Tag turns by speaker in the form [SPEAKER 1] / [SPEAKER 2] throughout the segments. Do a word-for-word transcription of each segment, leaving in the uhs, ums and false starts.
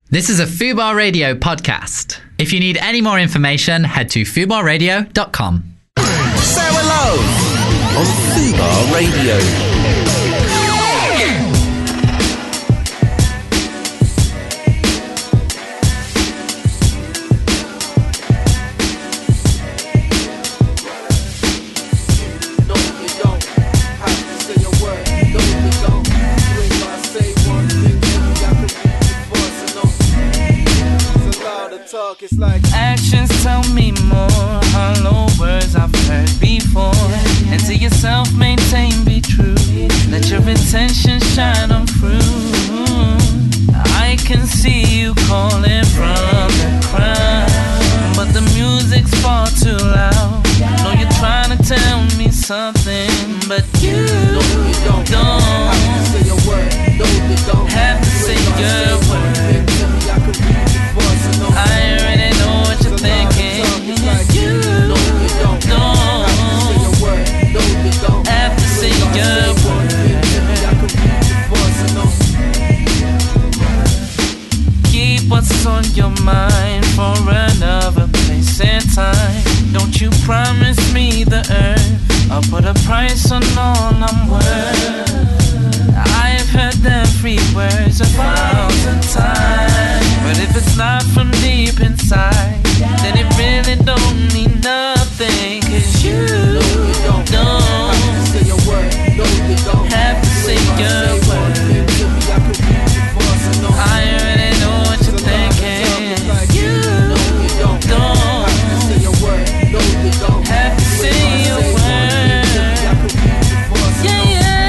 [SPEAKER 1] This is a Fubar Radio podcast. If you need any more information, head to fubar radio dot com.
[SPEAKER 2] Sarah Love on Fubar Radio.
[SPEAKER 3] It's like actions tell me more, hollow words I've heard before. And to yourself maintain, be true. Let your intentions shine on through. I can see you calling from the crowd, but the music's far too loud. Know you're trying to tell me something, but you, no, you don't, don't have to say a word. No, you don't have to say your word. I already know what you're thinking. You don't have to say your word. Keep what's on your mind for another place and time. Don't you promise me the earth, I'll put a price on all I'm worth. I've heard them free words a thousand times, but if it's not from deep inside, then it really don't mean nothing. Cause you don't, don't have to say a word. No, you don't have to say your word. I already know what you're thinking. You don't, don't have to say a word. No, you don't have to say your word. Yeah,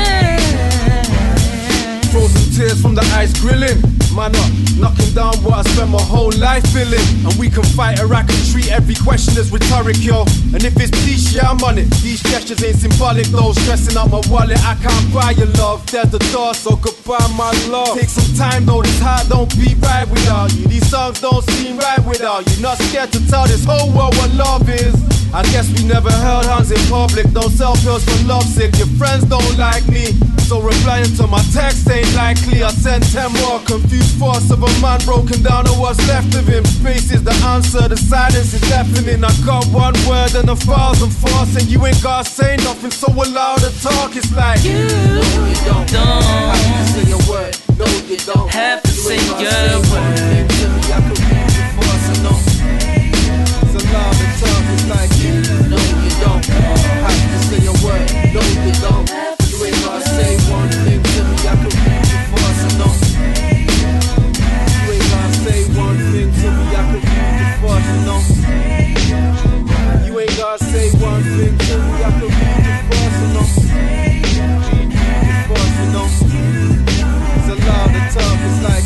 [SPEAKER 3] yeah.
[SPEAKER 4] Frozen tears from the ice grilling. Man up, knocking down what I spent my whole life feeling. And we can fight or I can treat every question as rhetoric, yo. And if it's peace, yeah, I'm on it. These gestures ain't symbolic, though. Stressing out my wallet, I can't buy your love. There's the door, so goodbye, my love. Take some time, though, this heart don't beat right without you. These songs don't seem right without you. Not scared to tell this whole world what love is. I guess we never held hands in public. Don't sell pills for lovesick. Your friends don't like me, so replying to my text ain't likely. I sent ten more. Confused thoughts of a man broken down to what's left of him. Space is the answer, the silence is deafening. I got one word and a thousand thoughts, and you ain't gotta say nothing, so allowed to talk. It's like
[SPEAKER 3] you, you don't, don't have to say a word. No, you don't have to say your word. I could read your thoughts and know. It's allowed to talk. It's like you, no, you don't have to say a word. No, you don't. You ain't gotta say one thing to me. I could read your thoughts and know. You ain't gotta say one thing to me. I could read your thoughts and know. You ain't gotta say one thing to me. I could read your thoughts and know. Read your thoughts and know. It's allowed to talk. It's like.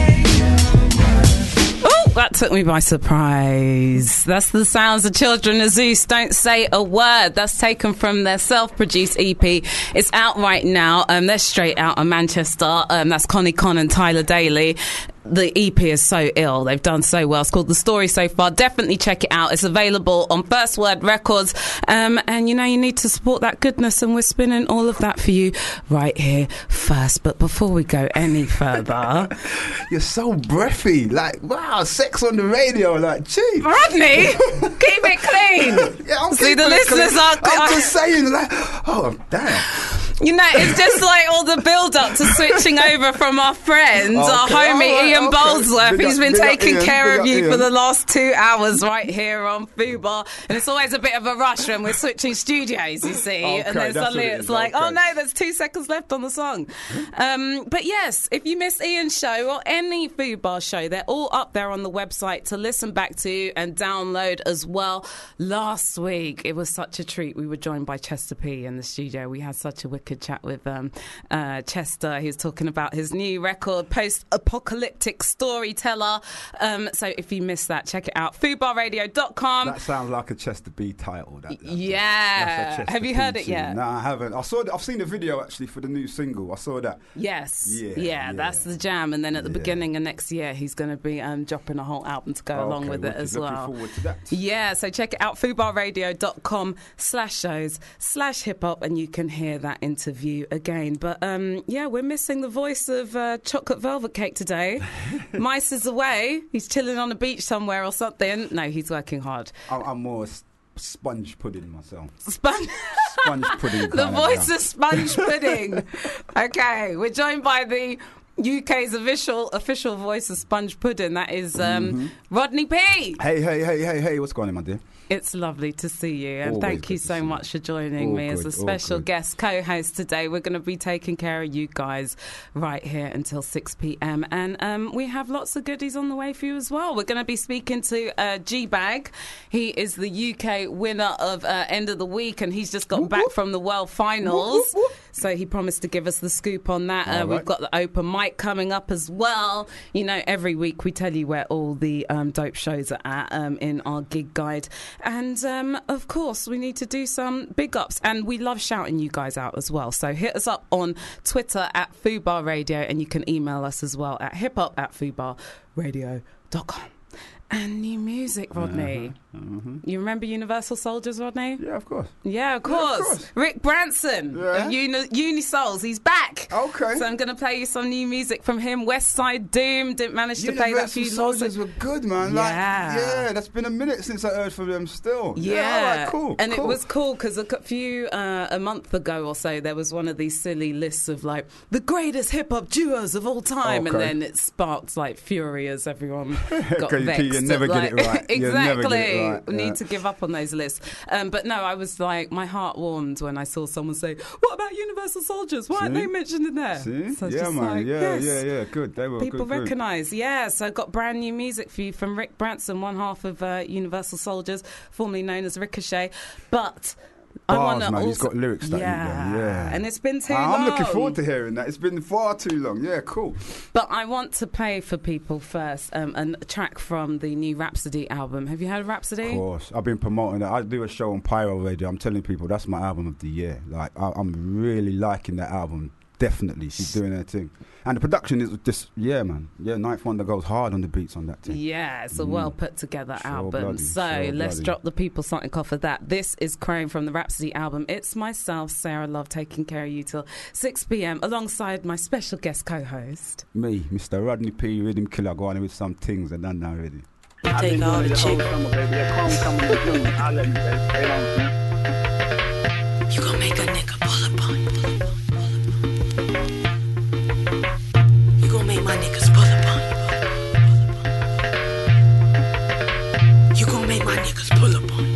[SPEAKER 3] That took me by surprise. That's the sounds of Children of Zeus. Don't say a word. That's taken from their self-produced E P. It's out right now. Um, they're straight out of Manchester. Um, that's Connie Con and Tyler Daly. The E P is so ill. They've done so well. It's called The Story So Far. Definitely check it out. It's available on First Word Records. Um, and, you know, you need to support that goodness, and we're spinning all of that for you right here first. But before we go any further...
[SPEAKER 5] You're so breathy. Like, wow, sex on the radio. Like, gee.
[SPEAKER 3] Rodney, keep it clean.
[SPEAKER 5] Yeah, I'm
[SPEAKER 3] See, the listeners
[SPEAKER 5] clean.
[SPEAKER 3] are...
[SPEAKER 5] I'm just saying, like, oh, damn.
[SPEAKER 3] You know, it's just like all the build-up to switching over from our friend,
[SPEAKER 5] okay,
[SPEAKER 3] our homie
[SPEAKER 5] right,
[SPEAKER 3] Ian
[SPEAKER 5] okay.
[SPEAKER 3] Boldsworth,
[SPEAKER 5] Big
[SPEAKER 3] who's
[SPEAKER 5] up,
[SPEAKER 3] been
[SPEAKER 5] big up
[SPEAKER 3] taking
[SPEAKER 5] Ian,
[SPEAKER 3] care
[SPEAKER 5] big
[SPEAKER 3] of
[SPEAKER 5] up
[SPEAKER 3] you
[SPEAKER 5] Ian.
[SPEAKER 3] for the last two hours right here on Fubar. And it's always a bit of a rush when we're switching studios, you see.
[SPEAKER 5] Okay,
[SPEAKER 3] and then
[SPEAKER 5] that's
[SPEAKER 3] suddenly
[SPEAKER 5] what it
[SPEAKER 3] it's
[SPEAKER 5] is,
[SPEAKER 3] like,
[SPEAKER 5] okay.
[SPEAKER 3] oh no, there's two seconds left on the song. Um, but yes, if you missed Ian's show or any Fubar show, they're all up there on the website to listen back to and download as well. Last week, it was such a treat. We were joined by Chester P in the studio. We had such a wicked chat with um, uh, Chester. He was talking about his new record, Post-Apocalyptic Storyteller. Um, so if you missed that, check it out. fubar radio dot com.
[SPEAKER 5] That sounds like a Chester B title. That, that,
[SPEAKER 3] yeah.
[SPEAKER 5] that's a Chester
[SPEAKER 3] Have you
[SPEAKER 5] P
[SPEAKER 3] heard it
[SPEAKER 5] tune.
[SPEAKER 3] yet?
[SPEAKER 5] No, I haven't. I saw. I've seen the video actually for the new single. I saw that.
[SPEAKER 3] Yes.
[SPEAKER 5] Yeah,
[SPEAKER 3] Yeah,
[SPEAKER 5] yeah.
[SPEAKER 3] that's the jam. And then at the
[SPEAKER 5] Yeah.
[SPEAKER 3] beginning of next year, he's going to be um, dropping a whole album to go
[SPEAKER 5] Oh,
[SPEAKER 3] along
[SPEAKER 5] okay,
[SPEAKER 3] with it
[SPEAKER 5] wicked.
[SPEAKER 3] as
[SPEAKER 5] Looking
[SPEAKER 3] well.
[SPEAKER 5] forward to that.
[SPEAKER 3] Yeah, so check it out, fubar radio dot com slash shows slash hip hop, and you can hear that
[SPEAKER 6] interview again. But um, yeah, we're missing the voice of uh, Chocolate Velvet Cake today. Mice is away. He's chilling on a beach somewhere or something. No, he's working hard.
[SPEAKER 5] I'm, I'm more s- sponge pudding myself.
[SPEAKER 6] Sponge,
[SPEAKER 5] sponge pudding.
[SPEAKER 6] the voice of sponge pudding. Okay, we're joined by the U K's official official voice of sponge pudding. That is um, mm-hmm. Rodney P.
[SPEAKER 5] Hey, hey, hey, hey, hey! What's going on, my dear?
[SPEAKER 6] It's lovely to see you, and
[SPEAKER 5] Always
[SPEAKER 6] thank you so
[SPEAKER 5] you.
[SPEAKER 6] much for joining
[SPEAKER 5] all
[SPEAKER 6] me
[SPEAKER 5] good,
[SPEAKER 6] as a special guest co-host today. We're going to be taking care of you guys right here until six p.m. and um, we have lots of goodies on the way for you as well. We're going to be speaking to uh, G-Bag. He is the U K winner of uh, End of the Week, and he's just got whoop, back whoop. from the World Finals. Whoop, whoop, whoop. So he promised to give us the scoop on that. Uh, right. We've got the open mic coming up as well. You know, every week we tell you where all the um, dope shows are at um, in our gig guide. And, um, of course, we need to do some big ups. And we love shouting you guys out as well. So hit us up on Twitter at Fubar Radio, and you can email us as well at hiphop at fubar radio dot com. And new music, Rodney. Uh-huh. Uh-huh. You remember Universal Soldiers, Rodney?
[SPEAKER 5] Yeah, of course.
[SPEAKER 6] Yeah, of course. Yeah, of course. Rick Branson yeah. of Uni- Unisouls. He's back.
[SPEAKER 5] Okay.
[SPEAKER 6] So I'm going to play you some new music from him. West Side Doom. Didn't manage to
[SPEAKER 5] Universal
[SPEAKER 6] play that for you.
[SPEAKER 5] Soldiers were good, man.
[SPEAKER 6] Yeah.
[SPEAKER 5] Like, yeah, that's been a minute since I heard from them still.
[SPEAKER 6] Yeah.
[SPEAKER 5] yeah all right, cool.
[SPEAKER 6] And
[SPEAKER 5] cool.
[SPEAKER 6] it was cool because a few, uh, a month ago or so, there was one of these silly lists of like the greatest hip-hop duos of all time. Okay. And then it sparked like fury as everyone got vexed.
[SPEAKER 5] You never
[SPEAKER 6] like,
[SPEAKER 5] get it right.
[SPEAKER 6] Exactly.
[SPEAKER 5] It right.
[SPEAKER 6] We
[SPEAKER 5] yeah.
[SPEAKER 6] need to give up on those lists. Um, but no, I was like, my heart warmed when I saw someone say, what about Universal Soldiers? Why See? aren't they mentioned in there?
[SPEAKER 5] See?
[SPEAKER 6] So
[SPEAKER 5] yeah, man.
[SPEAKER 6] like,
[SPEAKER 5] yeah,
[SPEAKER 6] yes.
[SPEAKER 5] yeah, yeah. Good. They were
[SPEAKER 6] People
[SPEAKER 5] good
[SPEAKER 6] recognise. Yeah, so I got brand new music for you from Rick Branson, one half of uh, Universal Soldiers, formerly known as Ricochet. But
[SPEAKER 5] Bars,
[SPEAKER 6] I want to
[SPEAKER 5] man.
[SPEAKER 6] also,
[SPEAKER 5] He's got lyrics that
[SPEAKER 6] yeah,
[SPEAKER 5] you yeah.
[SPEAKER 6] and it's been too
[SPEAKER 5] I'm
[SPEAKER 6] long.
[SPEAKER 5] I'm looking forward to hearing that. It's been far too long. Yeah, cool.
[SPEAKER 6] But I want to play for people first um, a track from the new Rhapsody album. Have you heard of Rhapsody?
[SPEAKER 5] Of course. I've been promoting it. I do a show on Pyro Radio. I'm telling people that's my album of the year. Like, I, I'm really liking that album. Definitely, she's doing her thing, and the production is just yeah, man, yeah. Ninth Wonder goes hard on the beats on that thing.
[SPEAKER 6] Yeah, it's a mm. well put together sure album.
[SPEAKER 5] Bloody,
[SPEAKER 6] so
[SPEAKER 5] sure
[SPEAKER 6] let's
[SPEAKER 5] bloody.
[SPEAKER 6] drop the people something off of that. This is Chrome from the Rhapsody album. It's myself, Sarah Love, taking care of you till six p.m. alongside my special guest co-host,
[SPEAKER 5] me, Mister Rodney P, Rhythm Killer, going with some things and done now already.
[SPEAKER 7] Take all the chick. You gon' make a nigga pull up on you. You gon' make my niggas pull up on you. You gon' make my niggas pull up on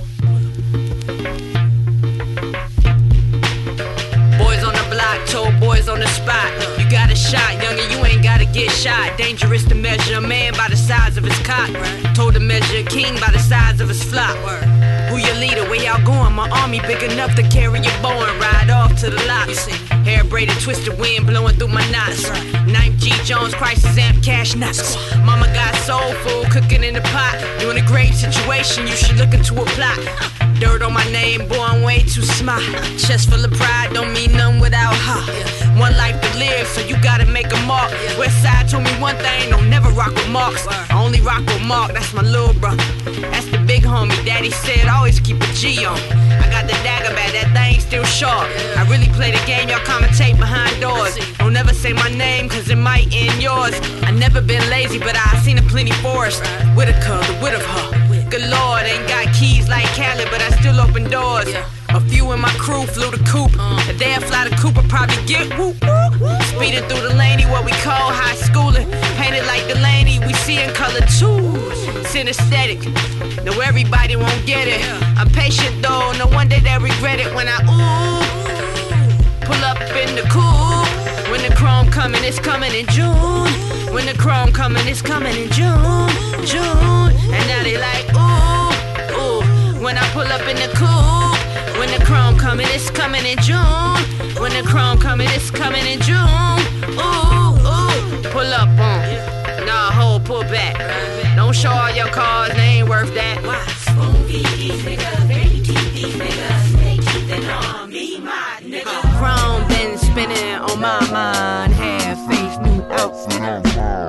[SPEAKER 7] you. Boys on the block, told boys on the spot. You got a shot, youngin', you ain't gotta get shot. Dangerous to measure a man by the size of his cock. Told to measure a king by the size of his flock. Who your leader? Where y'all going? My army big enough to carry your bow and ride off to the locks. Hair braided, twisted, wind blowing through my knots. Ninth G Jones, crisis amp, cash nuts. Mama got soul food cooking in the pot. You in a great situation, you should look into a plot. Dirt on my name, boy, I'm way too smart. Chest full of pride, don't mean none without her. One life to live, so you gotta make a mark. Westside told me one thing, don't never rock with marks. I only rock with Mark, that's my little brother. That's the big homie, daddy said always keep a G on. I got the dagger back, that thing still sharp. I really play the game, y'all commentate behind doors. Don't ever say my name, cause it might end yours. I never been lazy, but I seen a plenty forest. Whitaker, the wit of her. Good lord, ain't got keys like Khaled, but I still open doors. A few in my crew flew the coop. If they fly the Cooper, probably get whoop. Speeding through the laney, what we call high schooling. Painted like Delaney, we see in color too. Synesthetic, no everybody won't get it. I'm patient though, no wonder they regret it when I ooh. Pull up in the coupe. When the chrome coming, it's coming in June. When the chrome coming, it's coming in June. June. And now they like ooh, ooh. When I pull up in the coupe. When the chrome coming, it's coming in June. When the chrome coming, it's coming in June. Ooh, ooh. Pull up on. Nah, hold, pull back. Don't show all your cars, they ain't worth that. Spoon feed these niggas, baby teeth these niggas. They keep the on me, my nigga. Chrome been spinning on my mind. Half face, new outfit. Trip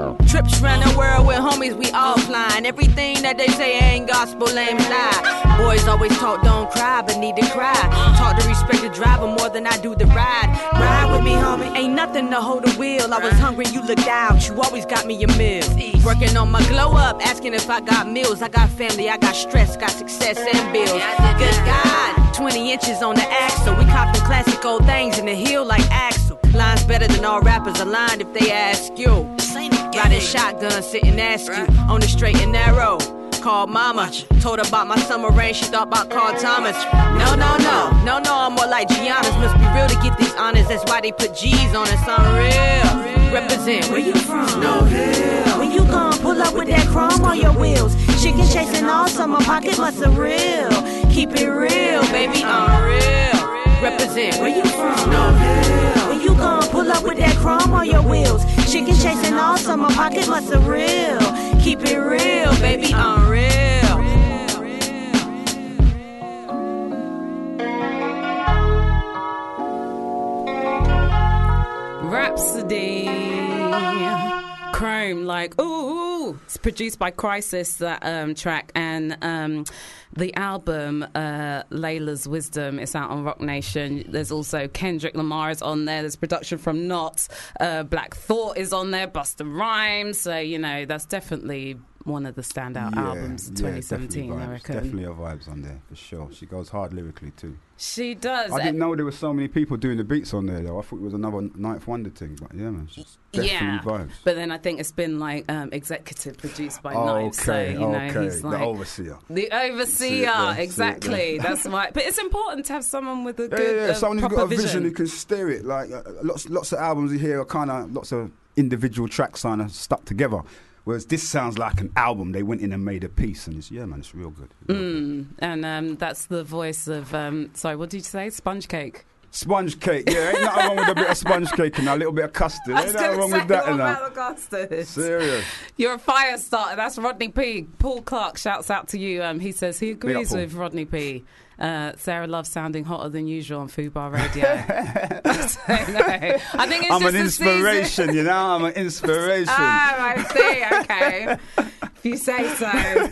[SPEAKER 7] trips around the world with homies, we all flying. Everything that they say ain't gospel, lame lie. Boys always talk, don't cry, but need to cry. Talk to respect the driver more than I do the ride. Ride with me, homie, ain't nothing to hold the wheel. I was hungry, you looked out, you always got me a meal. Working on my glow up, asking if I got meals. I got family, I got stress, got success and bills. Good God, twenty inches on the axle. We copping classic old things in the heel like Axel. Lines better than all rappers aligned if they ask you. Riding shotgun, sitting ask you on the straight and narrow. Called mama, told her about my summer rain, she thought about Carl Thomas. No, no, no, no, no, I'm more like Giannis. Must be real to get these honors, that's why they put G's on it, unreal. Represent, where you from? Snow Hill. When you gon' pull up with that chrome on your wheels, chicken chasing all summer, pocket muscle real. Keep it real, baby, unreal. Represent, where you from? Snow Hill. When you gon' pull up with that chrome on your wheels, chicken chasing all summer, pocket muscle real. Keep it real, baby, unreal.
[SPEAKER 6] Rhapsody. Chrome, like, ooh, it's produced by Crisis, that um, track, and um, the album, uh, Layla's Wisdom, is out on Rock Nation. There's also Kendrick Lamar is on there. There's production from Knot. Uh, Black Thought is on there. Busta Rhymes. So, you know, that's definitely one of the standout
[SPEAKER 5] Yeah,
[SPEAKER 6] albums of
[SPEAKER 5] yeah,
[SPEAKER 6] twenty seventeen,
[SPEAKER 5] definitely
[SPEAKER 6] I
[SPEAKER 5] vibes.
[SPEAKER 6] reckon.
[SPEAKER 5] Definitely her vibes on there, for sure. She goes hard lyrically, too.
[SPEAKER 6] She does.
[SPEAKER 5] I didn't know there were so many people doing the beats on there, though. I thought it was another Ninth Wonder thing, but yeah, man, she's definitely
[SPEAKER 6] Yeah,
[SPEAKER 5] vibes.
[SPEAKER 6] but then I think it's been like um, executive produced by
[SPEAKER 5] Oh,
[SPEAKER 6] Knives, so
[SPEAKER 5] okay,
[SPEAKER 6] you know
[SPEAKER 5] okay.
[SPEAKER 6] he's like
[SPEAKER 5] The overseer.
[SPEAKER 6] the overseer,
[SPEAKER 5] See it there, see it
[SPEAKER 6] exactly.
[SPEAKER 5] there.
[SPEAKER 6] That's why. But it's important to have someone with a
[SPEAKER 5] Yeah,
[SPEAKER 6] good,
[SPEAKER 5] yeah, yeah.
[SPEAKER 6] uh,
[SPEAKER 5] someone who's
[SPEAKER 6] proper
[SPEAKER 5] got a vision
[SPEAKER 6] vision.
[SPEAKER 5] who can steer it. Like uh, lots, lots of albums you hear are kind of lots of individual tracks kind of stuck together. Whereas this sounds like an album. They went in and made a piece, and it's yeah, man, it's real good. Real
[SPEAKER 6] Mm,
[SPEAKER 5] good.
[SPEAKER 6] and um, that's the voice of um, sorry, what did you say? Sponge Cake.
[SPEAKER 5] Sponge cake, yeah, ain't nothing wrong with a bit of sponge cake and a little bit of custard.
[SPEAKER 6] I
[SPEAKER 5] Ain't
[SPEAKER 6] was
[SPEAKER 5] nothing
[SPEAKER 6] gonna
[SPEAKER 5] wrong
[SPEAKER 6] say,
[SPEAKER 5] with that,
[SPEAKER 6] what
[SPEAKER 5] you know.
[SPEAKER 6] about the custard?
[SPEAKER 5] Serious.
[SPEAKER 6] You're a fire starter. That's Rodney P. Paul Clark shouts out to you. Um, he says he
[SPEAKER 5] Big up,
[SPEAKER 6] agrees
[SPEAKER 5] Paul.
[SPEAKER 6] with Rodney P. Uh, Sarah loves sounding hotter than usual on Fubar Radio. I don't know. I think it's
[SPEAKER 5] I'm
[SPEAKER 6] just
[SPEAKER 5] an
[SPEAKER 6] the
[SPEAKER 5] inspiration,
[SPEAKER 6] season.
[SPEAKER 5] you know. I'm an inspiration.
[SPEAKER 6] Ah, I see. Okay, if you say so,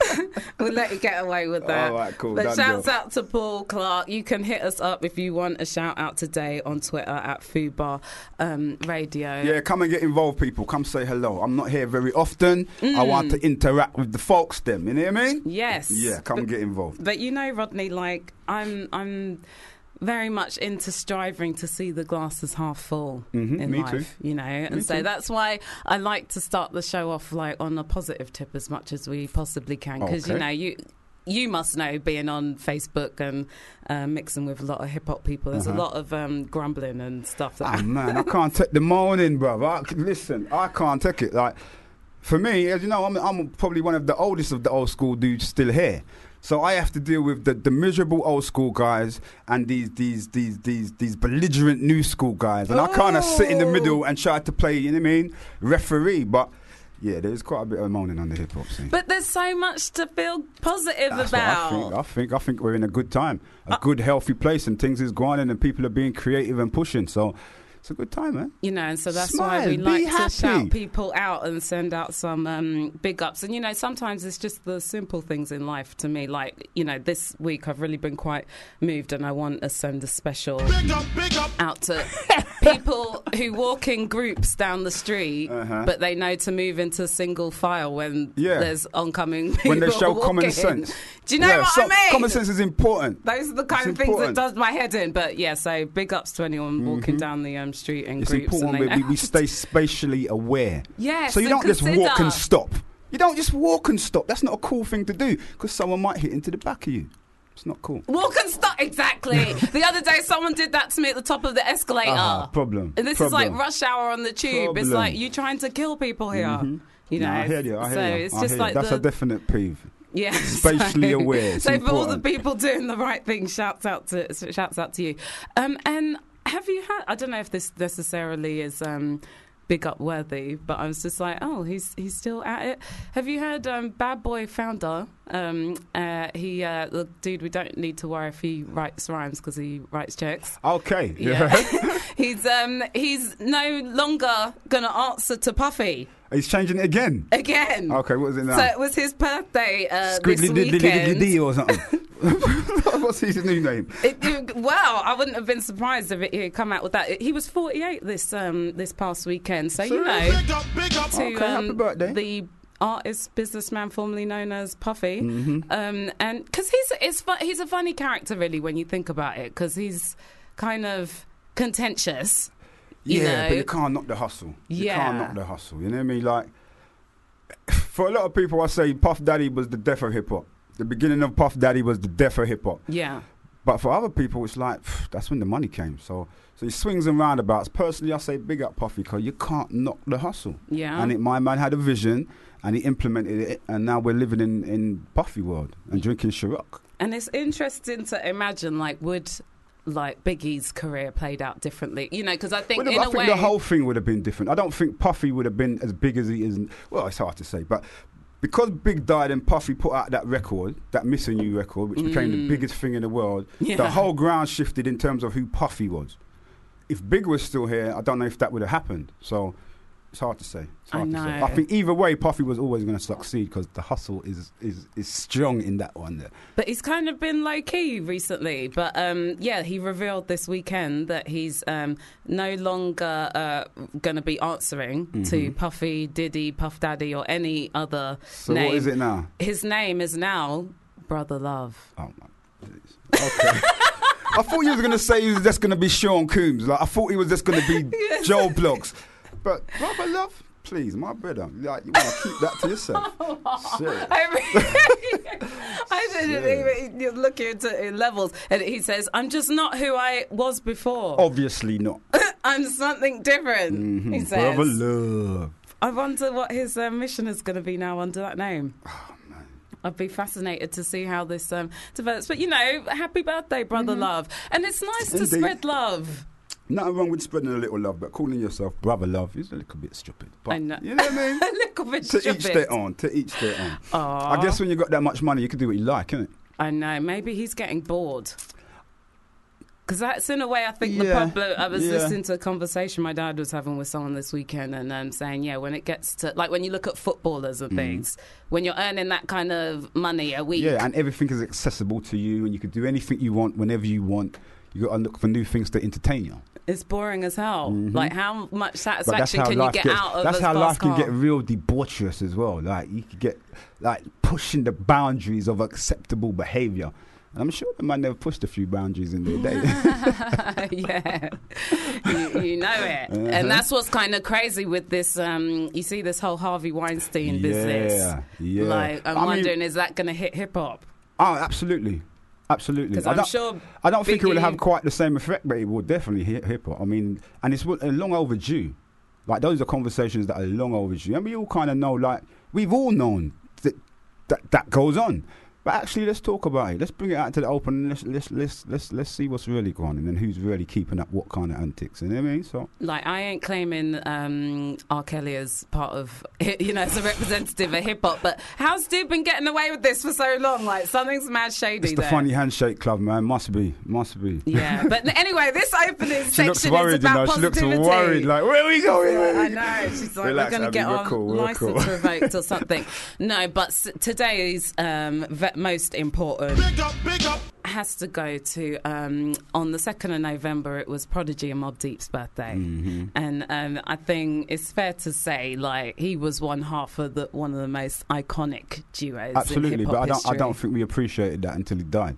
[SPEAKER 6] we'll let you get away with that.
[SPEAKER 5] All right, cool.
[SPEAKER 6] But
[SPEAKER 5] Done
[SPEAKER 6] shouts
[SPEAKER 5] deal.
[SPEAKER 6] out to Paul Clark. You can hit us up if you want a shout out today on Twitter at Fubar um, Radio.
[SPEAKER 5] Yeah, come and get involved, people. Come say hello. I'm not here very often. I want to interact with the folks, them. You know what I mean?
[SPEAKER 6] Yes.
[SPEAKER 5] Yeah, come and get involved.
[SPEAKER 6] But you know, Rodney, like I'm, I'm very much into striving to see the glass as half full
[SPEAKER 5] Mhm,
[SPEAKER 6] in
[SPEAKER 5] me
[SPEAKER 6] life.
[SPEAKER 5] too.
[SPEAKER 6] You know, and
[SPEAKER 5] Me
[SPEAKER 6] so
[SPEAKER 5] too.
[SPEAKER 6] that's why I like to start the show off like on a positive tip as much as we possibly can, because you
[SPEAKER 5] Okay.
[SPEAKER 6] know you. You must know, being on Facebook and uh, mixing with a lot of hip hop people, there's
[SPEAKER 5] Uh-huh.
[SPEAKER 6] a lot of um, grumbling and stuff. That
[SPEAKER 5] Oh man, I can't take the moaning, bruv. I, listen, I can't take it. Like, for me, as you know, I'm, I'm probably one of the oldest of the old school dudes still here. So I have to deal with the, the miserable old school guys and these these these these these belligerent new school guys, and I kind of sit in the middle and try to play, you know what I mean, referee. But yeah, there's quite a bit of moaning on the hip hop scene.
[SPEAKER 6] But there's so much to feel positive
[SPEAKER 5] That's
[SPEAKER 6] about.
[SPEAKER 5] what I think. I think I think we're in a good time, a good healthy place, and things is going on, and people are being creative and pushing. So it's a good time, man.
[SPEAKER 6] You know, and so that's
[SPEAKER 5] Smile,
[SPEAKER 6] why we
[SPEAKER 5] be
[SPEAKER 6] like to
[SPEAKER 5] happy.
[SPEAKER 6] shout people out and send out some um, big ups. And, you know, sometimes it's just the simple things in life to me. Like, you know, this week I've really been quite moved, and I want to send a special
[SPEAKER 4] Big up, big up.
[SPEAKER 6] out to people who walk in groups down the street,
[SPEAKER 5] Uh-huh.
[SPEAKER 6] but they know to move into single file when
[SPEAKER 5] Yeah.
[SPEAKER 6] there's oncoming people
[SPEAKER 5] When they show
[SPEAKER 6] walking.
[SPEAKER 5] common sense.
[SPEAKER 6] Do you know
[SPEAKER 5] Yeah,
[SPEAKER 6] what
[SPEAKER 5] so-
[SPEAKER 6] I mean?
[SPEAKER 5] Common sense is important.
[SPEAKER 6] Those are the kind
[SPEAKER 5] It's
[SPEAKER 6] of things
[SPEAKER 5] important.
[SPEAKER 6] that does my head in. But yeah, so big ups to anyone walking down the um, street in
[SPEAKER 5] It's
[SPEAKER 6] groups.
[SPEAKER 5] important
[SPEAKER 6] and they
[SPEAKER 5] we,
[SPEAKER 6] know
[SPEAKER 5] we stay spatially aware.
[SPEAKER 6] Yes,
[SPEAKER 5] So you
[SPEAKER 6] and
[SPEAKER 5] don't just walk
[SPEAKER 6] consider.
[SPEAKER 5] and stop. You don't just walk and stop. That's not a cool thing to do, because someone might hit into the back of you. It's not cool.
[SPEAKER 6] Walk and stop. Exactly. The other day, someone did that to me at the top of the escalator.
[SPEAKER 5] Ah, problem.
[SPEAKER 6] And this
[SPEAKER 5] problem.
[SPEAKER 6] is like rush hour on the tube. It's
[SPEAKER 5] Problem.
[SPEAKER 6] like you trying to kill people here.
[SPEAKER 5] Mhm.
[SPEAKER 6] You know.
[SPEAKER 5] No, I hear you. I hear
[SPEAKER 6] so
[SPEAKER 5] you.
[SPEAKER 6] it's
[SPEAKER 5] I
[SPEAKER 6] just
[SPEAKER 5] hear
[SPEAKER 6] like
[SPEAKER 5] you. That's
[SPEAKER 6] the,
[SPEAKER 5] a definite peeve.
[SPEAKER 6] yeah,
[SPEAKER 5] Spatially
[SPEAKER 6] so,
[SPEAKER 5] aware. It's
[SPEAKER 6] So for all the
[SPEAKER 5] important.
[SPEAKER 6] people doing the right thing, shouts out to shouts out to you. Um, and have you had? I don't know if this necessarily is um, big up worthy, but I was just like, oh, he's he's still at it. Have you heard um, Bad Boy Founder? Um, uh, he uh, the dude. We don't need to worry if he writes rhymes because he writes checks.
[SPEAKER 5] Okay.
[SPEAKER 6] Yeah. he's um he's no longer gonna answer to Puffy.
[SPEAKER 5] He's changing it again.
[SPEAKER 6] Again.
[SPEAKER 5] Okay, what is it now?
[SPEAKER 6] So it was his birthday uh, this
[SPEAKER 5] Squiggly
[SPEAKER 6] weekend.
[SPEAKER 5] D or something. What's his new name?
[SPEAKER 6] It, it, well, I wouldn't have been surprised if it, he'd come out with that. He was forty-eight this um, this past weekend, so you know,
[SPEAKER 5] big up, big up.
[SPEAKER 6] to
[SPEAKER 5] Okay, happy
[SPEAKER 6] um,
[SPEAKER 5] birthday.
[SPEAKER 6] the artist businessman formerly known as Puffy,
[SPEAKER 5] Mm-hmm.
[SPEAKER 6] um, and because he's it's fu- he's a funny character really when you think about it, because he's kind of contentious. You
[SPEAKER 5] yeah,
[SPEAKER 6] know?
[SPEAKER 5] but you can't knock the hustle. You
[SPEAKER 6] Yeah.
[SPEAKER 5] can't knock the hustle. You know what I mean? Like, for a lot of people, I say Puff Daddy was the death of hip hop. The beginning of Puff Daddy was the death of hip hop.
[SPEAKER 6] Yeah.
[SPEAKER 5] But for other people, it's like, pff, that's when the money came. So so he swings and roundabouts. Personally, I say big up Puffy, because you can't knock the hustle.
[SPEAKER 6] Yeah.
[SPEAKER 5] And it, my man had a vision, and he implemented it, and now we're living in, in Puffy world and drinking Ciroc.
[SPEAKER 6] And it's interesting to imagine, like, would like Biggie's career played out differently? You know, because I think
[SPEAKER 5] Well,
[SPEAKER 6] in
[SPEAKER 5] I
[SPEAKER 6] a
[SPEAKER 5] think
[SPEAKER 6] way,
[SPEAKER 5] the whole thing would have been different. I don't think Puffy would have been as big as he is. Well, it's hard to say, but because Big died and Puffy put out that record, that Missing You record, which became the biggest thing in the world,
[SPEAKER 6] Yeah.
[SPEAKER 5] the whole ground shifted in terms of who Puffy was. If Big was still here, I don't know if that would have happened. So it's hard to say. It's
[SPEAKER 6] I
[SPEAKER 5] hard to say.
[SPEAKER 6] know.
[SPEAKER 5] I think either way, Puffy was always going to succeed, because the hustle is, is is strong in that one there.
[SPEAKER 6] but he's kind of been low key recently. But um, yeah, he revealed this weekend that he's um, no longer uh, going to be answering to Puffy, Diddy, Puff Daddy, or any other
[SPEAKER 5] So
[SPEAKER 6] name.
[SPEAKER 5] what is it now?
[SPEAKER 6] His name is now Brother Love.
[SPEAKER 5] Oh my days. Okay. I thought you was gonna say he was just gonna be Sean Combs. Like I thought he was just gonna be
[SPEAKER 6] Yes.
[SPEAKER 5] Joe Bloggs. But Brother Love, please, my brother, like you wanna keep that to yourself. Shit.
[SPEAKER 6] I really, I didn't even look into in levels, and he says, "I'm just not who I was before.
[SPEAKER 5] Obviously not.
[SPEAKER 6] I'm something different." He says.
[SPEAKER 5] Brother Love.
[SPEAKER 6] I wonder what his uh, mission is going to be now under that name.
[SPEAKER 5] Oh man.
[SPEAKER 6] I'd be fascinated to see how this um, develops. But, you know, happy birthday, Brother Love. And it's nice to
[SPEAKER 5] Indeed.
[SPEAKER 6] spread love.
[SPEAKER 5] Nothing wrong with spreading a little love, but calling yourself Brother Love is a little bit stupid. But,
[SPEAKER 6] I know.
[SPEAKER 5] You know what I mean?
[SPEAKER 6] A little bit
[SPEAKER 5] To
[SPEAKER 6] stupid.
[SPEAKER 5] each their own. To each their own.
[SPEAKER 6] Aw.
[SPEAKER 5] I guess when you got that much money, you can do what you like, innit?
[SPEAKER 6] I know. Maybe he's getting bored. Because that's in a way, I think the
[SPEAKER 5] Yeah,
[SPEAKER 6] problem. I was
[SPEAKER 5] yeah.
[SPEAKER 6] listening to a conversation my dad was having with someone this weekend, and um, saying, yeah, when it gets to like when you look at footballers and things, when you're earning that kind of money a week,
[SPEAKER 5] Mm. Yeah, and everything is accessible to you, and you can do anything you want whenever you want. You got to look for new things to entertain you.
[SPEAKER 6] it's boring as hell. Like, how much
[SPEAKER 5] But that's
[SPEAKER 6] satisfaction
[SPEAKER 5] how
[SPEAKER 6] can you
[SPEAKER 5] life
[SPEAKER 6] get
[SPEAKER 5] gets.
[SPEAKER 6] out of
[SPEAKER 5] That's
[SPEAKER 6] a
[SPEAKER 5] how life
[SPEAKER 6] fast
[SPEAKER 5] can
[SPEAKER 6] car?
[SPEAKER 5] get real debaucherous as well. Like you could get like pushing the boundaries of acceptable behaviour. And I'm sure the man never pushed a few boundaries in their day.
[SPEAKER 6] Yeah, you, you know it,
[SPEAKER 5] Uh-huh.
[SPEAKER 6] and that's what's kind of crazy with this. Um, you see this whole Harvey Weinstein business.
[SPEAKER 5] Yeah, yeah.
[SPEAKER 6] Like, I'm
[SPEAKER 5] I mean-
[SPEAKER 6] wondering, is that going to hit hip hop?
[SPEAKER 5] Oh, absolutely. Absolutely.
[SPEAKER 6] Because
[SPEAKER 5] I
[SPEAKER 6] I'm
[SPEAKER 5] don't-
[SPEAKER 6] sure.
[SPEAKER 5] I don't think it will
[SPEAKER 6] Biggie-
[SPEAKER 5] have quite the same effect, but it will definitely hit hip hop. I mean, and it's uh, long overdue. Like, those are conversations that are long overdue. And we all kind of know, like, we've all known that that, that goes on. But actually, let's talk about it. Let's bring it out to the open. And let's let's let's let's let's see what's really going on and who's really keeping up what kind of antics. You know what I mean? So
[SPEAKER 6] Like, I ain't claiming um, R. Kelly as part of, you know, as a representative of hip hop, but how's dude been getting away with this for so long? Like, something's mad shady
[SPEAKER 5] it's the
[SPEAKER 6] there.
[SPEAKER 5] funny handshake club, man. Must be, must be.
[SPEAKER 6] Yeah, but anyway, this opening
[SPEAKER 5] She
[SPEAKER 6] section
[SPEAKER 5] looks worried,
[SPEAKER 6] is
[SPEAKER 5] you
[SPEAKER 6] about
[SPEAKER 5] know. She looks
[SPEAKER 6] positivity.
[SPEAKER 5] worried. Like, where are we going? Where are
[SPEAKER 6] I
[SPEAKER 5] we
[SPEAKER 6] know. She's like,
[SPEAKER 5] Relax,
[SPEAKER 6] we're going to
[SPEAKER 5] Abby,
[SPEAKER 6] get
[SPEAKER 5] we're
[SPEAKER 6] our
[SPEAKER 5] cool, we're
[SPEAKER 6] license
[SPEAKER 5] cool.
[SPEAKER 6] revoked or something. No, but s- today's um, ve- most important
[SPEAKER 2] Big up, big up.
[SPEAKER 6] has to go to um, on the second of November. It was Prodigy and Mobb Deep's birthday,
[SPEAKER 5] Mm-hmm.
[SPEAKER 6] and um, I think it's fair to say, like, he was one half of the one of the most iconic duos. in
[SPEAKER 5] Absolutely,
[SPEAKER 6] hip-hop
[SPEAKER 5] but I don't.
[SPEAKER 6] history.
[SPEAKER 5] I don't think we appreciated that until he died.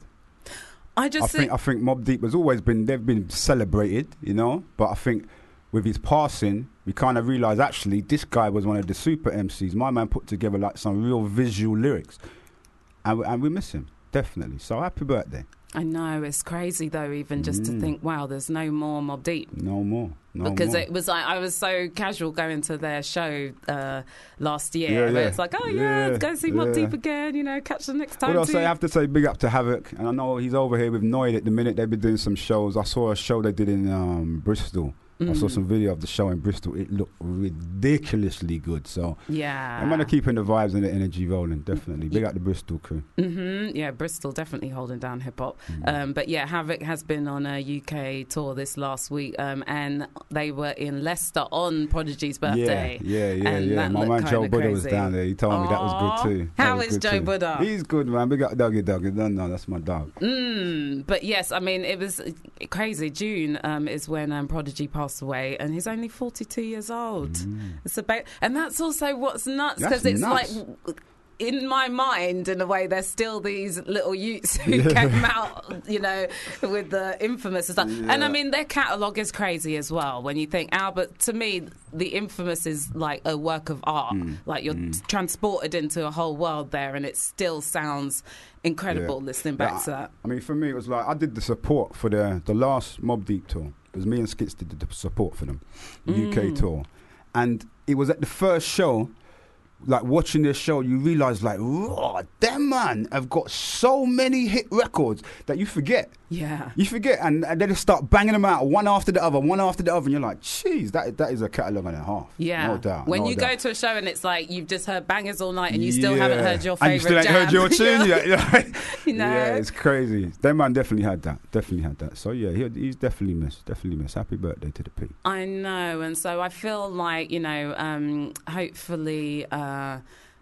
[SPEAKER 6] I just
[SPEAKER 5] I think I think Mobb Deep has always been they've been celebrated, you know. But I think with his passing, we kind of realised actually this guy was one of the super M Cs. My man put together like some real visual lyrics, and we, and we miss him definitely. So happy birthday!
[SPEAKER 6] I know it's crazy though, even just
[SPEAKER 5] Mm.
[SPEAKER 6] to think, wow, there's no more Mobb Deep.
[SPEAKER 5] No more, no
[SPEAKER 6] because
[SPEAKER 5] more.
[SPEAKER 6] it was like I was so casual going to their show uh, last year.
[SPEAKER 5] Yeah,
[SPEAKER 6] where
[SPEAKER 5] yeah.
[SPEAKER 6] it's like, oh yeah,
[SPEAKER 5] Yeah,
[SPEAKER 6] go see Mobb
[SPEAKER 5] yeah.
[SPEAKER 6] Deep again. You know, catch them next time.
[SPEAKER 5] What else
[SPEAKER 6] too.
[SPEAKER 5] I have to say? Big up to Havoc, and I know he's over here with Noid at the minute. They've been doing some shows. I saw a show they did in um, Bristol. I saw some video of the show in Bristol. It looked ridiculously good. So
[SPEAKER 6] Yeah.
[SPEAKER 5] I'm gonna keeping the vibes and the energy rolling. Definitely, big up the Bristol crew.
[SPEAKER 6] hmm Yeah, Bristol definitely holding down hip hop.
[SPEAKER 5] Mm.
[SPEAKER 6] Um, but yeah, Havoc has been on a U K tour this last week, um, and they were in Leicester on Prodigy's birthday.
[SPEAKER 5] Yeah, yeah, yeah,
[SPEAKER 6] and
[SPEAKER 5] yeah.
[SPEAKER 6] that
[SPEAKER 5] My
[SPEAKER 6] looked
[SPEAKER 5] man Joe
[SPEAKER 6] kinda
[SPEAKER 5] Buddha was
[SPEAKER 6] crazy.
[SPEAKER 5] down there. He told me that was good
[SPEAKER 6] Aw.
[SPEAKER 5] too. That
[SPEAKER 6] How
[SPEAKER 5] was
[SPEAKER 6] is
[SPEAKER 5] good
[SPEAKER 6] Joe
[SPEAKER 5] too.
[SPEAKER 6] Buddha?
[SPEAKER 5] He's good, man. Big up Dougie Dougie. No, no, that's my dog.
[SPEAKER 6] Mm, but yes, I mean, it was crazy. June um, is when um, Prodigy passed away, and he's only forty-two years old.
[SPEAKER 5] Mm.
[SPEAKER 6] It's about, and that's also what's nuts,
[SPEAKER 5] That's
[SPEAKER 6] because it's
[SPEAKER 5] nuts.
[SPEAKER 6] like, in my mind, in a way, there's still these little youths who
[SPEAKER 5] Yeah.
[SPEAKER 6] came out, you know, with the Infamous and stuff. And I
[SPEAKER 5] Yeah.
[SPEAKER 6] mean, their catalogue is crazy as well. When you think, Albert, to me, the Infamous is like a work of art.
[SPEAKER 5] Mm.
[SPEAKER 6] Like you're transported into a whole world there, and it still sounds incredible
[SPEAKER 5] Yeah.
[SPEAKER 6] listening back
[SPEAKER 5] Yeah,
[SPEAKER 6] to that.
[SPEAKER 5] I mean, for me, it was like I did the support for the the last Mobb Deep tour. It was me and Skits did the support for them, the U K
[SPEAKER 6] Mm.
[SPEAKER 5] tour, and it was at the first show. Like watching this show, you realise like, raw, them man have got so many hit records that you forget.
[SPEAKER 6] Yeah.
[SPEAKER 5] You forget, and, and they just start banging them out one after the other, one after the other, and you're like, "Jeez, that that is a catalogue and a half."
[SPEAKER 6] Yeah.
[SPEAKER 5] No doubt.
[SPEAKER 6] When
[SPEAKER 5] no
[SPEAKER 6] you
[SPEAKER 5] doubt.
[SPEAKER 6] go to a show and it's like you've just heard bangers all night and you still haven't
[SPEAKER 5] Yeah.
[SPEAKER 6] heard your
[SPEAKER 5] and you
[SPEAKER 6] favourite
[SPEAKER 5] still ain't
[SPEAKER 6] jam.
[SPEAKER 5] heard your tune yet. Yeah.
[SPEAKER 6] You know?
[SPEAKER 5] Yeah, it's crazy. That man definitely had that. Definitely had that. So yeah, he, he's definitely missed. Definitely missed. Happy birthday to the P.
[SPEAKER 6] I know, and so I feel like, you know, um, hopefully uh,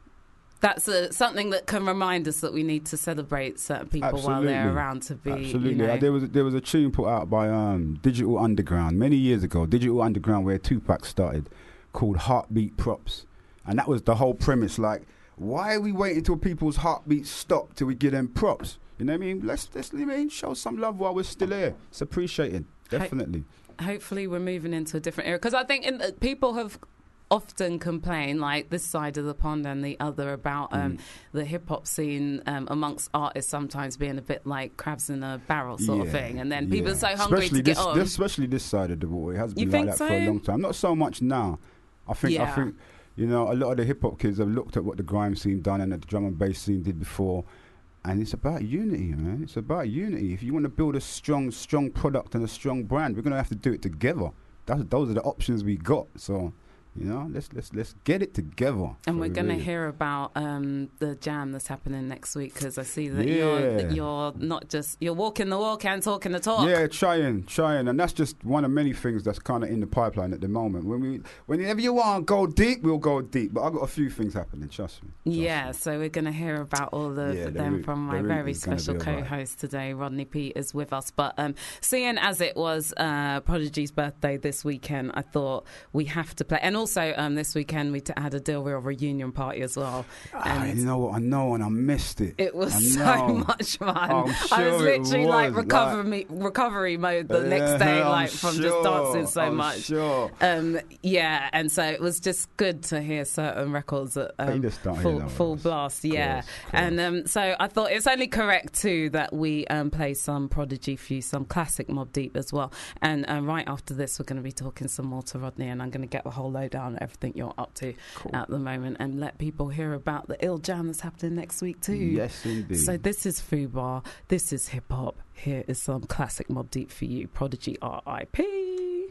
[SPEAKER 6] that's a, something that can remind us that we need to celebrate certain people while they're
[SPEAKER 5] Absolutely.
[SPEAKER 6] around to be,
[SPEAKER 5] Absolutely.
[SPEAKER 6] you know.
[SPEAKER 5] Uh, there was there was a tune put out by um, Digital Underground many years ago. Digital Underground, where Tupac started, called Heartbeat Props, and that was the whole premise. Like, why are we waiting till people's heartbeats stop till we give them props? You know what I mean? Let's let's I mean, show some love while we're still here. It's appreciated, definitely.
[SPEAKER 6] Hopefully we're moving into a different era, because I think in the, people have often complained, like this side of the pond and the other, about um,
[SPEAKER 5] Mm.
[SPEAKER 6] the hip hop scene um, amongst artists sometimes being a bit like crabs in a barrel sort of
[SPEAKER 5] Yeah,
[SPEAKER 6] thing, and then people
[SPEAKER 5] yeah.
[SPEAKER 6] are so hungry
[SPEAKER 5] especially
[SPEAKER 6] to get
[SPEAKER 5] this,
[SPEAKER 6] on.
[SPEAKER 5] this- especially this side of the water. It has
[SPEAKER 6] You
[SPEAKER 5] been
[SPEAKER 6] think
[SPEAKER 5] like that for a
[SPEAKER 6] so?
[SPEAKER 5] long time. Not so much now. I think I
[SPEAKER 6] Yeah.
[SPEAKER 5] think you know a lot of the hip hop kids have looked at what the grime scene done and that the drum and bass scene did before. And it's about unity, man. It's about unity. If you want to build a strong, strong product and a strong brand, we're gonna have to do it together. That's those are the options we got. So, you know, let's let's let's get it together.
[SPEAKER 6] And
[SPEAKER 5] So
[SPEAKER 6] we're going to
[SPEAKER 5] really-
[SPEAKER 6] hear about um, the jam that's happening next week, because I see that
[SPEAKER 5] Yeah.
[SPEAKER 6] you're that you're not just you're walking the walk and talking the talk.
[SPEAKER 5] Yeah, trying, trying, and that's just one of many things that's kind of in the pipeline at the moment. When we, whenever you want to go deep, we'll go deep. But I've got a few things happening. Trust me. Trust
[SPEAKER 6] Yeah,
[SPEAKER 5] me.
[SPEAKER 6] so we're going to hear about all of
[SPEAKER 5] Yeah, the
[SPEAKER 6] them
[SPEAKER 5] route-
[SPEAKER 6] from
[SPEAKER 5] the
[SPEAKER 6] my
[SPEAKER 5] route
[SPEAKER 6] very
[SPEAKER 5] is gonna
[SPEAKER 6] special
[SPEAKER 5] be a vibe.
[SPEAKER 6] co-host today, Rodney P, is with us. But um, seeing as it was uh, Prodigy's birthday this weekend, I thought we have to play. And also um, this weekend we t- had a Deal Real reunion party as well.
[SPEAKER 5] Ah,
[SPEAKER 6] And
[SPEAKER 5] you know what? I know, and I missed it.
[SPEAKER 6] it was
[SPEAKER 5] I
[SPEAKER 6] so
[SPEAKER 5] know.
[SPEAKER 6] much fun.
[SPEAKER 5] I'm
[SPEAKER 6] I was
[SPEAKER 5] sure it
[SPEAKER 6] literally like
[SPEAKER 5] was,
[SPEAKER 6] recovery recovery mode the next day,
[SPEAKER 5] Yeah, I'm
[SPEAKER 6] like from just
[SPEAKER 5] sure,
[SPEAKER 6] dancing so
[SPEAKER 5] I'm
[SPEAKER 6] much.
[SPEAKER 5] Sure.
[SPEAKER 6] Um, yeah, and so it was just good to hear certain records at
[SPEAKER 5] But you
[SPEAKER 6] um,
[SPEAKER 5] just don't hear
[SPEAKER 6] full,
[SPEAKER 5] those.
[SPEAKER 6] full blast. Yeah,
[SPEAKER 5] Course, course.
[SPEAKER 6] and um, so I thought it's only correct too that we um, play some Prodigy for you, some classic Mobb Deep as well. And uh, right after this, we're going to be talking some more to Rodney, and I'm going to get the whole lowdown on everything you're up to
[SPEAKER 5] Cool.
[SPEAKER 6] at the moment, and let people hear about the ill jam that's happening next week too.
[SPEAKER 5] Yes, indeed.
[SPEAKER 6] So this is Fubar, this is hip hop. Here is some classic Mobb Deep for you, Prodigy R I P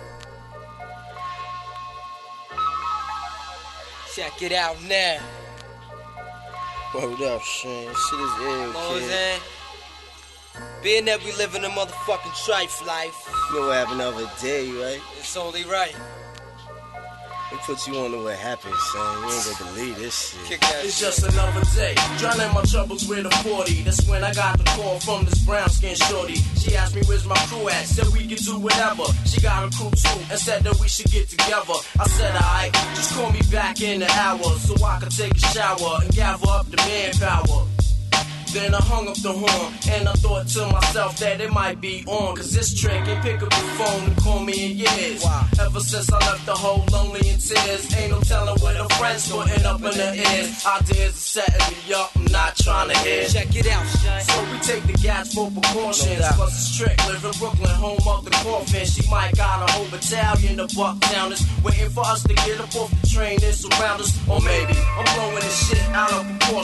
[SPEAKER 8] Check it out now.
[SPEAKER 9] Word up, Shane. Shit is ill,
[SPEAKER 8] Know what I'm
[SPEAKER 9] kid.
[SPEAKER 8] saying? Being that we live in a motherfucking trife life,
[SPEAKER 9] You know what happened the other day, right?
[SPEAKER 8] it's only right.
[SPEAKER 9] They put you on to what happened, son. You ain't gonna believe this shit.
[SPEAKER 8] Kick that
[SPEAKER 10] It's
[SPEAKER 8] shit.
[SPEAKER 10] just another day, drowning my troubles with a forty. That's when I got the call from this brown skin shorty. She asked me where's my crew at, said we could do whatever. She got a crew too, and said that we should get together. I said alright, just call me back in an hour, so I could take a shower and gather up the manpower. Then I hung up the horn, and I thought to myself that it might be on, cause this trick ain't pick up the phone and call me in years.
[SPEAKER 8] Wow.
[SPEAKER 10] Ever since I left the whole lonely in tears, ain't no telling what her friends putting up in her ears. Ideas are setting me up, I'm not trying to hear.
[SPEAKER 8] Check it out, Shine.
[SPEAKER 10] So we take the gas for precautions,
[SPEAKER 8] No doubt.
[SPEAKER 10] plus it's trick, live in Brooklyn, home of the coffin. She might got a whole battalion of bucktowners waiting for us to get up off the train and surround us. Or maybe I'm blowing this shit out of proportion.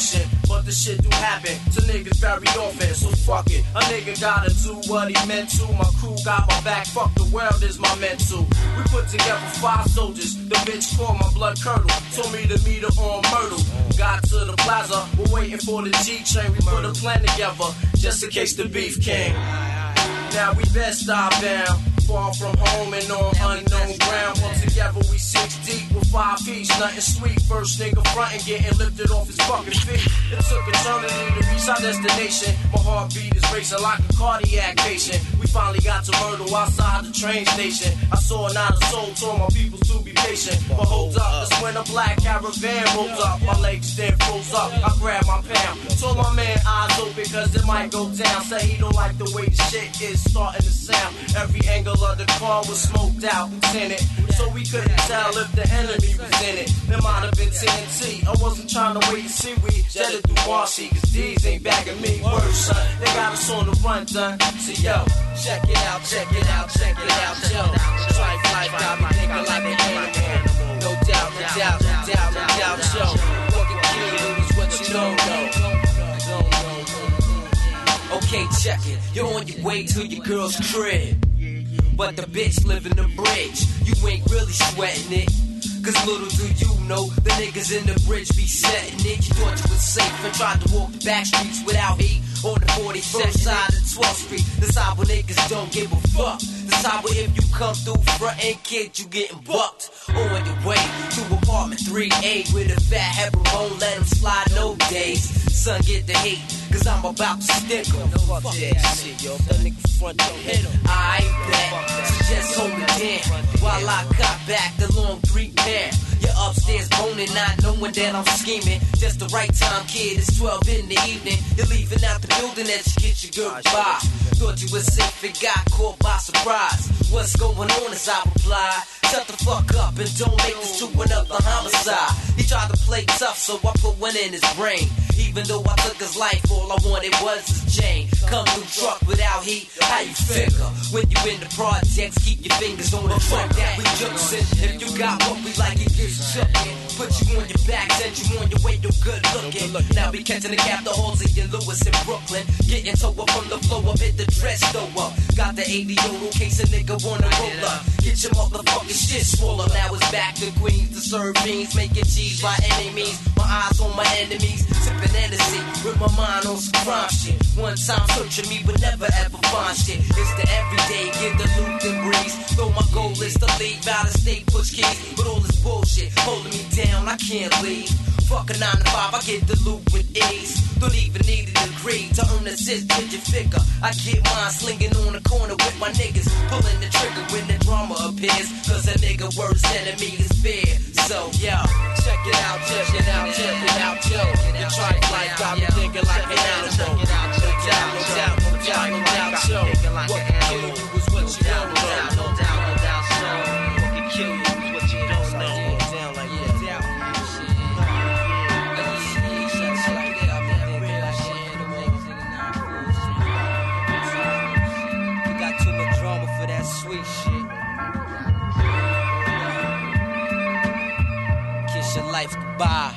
[SPEAKER 10] but the shit do happen to niggas very often. So fuck it, a nigga gotta do what he meant to. My crew got my back, fuck the world is my mental. We put together five soldiers, the bitch called my blood curdle. Told me to meet her on Myrtle. Got to the plaza, we're waiting for the G train. We put a plan together, just in case the beef came. Now we best stop down, far from home and on unknown ground. Well, together we six deep with five feet, nothing sweet. First nigga frontin', getting lifted off his fucking feet. It took eternity to reach our destination. My heartbeat is racing like a cardiac patient. We finally got to Myrtle outside the train station. I saw not a soul, told my people to be patient. But hold up, that's when a black caravan rolls up. My legs then froze up, I grabbed my pound. Told my man eyes open cause it might go down. Say he don't like the way the shit is starting to sound. Every angle of the car was smoked out, tinted, so we couldn't tell if the enemy was in it. There might have been T N T. I wasn't trying to wait to see we jetted through Marcy, cause these ain't bagging me. Word, son, they got us on the run, done. So yo, check it out, check it out, check it out, yo. Trife life got me thinking like an animal. No doubt, no doubt, no doubt, no doubt, yo. What can kill you is what you don't know. Okay, check it. You're on your way to your girl's crib, but the bitch live in the bridge. You ain't really sweating it, cause little do you know, the niggas in the bridge be setting it. You thought you was safe and tried to walk the back streets without heat. On the forty-first side of twelfth street, the side where niggas don't give a fuck. The side where if you come through front and kid, you getting bucked. On your way to apartment three A with a fat heifer, won't let him slide no days. Son, get the heat, cause I'm about to stick him. Fuck that shit, yo. If that nigga front don't hit him, I ain't back, so just hold it down while I cut back the long three pair. You're upstairs boning, not knowing that I'm scheming. Just the right time, kid, it's twelve in the evening. You're leaving out the building that you get your girl by. Thought you was safe and got caught by surprise. What's going on as I reply? Shut the fuck up and don't make this to another homicide. He tried to play tough, so I put one in his brain. Even though I took his life, all I wanted was his chain. Come through truck without heat, how you figure? When you in the projects, keep your fingers on the truck that we juxin'. If you got what we like, it gets chuckin'. Put you on your back, send you on your way, you're good looking. Now we catching the cap, the Halsey and Lewis in Brooklyn. Getting to up from the floor up, hit the dress though up. Got the eighty in case a nigga wanna roll up. Get your motherfucking shit swole up. Now it's back to Queens to serve beans, making cheese by any means. My eyes on my enemies, sipping Hennessy with my mind on some crime shit. One time searching me, but never ever find shit. It's the everyday, get the loot and breeze. Though my goal is to leave out of state, push keys. But all this bullshit holding me down, I can't leave. Fuck a nine to five, I get the loot with ease. Don't even need a degree to earn a six-digit figure. I get mine slinging on the corner with my niggas, pulling the trigger when the drama appears. Cause a nigga worst enemy is fear. So yo, check it out, check it out, check it out, yo. The trife life got me thinking like an animal. No doubt, no doubt, no doubt, no doubt, yo. What can kill you is what you don't know. No doubt, no doubt, so what can kill you is what you don't know. Down like that. For that sweet shit. Kiss your life goodbye.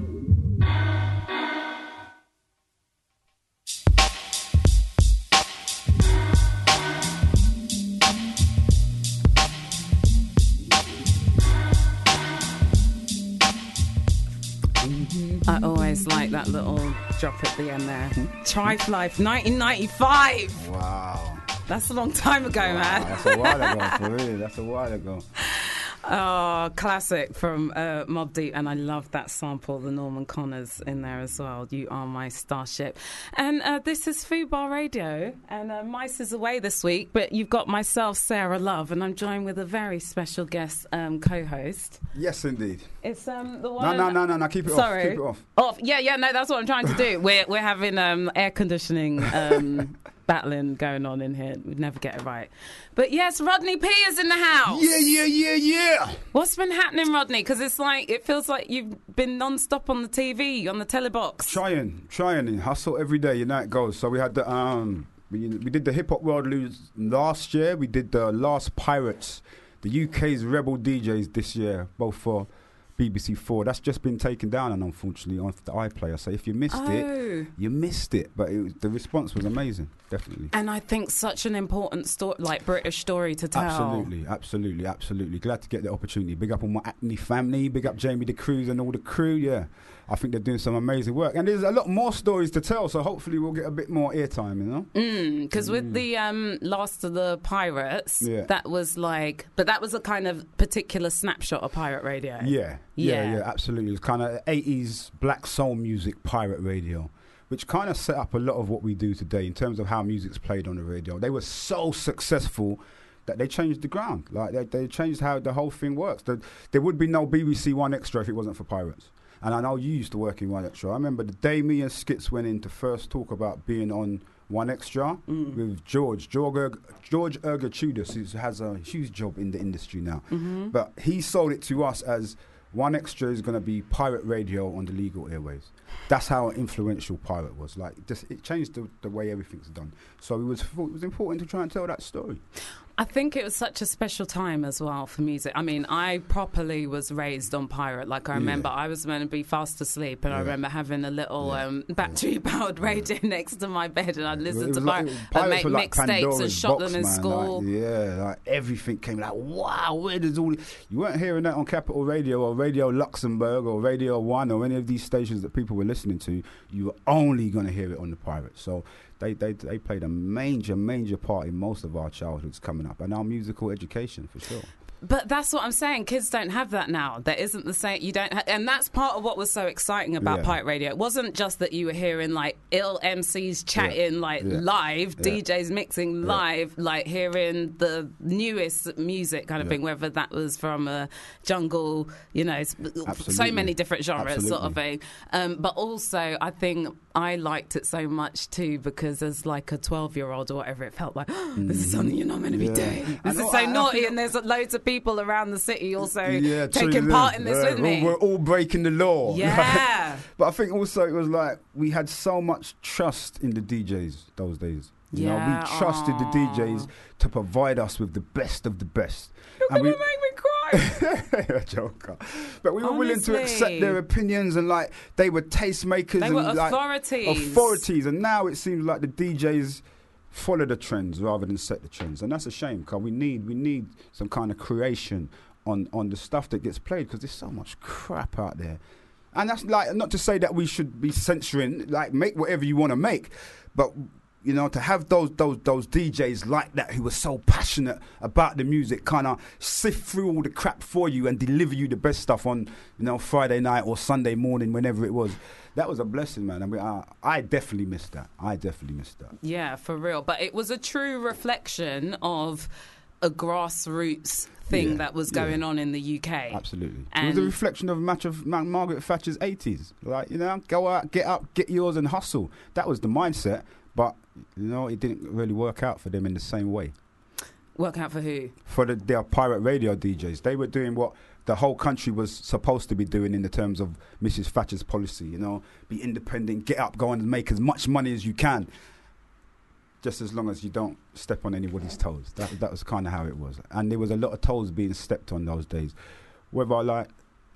[SPEAKER 6] I always like that little drop at the end there. Trife Life, nineteen ninety-five.
[SPEAKER 5] Wow.
[SPEAKER 6] That's a long time ago,
[SPEAKER 5] wow,
[SPEAKER 6] man.
[SPEAKER 5] That's a while ago, for real. That's a while ago.
[SPEAKER 6] Oh, classic from uh, Mobb Deep, and I love that sample, the Norman Connors in there as well. You are my starship. And uh, this is Fubar Radio, and uh, Mice is away this week, but you've got myself, Sarah Love, and I'm joined with a very special guest um, co-host.
[SPEAKER 5] Yes, indeed.
[SPEAKER 6] It's um the one.
[SPEAKER 5] No, no, no, no, no. Keep it
[SPEAKER 6] Sorry.
[SPEAKER 5] off. Keep it off.
[SPEAKER 6] Off. Yeah, yeah. No, that's what I'm trying to do. We're we're having um air conditioning um battling going on in here. We'd never get it right. But yes, Rodney P is in the house.
[SPEAKER 5] Yeah, yeah, yeah, yeah.
[SPEAKER 6] What's been happening, Rodney? Because it's like it feels like you've been non-stop on the T V, on the telebox.
[SPEAKER 5] Trying, trying, hustle every day. You know how it goes. So we had the um we we did the Hip Hop World Lose last year. We did the Last Pirates, the U K's Rebel D Js this year, both for B B C Four. That's just been taken down, and unfortunately on the iPlayer. So if you missed
[SPEAKER 6] Oh.
[SPEAKER 5] it, you missed it. But it was, the response was amazing, definitely.
[SPEAKER 6] And I think such an important story, like British story to tell.
[SPEAKER 5] Absolutely, absolutely, absolutely. Glad to get the opportunity. Big up on my Acne family. Big up Jamie the Cruz and all the crew. Yeah, I think they're doing some amazing work, and there's a lot more stories to tell. So hopefully we'll get a bit more airtime. You know,
[SPEAKER 6] Because mm, with the um, Last of the Pirates,
[SPEAKER 5] Yeah.
[SPEAKER 6] that was like, but that was a kind of particular snapshot of pirate radio.
[SPEAKER 5] Yeah, yeah,
[SPEAKER 6] Yeah.
[SPEAKER 5] yeah, absolutely. It's kind of eighties black soul music, pirate radio, which kind of set up a lot of what we do today in terms of how music's played on the radio. They were so successful that they changed the ground. Like they, they changed how the whole thing works. The, there would be no B B C One Extra if it wasn't for pirates. And I know you used to work in One Extra. I remember the day me and Skits went in to first talk about being on One Extra
[SPEAKER 6] Mm.
[SPEAKER 5] with George. George, Erg- George Ergatudis, who has a huge job in the industry now.
[SPEAKER 6] Mm-hmm.
[SPEAKER 5] But he sold it to us as One Extra is going to be pirate radio on the legal airways. That's how influential pirate was. Like, just it changed the, the way everything's done. So it was it was important to try and tell that story.
[SPEAKER 6] I think it was such a special time as well for music. I mean, I properly was raised on pirate. Like, I remember
[SPEAKER 5] Yeah.
[SPEAKER 6] I was meant to be fast asleep, and I
[SPEAKER 5] Yeah.
[SPEAKER 6] remember having a little
[SPEAKER 5] Yeah.
[SPEAKER 6] um, battery-powered radio next to my bed, and I'd
[SPEAKER 5] It
[SPEAKER 6] listen
[SPEAKER 5] was
[SPEAKER 6] to
[SPEAKER 5] like-
[SPEAKER 6] pirate. I'd
[SPEAKER 5] pirates
[SPEAKER 6] make
[SPEAKER 5] were like
[SPEAKER 6] mixtapes and
[SPEAKER 5] Pandora's
[SPEAKER 6] shot
[SPEAKER 5] box,
[SPEAKER 6] them in
[SPEAKER 5] man.
[SPEAKER 6] school.
[SPEAKER 5] Like, yeah, like everything came like, wow, where does all... You weren't hearing that on Capital Radio or Radio Luxembourg or Radio One or any of these stations that people were listening to. You were only going to hear it on the Pirates. So they, they they played a major, major part in most of our childhoods coming up and our musical education, for sure.
[SPEAKER 6] But that's what I'm saying. Kids don't have that now. There isn't the same. You don't, ha- and that's part of what was so exciting about
[SPEAKER 5] Yeah.
[SPEAKER 6] pirate radio. It wasn't just that you were hearing like ill M Cs chatting like
[SPEAKER 5] Yeah.
[SPEAKER 6] live,
[SPEAKER 5] Yeah.
[SPEAKER 6] D Js mixing
[SPEAKER 5] Yeah.
[SPEAKER 6] live, like hearing the newest music kind of
[SPEAKER 5] Yeah.
[SPEAKER 6] thing. Whether that was from a jungle, you know, s- so
[SPEAKER 5] Absolutely.
[SPEAKER 6] many different genres, sort of
[SPEAKER 5] Absolutely.
[SPEAKER 6] thing. Um, but also, I think I liked it so much too because as like a twelve-year-old or whatever, it felt like this is something you're not meant to be
[SPEAKER 5] Yeah.
[SPEAKER 6] doing.
[SPEAKER 5] I
[SPEAKER 6] This
[SPEAKER 5] know,
[SPEAKER 6] is so
[SPEAKER 5] I- I
[SPEAKER 6] naughty,
[SPEAKER 5] think-
[SPEAKER 6] and there's loads of people around the city also
[SPEAKER 5] Yeah,
[SPEAKER 6] taking
[SPEAKER 5] true,
[SPEAKER 6] part
[SPEAKER 5] it
[SPEAKER 6] in
[SPEAKER 5] is.
[SPEAKER 6] this
[SPEAKER 5] Yeah,
[SPEAKER 6] with me.
[SPEAKER 5] We're all breaking the law.
[SPEAKER 6] Yeah.
[SPEAKER 5] But I think also it was like we had so much trust in the D Js those days. You
[SPEAKER 6] Yeah,
[SPEAKER 5] know, we trusted the D Js to provide us with the best of the best.
[SPEAKER 6] You're
[SPEAKER 5] And
[SPEAKER 6] gonna
[SPEAKER 5] we-
[SPEAKER 6] make me cry.
[SPEAKER 5] Joker. But we were willing to
[SPEAKER 6] Honestly.
[SPEAKER 5] accept their opinions and like they were tastemakers
[SPEAKER 6] They
[SPEAKER 5] and
[SPEAKER 6] were
[SPEAKER 5] like,
[SPEAKER 6] authorities.
[SPEAKER 5] authorities. And now it seems like the D Js follow the trends rather than set the trends, and that's a shame because we need we need some kind of creation on on the stuff that gets played because there's so much crap out there. And that's like not to say that we should be censoring, like make whatever you want to make, but you know, to have those those those D Js like that who were so passionate about the music, kind of sift through all the crap for you and deliver you the best stuff on, you know, Friday night or Sunday morning, whenever it was. That was a blessing, man. I mean, I, I definitely missed that. I definitely missed that.
[SPEAKER 6] Yeah, for real. But it was a true reflection of a grassroots thing
[SPEAKER 5] Yeah,
[SPEAKER 6] that was
[SPEAKER 5] yeah.
[SPEAKER 6] going on in the U K.
[SPEAKER 5] Absolutely. It
[SPEAKER 6] And
[SPEAKER 5] was a reflection of much of Ma- Margaret Thatcher's eighties. Like, you know, go out, get up, get yours and hustle. That was the mindset. But, you know, it didn't really work out for them in the same way.
[SPEAKER 6] Work out for who?
[SPEAKER 5] For the, their pirate radio D Js. They were doing what the whole country was supposed to be doing in the terms of Missus Thatcher's policy, you know, be independent, get up, go and make as much money as you can, just as long as you don't step on anybody's toes. That, that was kind of how it was. And there was a lot of toes being stepped on those days. Whether I like...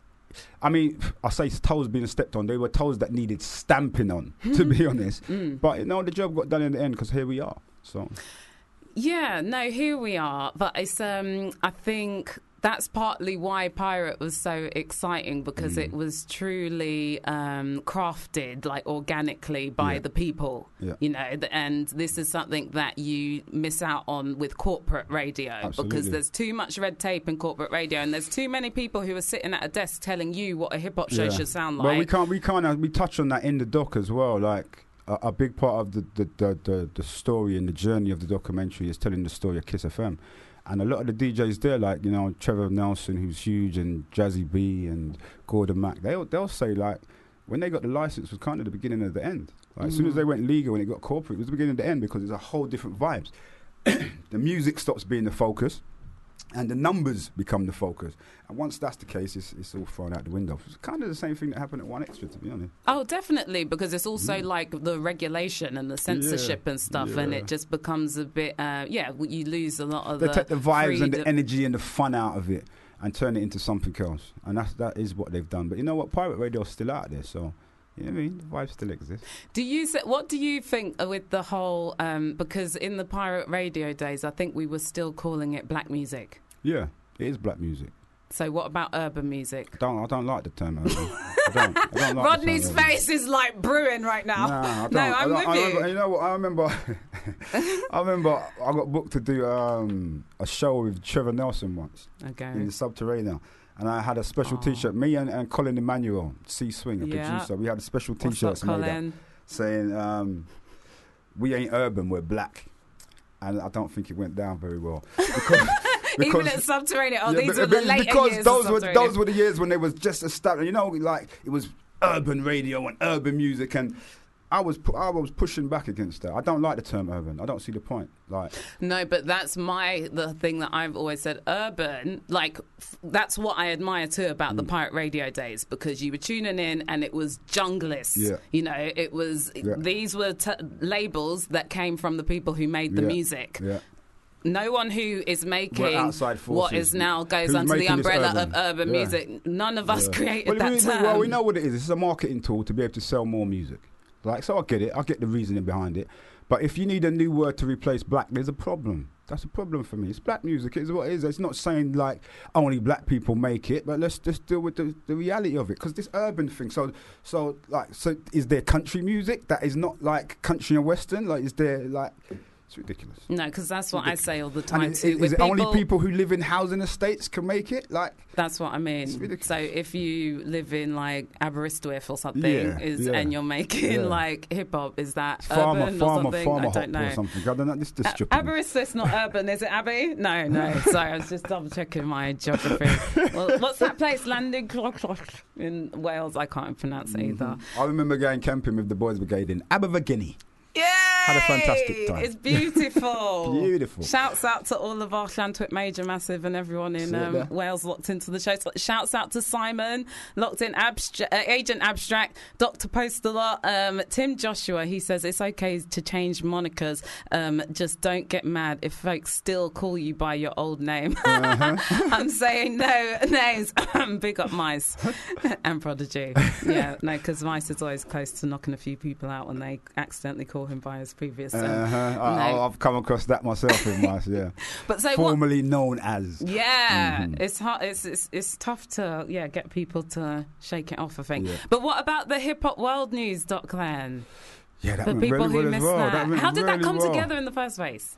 [SPEAKER 5] I mean, I say toes being stepped on. They were toes that needed stamping on, to be honest.
[SPEAKER 6] Mm.
[SPEAKER 5] But, you know, the job got done in the end because here we are. So...
[SPEAKER 6] Yeah, no, here we are. But it's, um, I think that's partly why Pirate was so exciting because
[SPEAKER 5] Mm.
[SPEAKER 6] it was truly um, crafted, like organically by
[SPEAKER 5] Yeah.
[SPEAKER 6] the people.
[SPEAKER 5] Yeah.
[SPEAKER 6] You know, th- and this is something that you miss out on with corporate radio because
[SPEAKER 5] Absolutely.
[SPEAKER 6] there's too much red tape in corporate radio, and there's too many people who are sitting at a desk telling you what a hip hop show
[SPEAKER 5] Yeah.
[SPEAKER 6] should sound like.
[SPEAKER 5] Well, we can't. We kind of we touch on that in the doc as well. Like a, a big part of the the, the the the story and the journey of the documentary is telling the story of Kiss F M, and a lot of the D Js there, like you know Trevor Nelson, who's huge, and Jazzy B and Gordon Mack, they'll they'll say like when they got the license was kind of the beginning of the end. Like, As soon as they went legal and it got corporate, it was the beginning of the end because it's a whole different vibes. The music stops being the focus. And the numbers become the focus. And once that's the case, it's, it's all thrown out the window. It's kind of the same thing that happened at One Extra, to be honest.
[SPEAKER 6] Oh, definitely, because it's also like the regulation and the censorship
[SPEAKER 5] Yeah,
[SPEAKER 6] and stuff, and
[SPEAKER 5] yeah.
[SPEAKER 6] it just becomes a bit, uh, yeah, w- you lose a lot of
[SPEAKER 5] They
[SPEAKER 6] the
[SPEAKER 5] take the vibes and
[SPEAKER 6] freedom.
[SPEAKER 5] the energy and the fun out of it. and turn it into something else. And that's, that is what they've done. But you know what? Pirate radio's still out there, so... You know what I mean? The vibe still exists.
[SPEAKER 6] Do you say, what do you think with the whole? Um, because in the pirate radio days, I think we were still calling it black music.
[SPEAKER 5] Yeah, it is black music.
[SPEAKER 6] So what about urban music?
[SPEAKER 5] I don't I don't like the term urban. I don't. I don't like
[SPEAKER 6] Rodney's
[SPEAKER 5] the term
[SPEAKER 6] face is like brewing right now.
[SPEAKER 5] Nah, I don't.
[SPEAKER 6] No, I'm
[SPEAKER 5] I don't,
[SPEAKER 6] with
[SPEAKER 5] I
[SPEAKER 6] you.
[SPEAKER 5] remember, you know what? I remember. I remember I got booked to do um, a show with Trevor Nelson once
[SPEAKER 6] Okay.
[SPEAKER 5] in the Subterranean. And I had a special
[SPEAKER 6] Oh.
[SPEAKER 5] T-shirt. Me and, and Colin Emmanuel, C Swing, a
[SPEAKER 6] Yeah.
[SPEAKER 5] producer. We had a special
[SPEAKER 6] What's
[SPEAKER 5] T-shirts
[SPEAKER 6] up,
[SPEAKER 5] made
[SPEAKER 6] Colin?
[SPEAKER 5] up saying, um, "We ain't urban, we're black." And I don't think it went down very well. Because,
[SPEAKER 6] Even at Subterranean. Oh,
[SPEAKER 5] yeah,
[SPEAKER 6] these
[SPEAKER 5] but-
[SPEAKER 6] were the
[SPEAKER 5] but
[SPEAKER 6] later
[SPEAKER 5] because
[SPEAKER 6] years
[SPEAKER 5] those
[SPEAKER 6] of
[SPEAKER 5] were
[SPEAKER 6] Subterranean.
[SPEAKER 5] those were the years when they was just established. You know, like it was urban radio and urban music, and I was pu- I was pushing back against that. I don't like the term urban. I don't see the point. Like
[SPEAKER 6] No, but that's my the thing that I've always said. Urban, like f- that's what I admire too about
[SPEAKER 5] Mm.
[SPEAKER 6] the pirate radio days, because you were tuning in and it was junglist.
[SPEAKER 5] Yeah.
[SPEAKER 6] You know, it was
[SPEAKER 5] Yeah.
[SPEAKER 6] these were t- labels that came from the people who made the
[SPEAKER 5] yeah,
[SPEAKER 6] music.
[SPEAKER 5] Yeah.
[SPEAKER 6] No one who is making
[SPEAKER 5] We're outside
[SPEAKER 6] what
[SPEAKER 5] forces.
[SPEAKER 6] is now goes
[SPEAKER 5] Who's
[SPEAKER 6] under the
[SPEAKER 5] making this
[SPEAKER 6] umbrella
[SPEAKER 5] urban?
[SPEAKER 6] of urban
[SPEAKER 5] Yeah.
[SPEAKER 6] music. None of us
[SPEAKER 5] Yeah.
[SPEAKER 6] created
[SPEAKER 5] well,
[SPEAKER 6] that
[SPEAKER 5] we,
[SPEAKER 6] term.
[SPEAKER 5] Well, we know what it is. It's a marketing tool to be able to sell more music. Like, so I get it. I get the reasoning behind it. But if you need a new word to replace black, there's a problem. That's a problem for me. It's black music. It's what it is. It's not saying like only black people make it, but let's just deal with the, the reality of it. Because this urban thing. So, so like, so is there country music that is not like country and western? Like, is there like? It's ridiculous.
[SPEAKER 6] No, because that's what I say all the time
[SPEAKER 5] And
[SPEAKER 6] too.
[SPEAKER 5] is,
[SPEAKER 6] With
[SPEAKER 5] is it only people who live in housing estates can make it? Like,
[SPEAKER 6] that's what I mean.
[SPEAKER 5] ridiculous.
[SPEAKER 6] So if you live in like Aberystwyth or something,
[SPEAKER 5] Yeah,
[SPEAKER 6] is
[SPEAKER 5] yeah.
[SPEAKER 6] and you're making
[SPEAKER 5] Yeah.
[SPEAKER 6] like hip hop, is that
[SPEAKER 5] farmer,
[SPEAKER 6] urban or
[SPEAKER 5] farmer,
[SPEAKER 6] something?
[SPEAKER 5] farmer
[SPEAKER 6] I don't
[SPEAKER 5] hop
[SPEAKER 6] know.
[SPEAKER 5] or something. I don't know. This, this
[SPEAKER 6] A-
[SPEAKER 5] tripping.
[SPEAKER 6] Aberystwyth's not urban, is it, Abby? No, no. Sorry, I was just double checking my geography. Well, what's that place? Landing in Wales. I can't pronounce it either.
[SPEAKER 5] I remember going camping with the Boys Brigade in Abergavenny.
[SPEAKER 6] Yay!
[SPEAKER 5] Had a fantastic time.
[SPEAKER 6] It's beautiful.
[SPEAKER 5] Beautiful.
[SPEAKER 6] Shouts out to all of our Llantwit Major Massive and everyone in
[SPEAKER 5] See it there?
[SPEAKER 6] um, Wales locked into the show. So shouts out to Simon, locked in Abstra- uh, Agent Abstract, Doctor Postalot, um, Tim Joshua. He says it's okay to change monikers. Um, just don't get mad if folks still call you by your old name.
[SPEAKER 5] Uh-huh.
[SPEAKER 6] I'm saying no names. Big up Mice and Prodigy. Yeah, no, because Mice is always close to knocking a few people out when they accidentally call him by his previous um,
[SPEAKER 5] Uh-huh. I,
[SPEAKER 6] no.
[SPEAKER 5] I've come across that myself in my yeah.
[SPEAKER 6] But so what?
[SPEAKER 5] Formerly known as.
[SPEAKER 6] Yeah,
[SPEAKER 5] Mhm.
[SPEAKER 6] it's hard. It's, it's it's tough to yeah get people to shake it off. I think.
[SPEAKER 5] Yeah.
[SPEAKER 6] But what about the hip hop world news, Doc Glenn?
[SPEAKER 5] Yeah, that
[SPEAKER 6] For
[SPEAKER 5] went
[SPEAKER 6] people
[SPEAKER 5] really
[SPEAKER 6] who
[SPEAKER 5] well as
[SPEAKER 6] missed
[SPEAKER 5] well.
[SPEAKER 6] that,
[SPEAKER 5] That went
[SPEAKER 6] how did that
[SPEAKER 5] really
[SPEAKER 6] come
[SPEAKER 5] well.
[SPEAKER 6] together in the first place?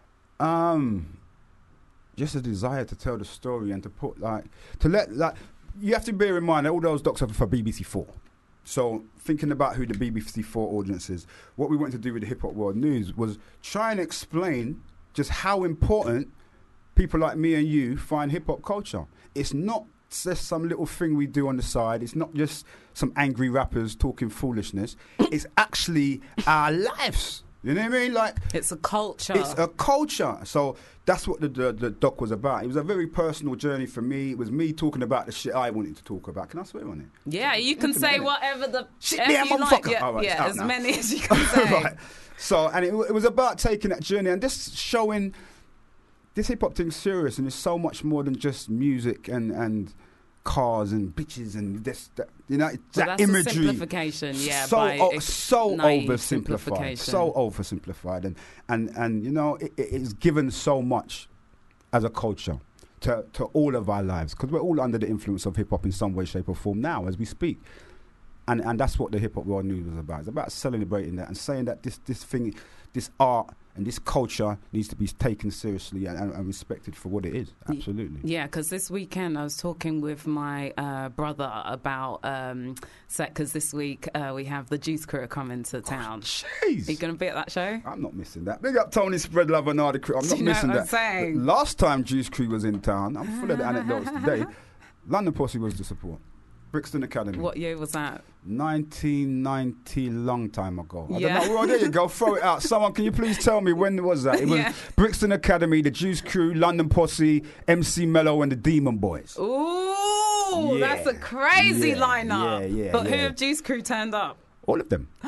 [SPEAKER 5] Um, just a desire to tell the story and to put like to let like you have to bear in mind that all those docs are for B B C Four. So thinking about who the B B C Four audience is, what we wanted to do with the Hip Hop World News was try and explain just how important people like me and you find hip hop culture. It's not just some little thing we do on the side. It's not just some angry rappers talking foolishness. It's actually our lives. You know what I mean? Like
[SPEAKER 6] it's a culture.
[SPEAKER 5] It's a culture. So that's what the, the the doc was about. It was a very personal journey for me. It was me talking about the shit I wanted to talk about. Can I swear on it?
[SPEAKER 6] Yeah, you can
[SPEAKER 5] Intimate,
[SPEAKER 6] say
[SPEAKER 5] innit?
[SPEAKER 6] whatever the
[SPEAKER 5] Shit,
[SPEAKER 6] F
[SPEAKER 5] yeah,
[SPEAKER 6] you like.
[SPEAKER 5] motherfucker.
[SPEAKER 6] Yeah,
[SPEAKER 5] All right,
[SPEAKER 6] yeah
[SPEAKER 5] stop
[SPEAKER 6] as
[SPEAKER 5] now.
[SPEAKER 6] many as you can say.
[SPEAKER 5] Right. So, and it, it was about taking that journey and just showing this hip hop thing's serious, and it's so much more than just music and and cars and bitches and this that, you know
[SPEAKER 6] Well,
[SPEAKER 5] that
[SPEAKER 6] that's a
[SPEAKER 5] imagery.
[SPEAKER 6] simplification, yeah,
[SPEAKER 5] So
[SPEAKER 6] by
[SPEAKER 5] o-
[SPEAKER 6] ex-
[SPEAKER 5] so
[SPEAKER 6] naive
[SPEAKER 5] oversimplified,
[SPEAKER 6] simplification.
[SPEAKER 5] so oversimplified, and and and you know it, it- it's given so much as a culture to to all of our lives because we're all under the influence of hip hop in some way, shape, or form now as we speak. And and that's what the Hip Hop World News was about. It's about celebrating that and saying that this this thing, this art and this culture needs to be taken seriously and, and, and respected for what it is. Absolutely.
[SPEAKER 6] Yeah, because this weekend I was talking with my uh, brother about um, because this week uh, we have the Juice Crew coming to town.
[SPEAKER 5] Jeez.
[SPEAKER 6] Are you going to be at that show?
[SPEAKER 5] I'm not missing that. Big up Tony Spread Love and all the crew. I'm
[SPEAKER 6] Do
[SPEAKER 5] not
[SPEAKER 6] you know
[SPEAKER 5] missing
[SPEAKER 6] what I'm
[SPEAKER 5] that.
[SPEAKER 6] saying?
[SPEAKER 5] The last time Juice Crew was in town, I'm full of the anecdotes today. London Posse was the support. Brixton Academy.
[SPEAKER 6] What year was that?
[SPEAKER 5] nineteen ninety, long time ago. I
[SPEAKER 6] Yeah.
[SPEAKER 5] don't know. Well, there you go. Throw it out. Someone, can you please tell me when was that? It was
[SPEAKER 6] Yeah.
[SPEAKER 5] Brixton Academy, the Juice Crew, London Posse, M C Mello, and the Demon Boys.
[SPEAKER 6] Ooh,
[SPEAKER 5] Yeah.
[SPEAKER 6] that's a crazy
[SPEAKER 5] Yeah,
[SPEAKER 6] lineup.
[SPEAKER 5] yeah, yeah,
[SPEAKER 6] But who
[SPEAKER 5] yeah.
[SPEAKER 6] have Juice Crew turned up?
[SPEAKER 5] All of them.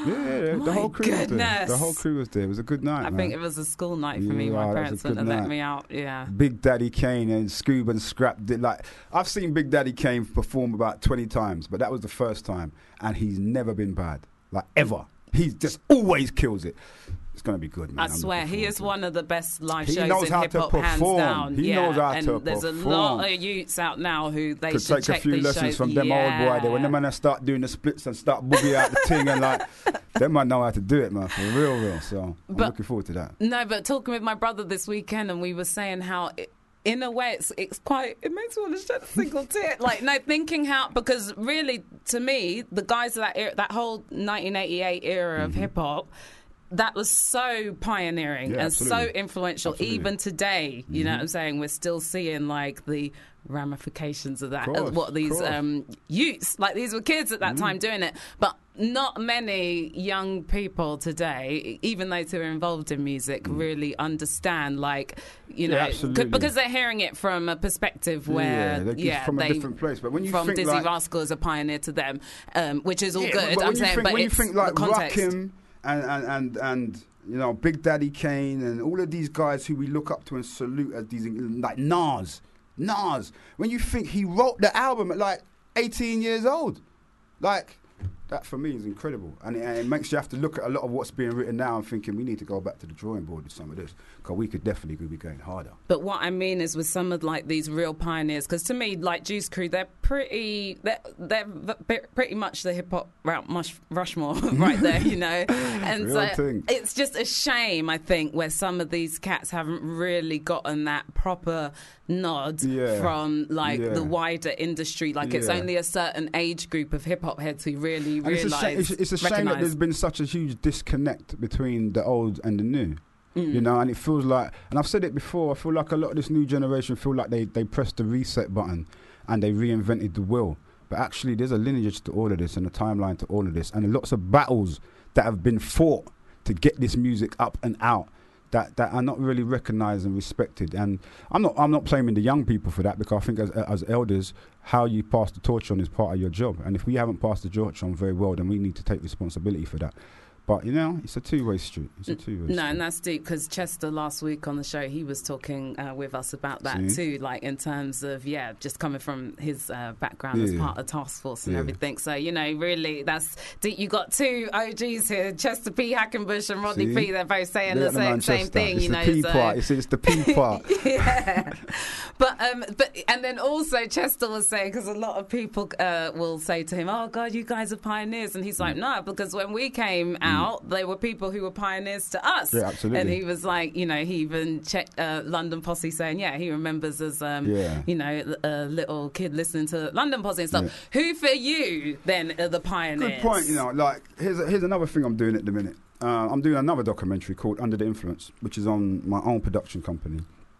[SPEAKER 5] Yeah, yeah,
[SPEAKER 6] My
[SPEAKER 5] the whole crew was there.
[SPEAKER 6] goodness.
[SPEAKER 5] The whole crew was there. It was a good night,
[SPEAKER 6] I
[SPEAKER 5] man.
[SPEAKER 6] think it was a school night for me.
[SPEAKER 5] Yeah,
[SPEAKER 6] My
[SPEAKER 5] it was a
[SPEAKER 6] parents
[SPEAKER 5] good
[SPEAKER 6] wouldn't have let
[SPEAKER 5] night.
[SPEAKER 6] me out. Yeah.
[SPEAKER 5] Big Daddy Kane and Scoob and Scrap did like I've seen Big Daddy Kane perform about twenty times, but that was the first time, and he's never been bad, like ever. He just always kills it. It's gonna be good, man.
[SPEAKER 6] I
[SPEAKER 5] I'm
[SPEAKER 6] swear,
[SPEAKER 5] looking
[SPEAKER 6] he
[SPEAKER 5] forward
[SPEAKER 6] is
[SPEAKER 5] to it.
[SPEAKER 6] one of the best live
[SPEAKER 5] He
[SPEAKER 6] shows
[SPEAKER 5] knows
[SPEAKER 6] in
[SPEAKER 5] how
[SPEAKER 6] hip
[SPEAKER 5] to
[SPEAKER 6] hop, hands
[SPEAKER 5] perform.
[SPEAKER 6] down.
[SPEAKER 5] He
[SPEAKER 6] yeah.
[SPEAKER 5] knows how
[SPEAKER 6] and
[SPEAKER 5] to
[SPEAKER 6] there's a
[SPEAKER 5] perform.
[SPEAKER 6] lot of youths out now who they
[SPEAKER 5] Could
[SPEAKER 6] should
[SPEAKER 5] take
[SPEAKER 6] check
[SPEAKER 5] a few
[SPEAKER 6] these
[SPEAKER 5] lessons
[SPEAKER 6] shows.
[SPEAKER 5] from them
[SPEAKER 6] yeah.
[SPEAKER 5] old boy. They when them man start doing the splits and start boogie out the thing and like them man know how to do it, man, for real, real. So I'm
[SPEAKER 6] But-
[SPEAKER 5] looking forward to that.
[SPEAKER 6] No, but talking with my brother this weekend, and we were saying how, it, in a way, it's it's quite. It makes me want to shed a single tear. Like, no, thinking how, because really, to me, the guys of that era, that whole nineteen eighty-eight era of hip hop. That was so pioneering
[SPEAKER 5] Yeah,
[SPEAKER 6] and
[SPEAKER 5] absolutely.
[SPEAKER 6] so influential.
[SPEAKER 5] Absolutely.
[SPEAKER 6] Even today, you know what I'm saying? We're still seeing like the ramifications of that.
[SPEAKER 5] Of course,
[SPEAKER 6] uh, what these
[SPEAKER 5] of course.
[SPEAKER 6] um, youths, like these were kids at that time doing it, but not many young people today, even those who are involved in music, really understand. Like, you know,
[SPEAKER 5] Yeah,
[SPEAKER 6] c-
[SPEAKER 5] absolutely.
[SPEAKER 6] because they're hearing it from a perspective where,
[SPEAKER 5] Yeah, they're
[SPEAKER 6] yeah,
[SPEAKER 5] just from a
[SPEAKER 6] they,
[SPEAKER 5] different place. But when you
[SPEAKER 6] from
[SPEAKER 5] think
[SPEAKER 6] Dizzy
[SPEAKER 5] like,
[SPEAKER 6] Rascal is a pioneer to them, um, which is all
[SPEAKER 5] Yeah,
[SPEAKER 6] good.
[SPEAKER 5] but
[SPEAKER 6] I'm
[SPEAKER 5] when you
[SPEAKER 6] saying,
[SPEAKER 5] think,
[SPEAKER 6] but
[SPEAKER 5] when you
[SPEAKER 6] it's
[SPEAKER 5] think like
[SPEAKER 6] the context.
[SPEAKER 5] Rakim and, and and and you know Big Daddy Kane and all of these guys who we look up to and salute as these like Nas, Nas. When you think he wrote the album at like eighteen years old, like. That for me is incredible, and it, and it makes you have to look at a lot of what's being written now and thinking we need to go back to the drawing board with some of this, because we could definitely be going harder.
[SPEAKER 6] But what I mean is with some of like these real pioneers, because to me, like Juice Crew, they're pretty, they're, they're v- pretty much the hip hop Mount Mush- Rushmore right there, you know. And
[SPEAKER 5] Real
[SPEAKER 6] so
[SPEAKER 5] thing.
[SPEAKER 6] it's just a shame, I think, where some of these cats haven't really gotten that proper nod
[SPEAKER 5] Yeah.
[SPEAKER 6] from like
[SPEAKER 5] Yeah.
[SPEAKER 6] the wider industry. Like it's
[SPEAKER 5] Yeah.
[SPEAKER 6] only a certain age group of hip hop heads who really
[SPEAKER 5] And it's a,
[SPEAKER 6] realise,
[SPEAKER 5] shame, it's, it's a shame that
[SPEAKER 6] recognise.
[SPEAKER 5] there's been such a huge disconnect between the old and the new.
[SPEAKER 6] Mm.
[SPEAKER 5] You know, and it feels like, and I've said it before, I feel like a lot of this new generation feel like they, they pressed the reset button and they reinvented the wheel. But actually, there's a lineage to all of this and a timeline to all of this, and lots of battles that have been fought to get this music up and out. That, that are not really recognised and respected, and I'm not I'm not blaming the young people for that, because I think as as elders, how you pass the torch on is part of your job, and if we haven't passed the torch on very well, then we need to take responsibility for that. But you know, it's a two-way street. It's a two-way
[SPEAKER 6] No,
[SPEAKER 5] street.
[SPEAKER 6] and that's deep, because Chester last week on the show, he was talking uh, with us about that
[SPEAKER 5] See?
[SPEAKER 6] too, like in terms of, yeah, just coming from his uh, background as
[SPEAKER 5] Yeah.
[SPEAKER 6] part of Task Force and
[SPEAKER 5] Yeah.
[SPEAKER 6] everything. So, you know, really, that's deep. You got two O Gs here, Chester P. Hackenbush and Rodney
[SPEAKER 5] See?
[SPEAKER 6] P. They're both saying
[SPEAKER 5] They're
[SPEAKER 6] the
[SPEAKER 5] at
[SPEAKER 6] same, same
[SPEAKER 5] Manchester.
[SPEAKER 6] thing,
[SPEAKER 5] It's
[SPEAKER 6] you
[SPEAKER 5] the
[SPEAKER 6] know.
[SPEAKER 5] P
[SPEAKER 6] so-
[SPEAKER 5] part. It's, it's the P part.
[SPEAKER 6] yeah. But, um, but, and then also Chester was saying, because a lot of people uh, will say to him, oh, God, you guys are pioneers. And he's
[SPEAKER 5] Mm.
[SPEAKER 6] like, no, because when we came out, they were people who were pioneers to us.
[SPEAKER 5] Yeah, absolutely.
[SPEAKER 6] And he was like, you know, he even checked uh, London Posse saying, yeah, he remembers as, um,
[SPEAKER 5] Yeah.
[SPEAKER 6] you know, a little kid listening to London Posse and stuff. Who for you then are the pioneers?
[SPEAKER 5] Good point. You know, like here's a, here's another thing I'm doing at the minute. Uh, I'm doing another documentary called Under the Influence, which is on my own production company,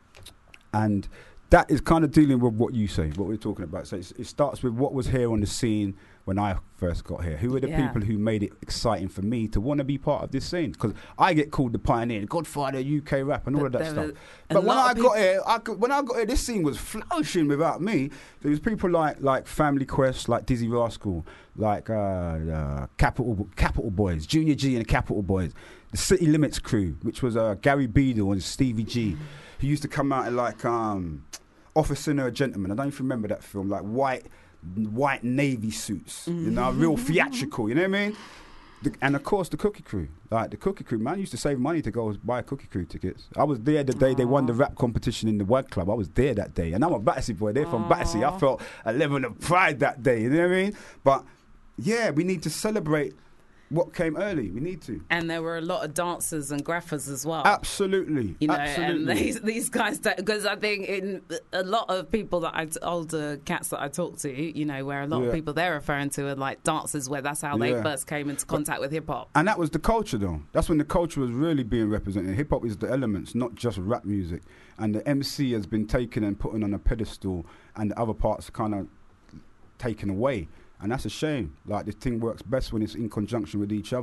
[SPEAKER 5] and that is kind of dealing with what you say, what we're talking about. So it's, it starts with what was here on the scene when I first got here. Who were the
[SPEAKER 6] Yeah.
[SPEAKER 5] people who made it exciting for me to want to be part of this scene? Because I get called the pioneer, the Godfather, U K rap, and all
[SPEAKER 6] But
[SPEAKER 5] of that
[SPEAKER 6] there
[SPEAKER 5] stuff.
[SPEAKER 6] were a
[SPEAKER 5] But when
[SPEAKER 6] lot
[SPEAKER 5] I
[SPEAKER 6] of
[SPEAKER 5] got
[SPEAKER 6] peop-
[SPEAKER 5] here, I could, when I got here, this scene was flourishing without me. There was people like like Family Quest, like Dizzy Rascal, like uh, uh, Capital Capital Boys, Junior G and the Capital Boys, the City Limits crew, which was uh, Gary Beadle and Stevie G, who used to come out in like um, Officer and a Gentleman. I don't even remember that film, like white white navy suits, you know, real theatrical. You know what I mean? The, and of course the Cookie Crew, like the Cookie Crew, man used to save money to go buy Cookie Crew tickets. I was there the day they won the rap competition in the Wag Club. I was there that day, and I'm a Battersea boy. They're from Battersea. I felt a level of pride that day. You know what I mean? But yeah, we need to celebrate what came early. We need to.
[SPEAKER 6] And there were a lot of dancers and graphers as well.
[SPEAKER 5] Absolutely.
[SPEAKER 6] You know,
[SPEAKER 5] Absolutely.
[SPEAKER 6] and these these guys, because I think in a lot of people that I, older cats that I talk to, you know, where a lot
[SPEAKER 5] Yeah.
[SPEAKER 6] of people they're referring to are like dancers, where that's how they
[SPEAKER 5] Yeah.
[SPEAKER 6] first came into contact with hip hop.
[SPEAKER 5] And that was the culture, though. That's when the culture was really being represented. Hip hop is the elements, not just rap music. And the M C has been taken and put on a pedestal, and the other parts kind of taken away. And that's a shame. Like, this thing works best when it's in conjunction with each other.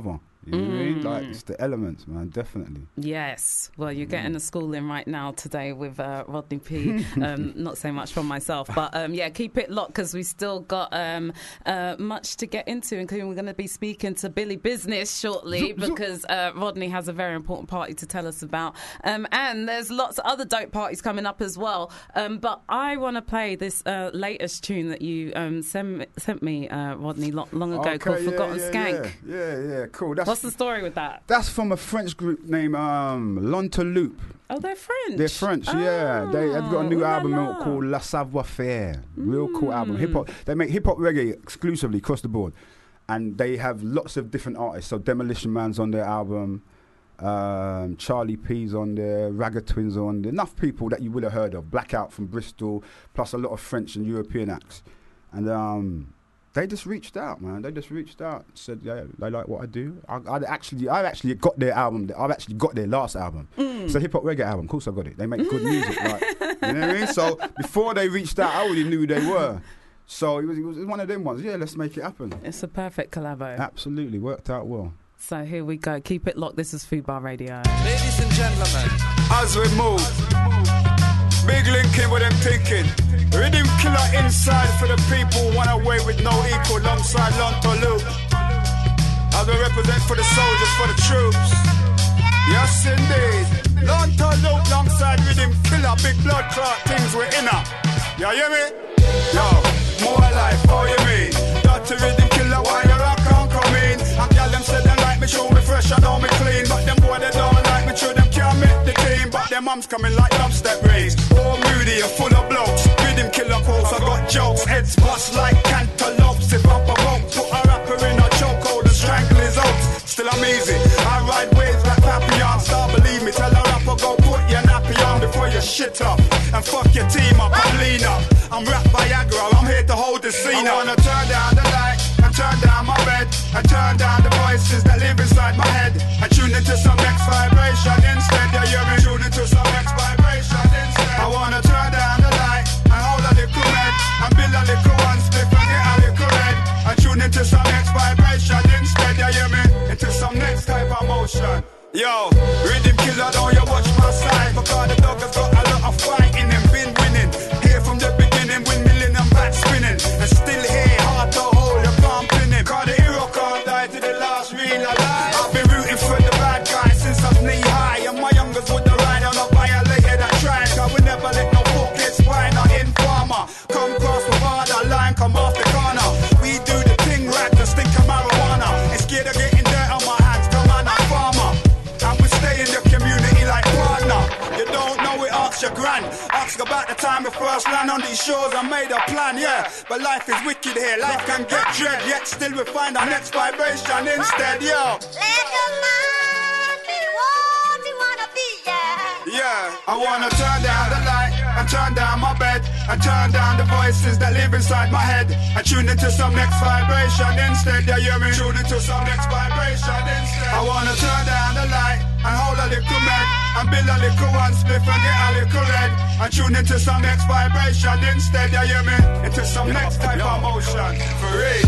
[SPEAKER 5] You know what I mean?
[SPEAKER 6] Mm.
[SPEAKER 5] Like, it's the elements, man, definitely.
[SPEAKER 6] Yes. Well, you're getting a schooling right now today with uh, Rodney P. um, not so much from myself, but um, yeah, keep it locked because we still got um, uh, much to get into, including we're going to be speaking to Billy Business shortly because uh, Rodney has a very important party to tell us about. Um, and there's lots of other dope parties coming up as well. Um, but I want to play this uh, latest tune that you um, sent, sent me, uh, Rodney, lo- long ago
[SPEAKER 5] Okay,
[SPEAKER 6] called
[SPEAKER 5] yeah,
[SPEAKER 6] Forgotten
[SPEAKER 5] yeah,
[SPEAKER 6] Skank.
[SPEAKER 5] Yeah, yeah, yeah, cool. That's
[SPEAKER 6] What's the story with that?
[SPEAKER 5] That's from a French group named um, Lonteloup.
[SPEAKER 6] Oh, they're French.
[SPEAKER 5] They're French, yeah. They have got a new
[SPEAKER 6] Oh, la,
[SPEAKER 5] album
[SPEAKER 6] la.
[SPEAKER 5] called La Savoir Faire. Real cool
[SPEAKER 6] Mm.
[SPEAKER 5] album. Hip hop. They make hip hop reggae exclusively across the board, and they have lots of different artists. So Demolition Man's on their album. Um, Charlie P's on there. Ragga Twins are on there. Enough people that you would have heard of. Blackout from Bristol, plus a lot of French and European acts, and um. They just reached out, man. They just reached out, said, "Yeah, they like what I do." I, I actually, I actually got their album. I've actually got their last album.
[SPEAKER 6] Mm.
[SPEAKER 5] It's a hip hop reggae album. Of course, I got it. They make good music, like, you know what I mean. So before they reached out, I already knew who they were. So it was, it was one of them ones. Yeah, let's make it happen.
[SPEAKER 6] It's a perfect collabo.
[SPEAKER 5] Absolutely, worked out well.
[SPEAKER 6] So here we go. Keep it locked. This is Fubar Radio.
[SPEAKER 3] Ladies and gentlemen,
[SPEAKER 4] As we move, big linking with them thinking. Rhythm killer inside for the people who want away with no equal alongside Lonteloup. As we represent for the soldiers, for the troops. Yes, indeed. Lonteloup alongside rhythm killer, big blood clot things we're inner. You hear me? Yo, more life, how you mean? Dirty rhythm killer, why you rock on come in? And y'all them say they like me, show me fresh, I know me clean. But them boy they don't like me, true, them can't make the team. But them mums coming like dubstep rays. Oh, moody and full of blokes. Rhythm killer quotes, I got jokes. Heads bust like cantaloupes. If I'm provoked, put a rapper in a chokehold and strangle his oats. Still I'm easy, I ride waves like Papillon. Star, believe me, tell a rapper go put your nappy on before you shit up. And fuck your team up and lean up. I'm rap Viagra, I'm here to hold the scene. I wanna turn down the light and turn down my bed and turn down the voices that live inside my head and tune into some next vibration instead. Yeah, you're me tune into some next vibration instead. I wanna turn down the light and hold a little red and build a little one split and get a little red and tune into some next vibration instead. Yeah, you're me into some next type of motion. Yo, rhythm killer, don't you watch my side because the dog has got a lot of fight in him, been winning. Here from the beginning, windmilling and back spinning. And still here, hard to hold, you can't pin him. Cause the hero can't die to the last real alive. I've been rooting for the bad guys since I was knee high. And my youngers would have ride on a violator that tried. Cause we never let no book get spine or informer. Come cross the border line, come off the corner. We do the thing right to stink of marijuana. Ain't scared of getting dirt on my hands, come on, I'm farmer. And we stay in the community like partner. You don't know it, ask your gran. Ask about the time we first land on these shores. I made a plan, yeah. But life is wicked here, life can get dread. Yet still we find our next vibration instead, yo.
[SPEAKER 11] Let your mind be what you wanna be, yeah.
[SPEAKER 4] Yeah, I wanna turn down the light and turn down my bed and turn down the voices that live inside my head and tune into some next vibration instead. Yeah, you me tune into some next vibration instead. I wanna turn down the light and hold a little med and build a little one split and get a little red and tune into some next vibration instead. Yeah, you me into some next type of motion for real.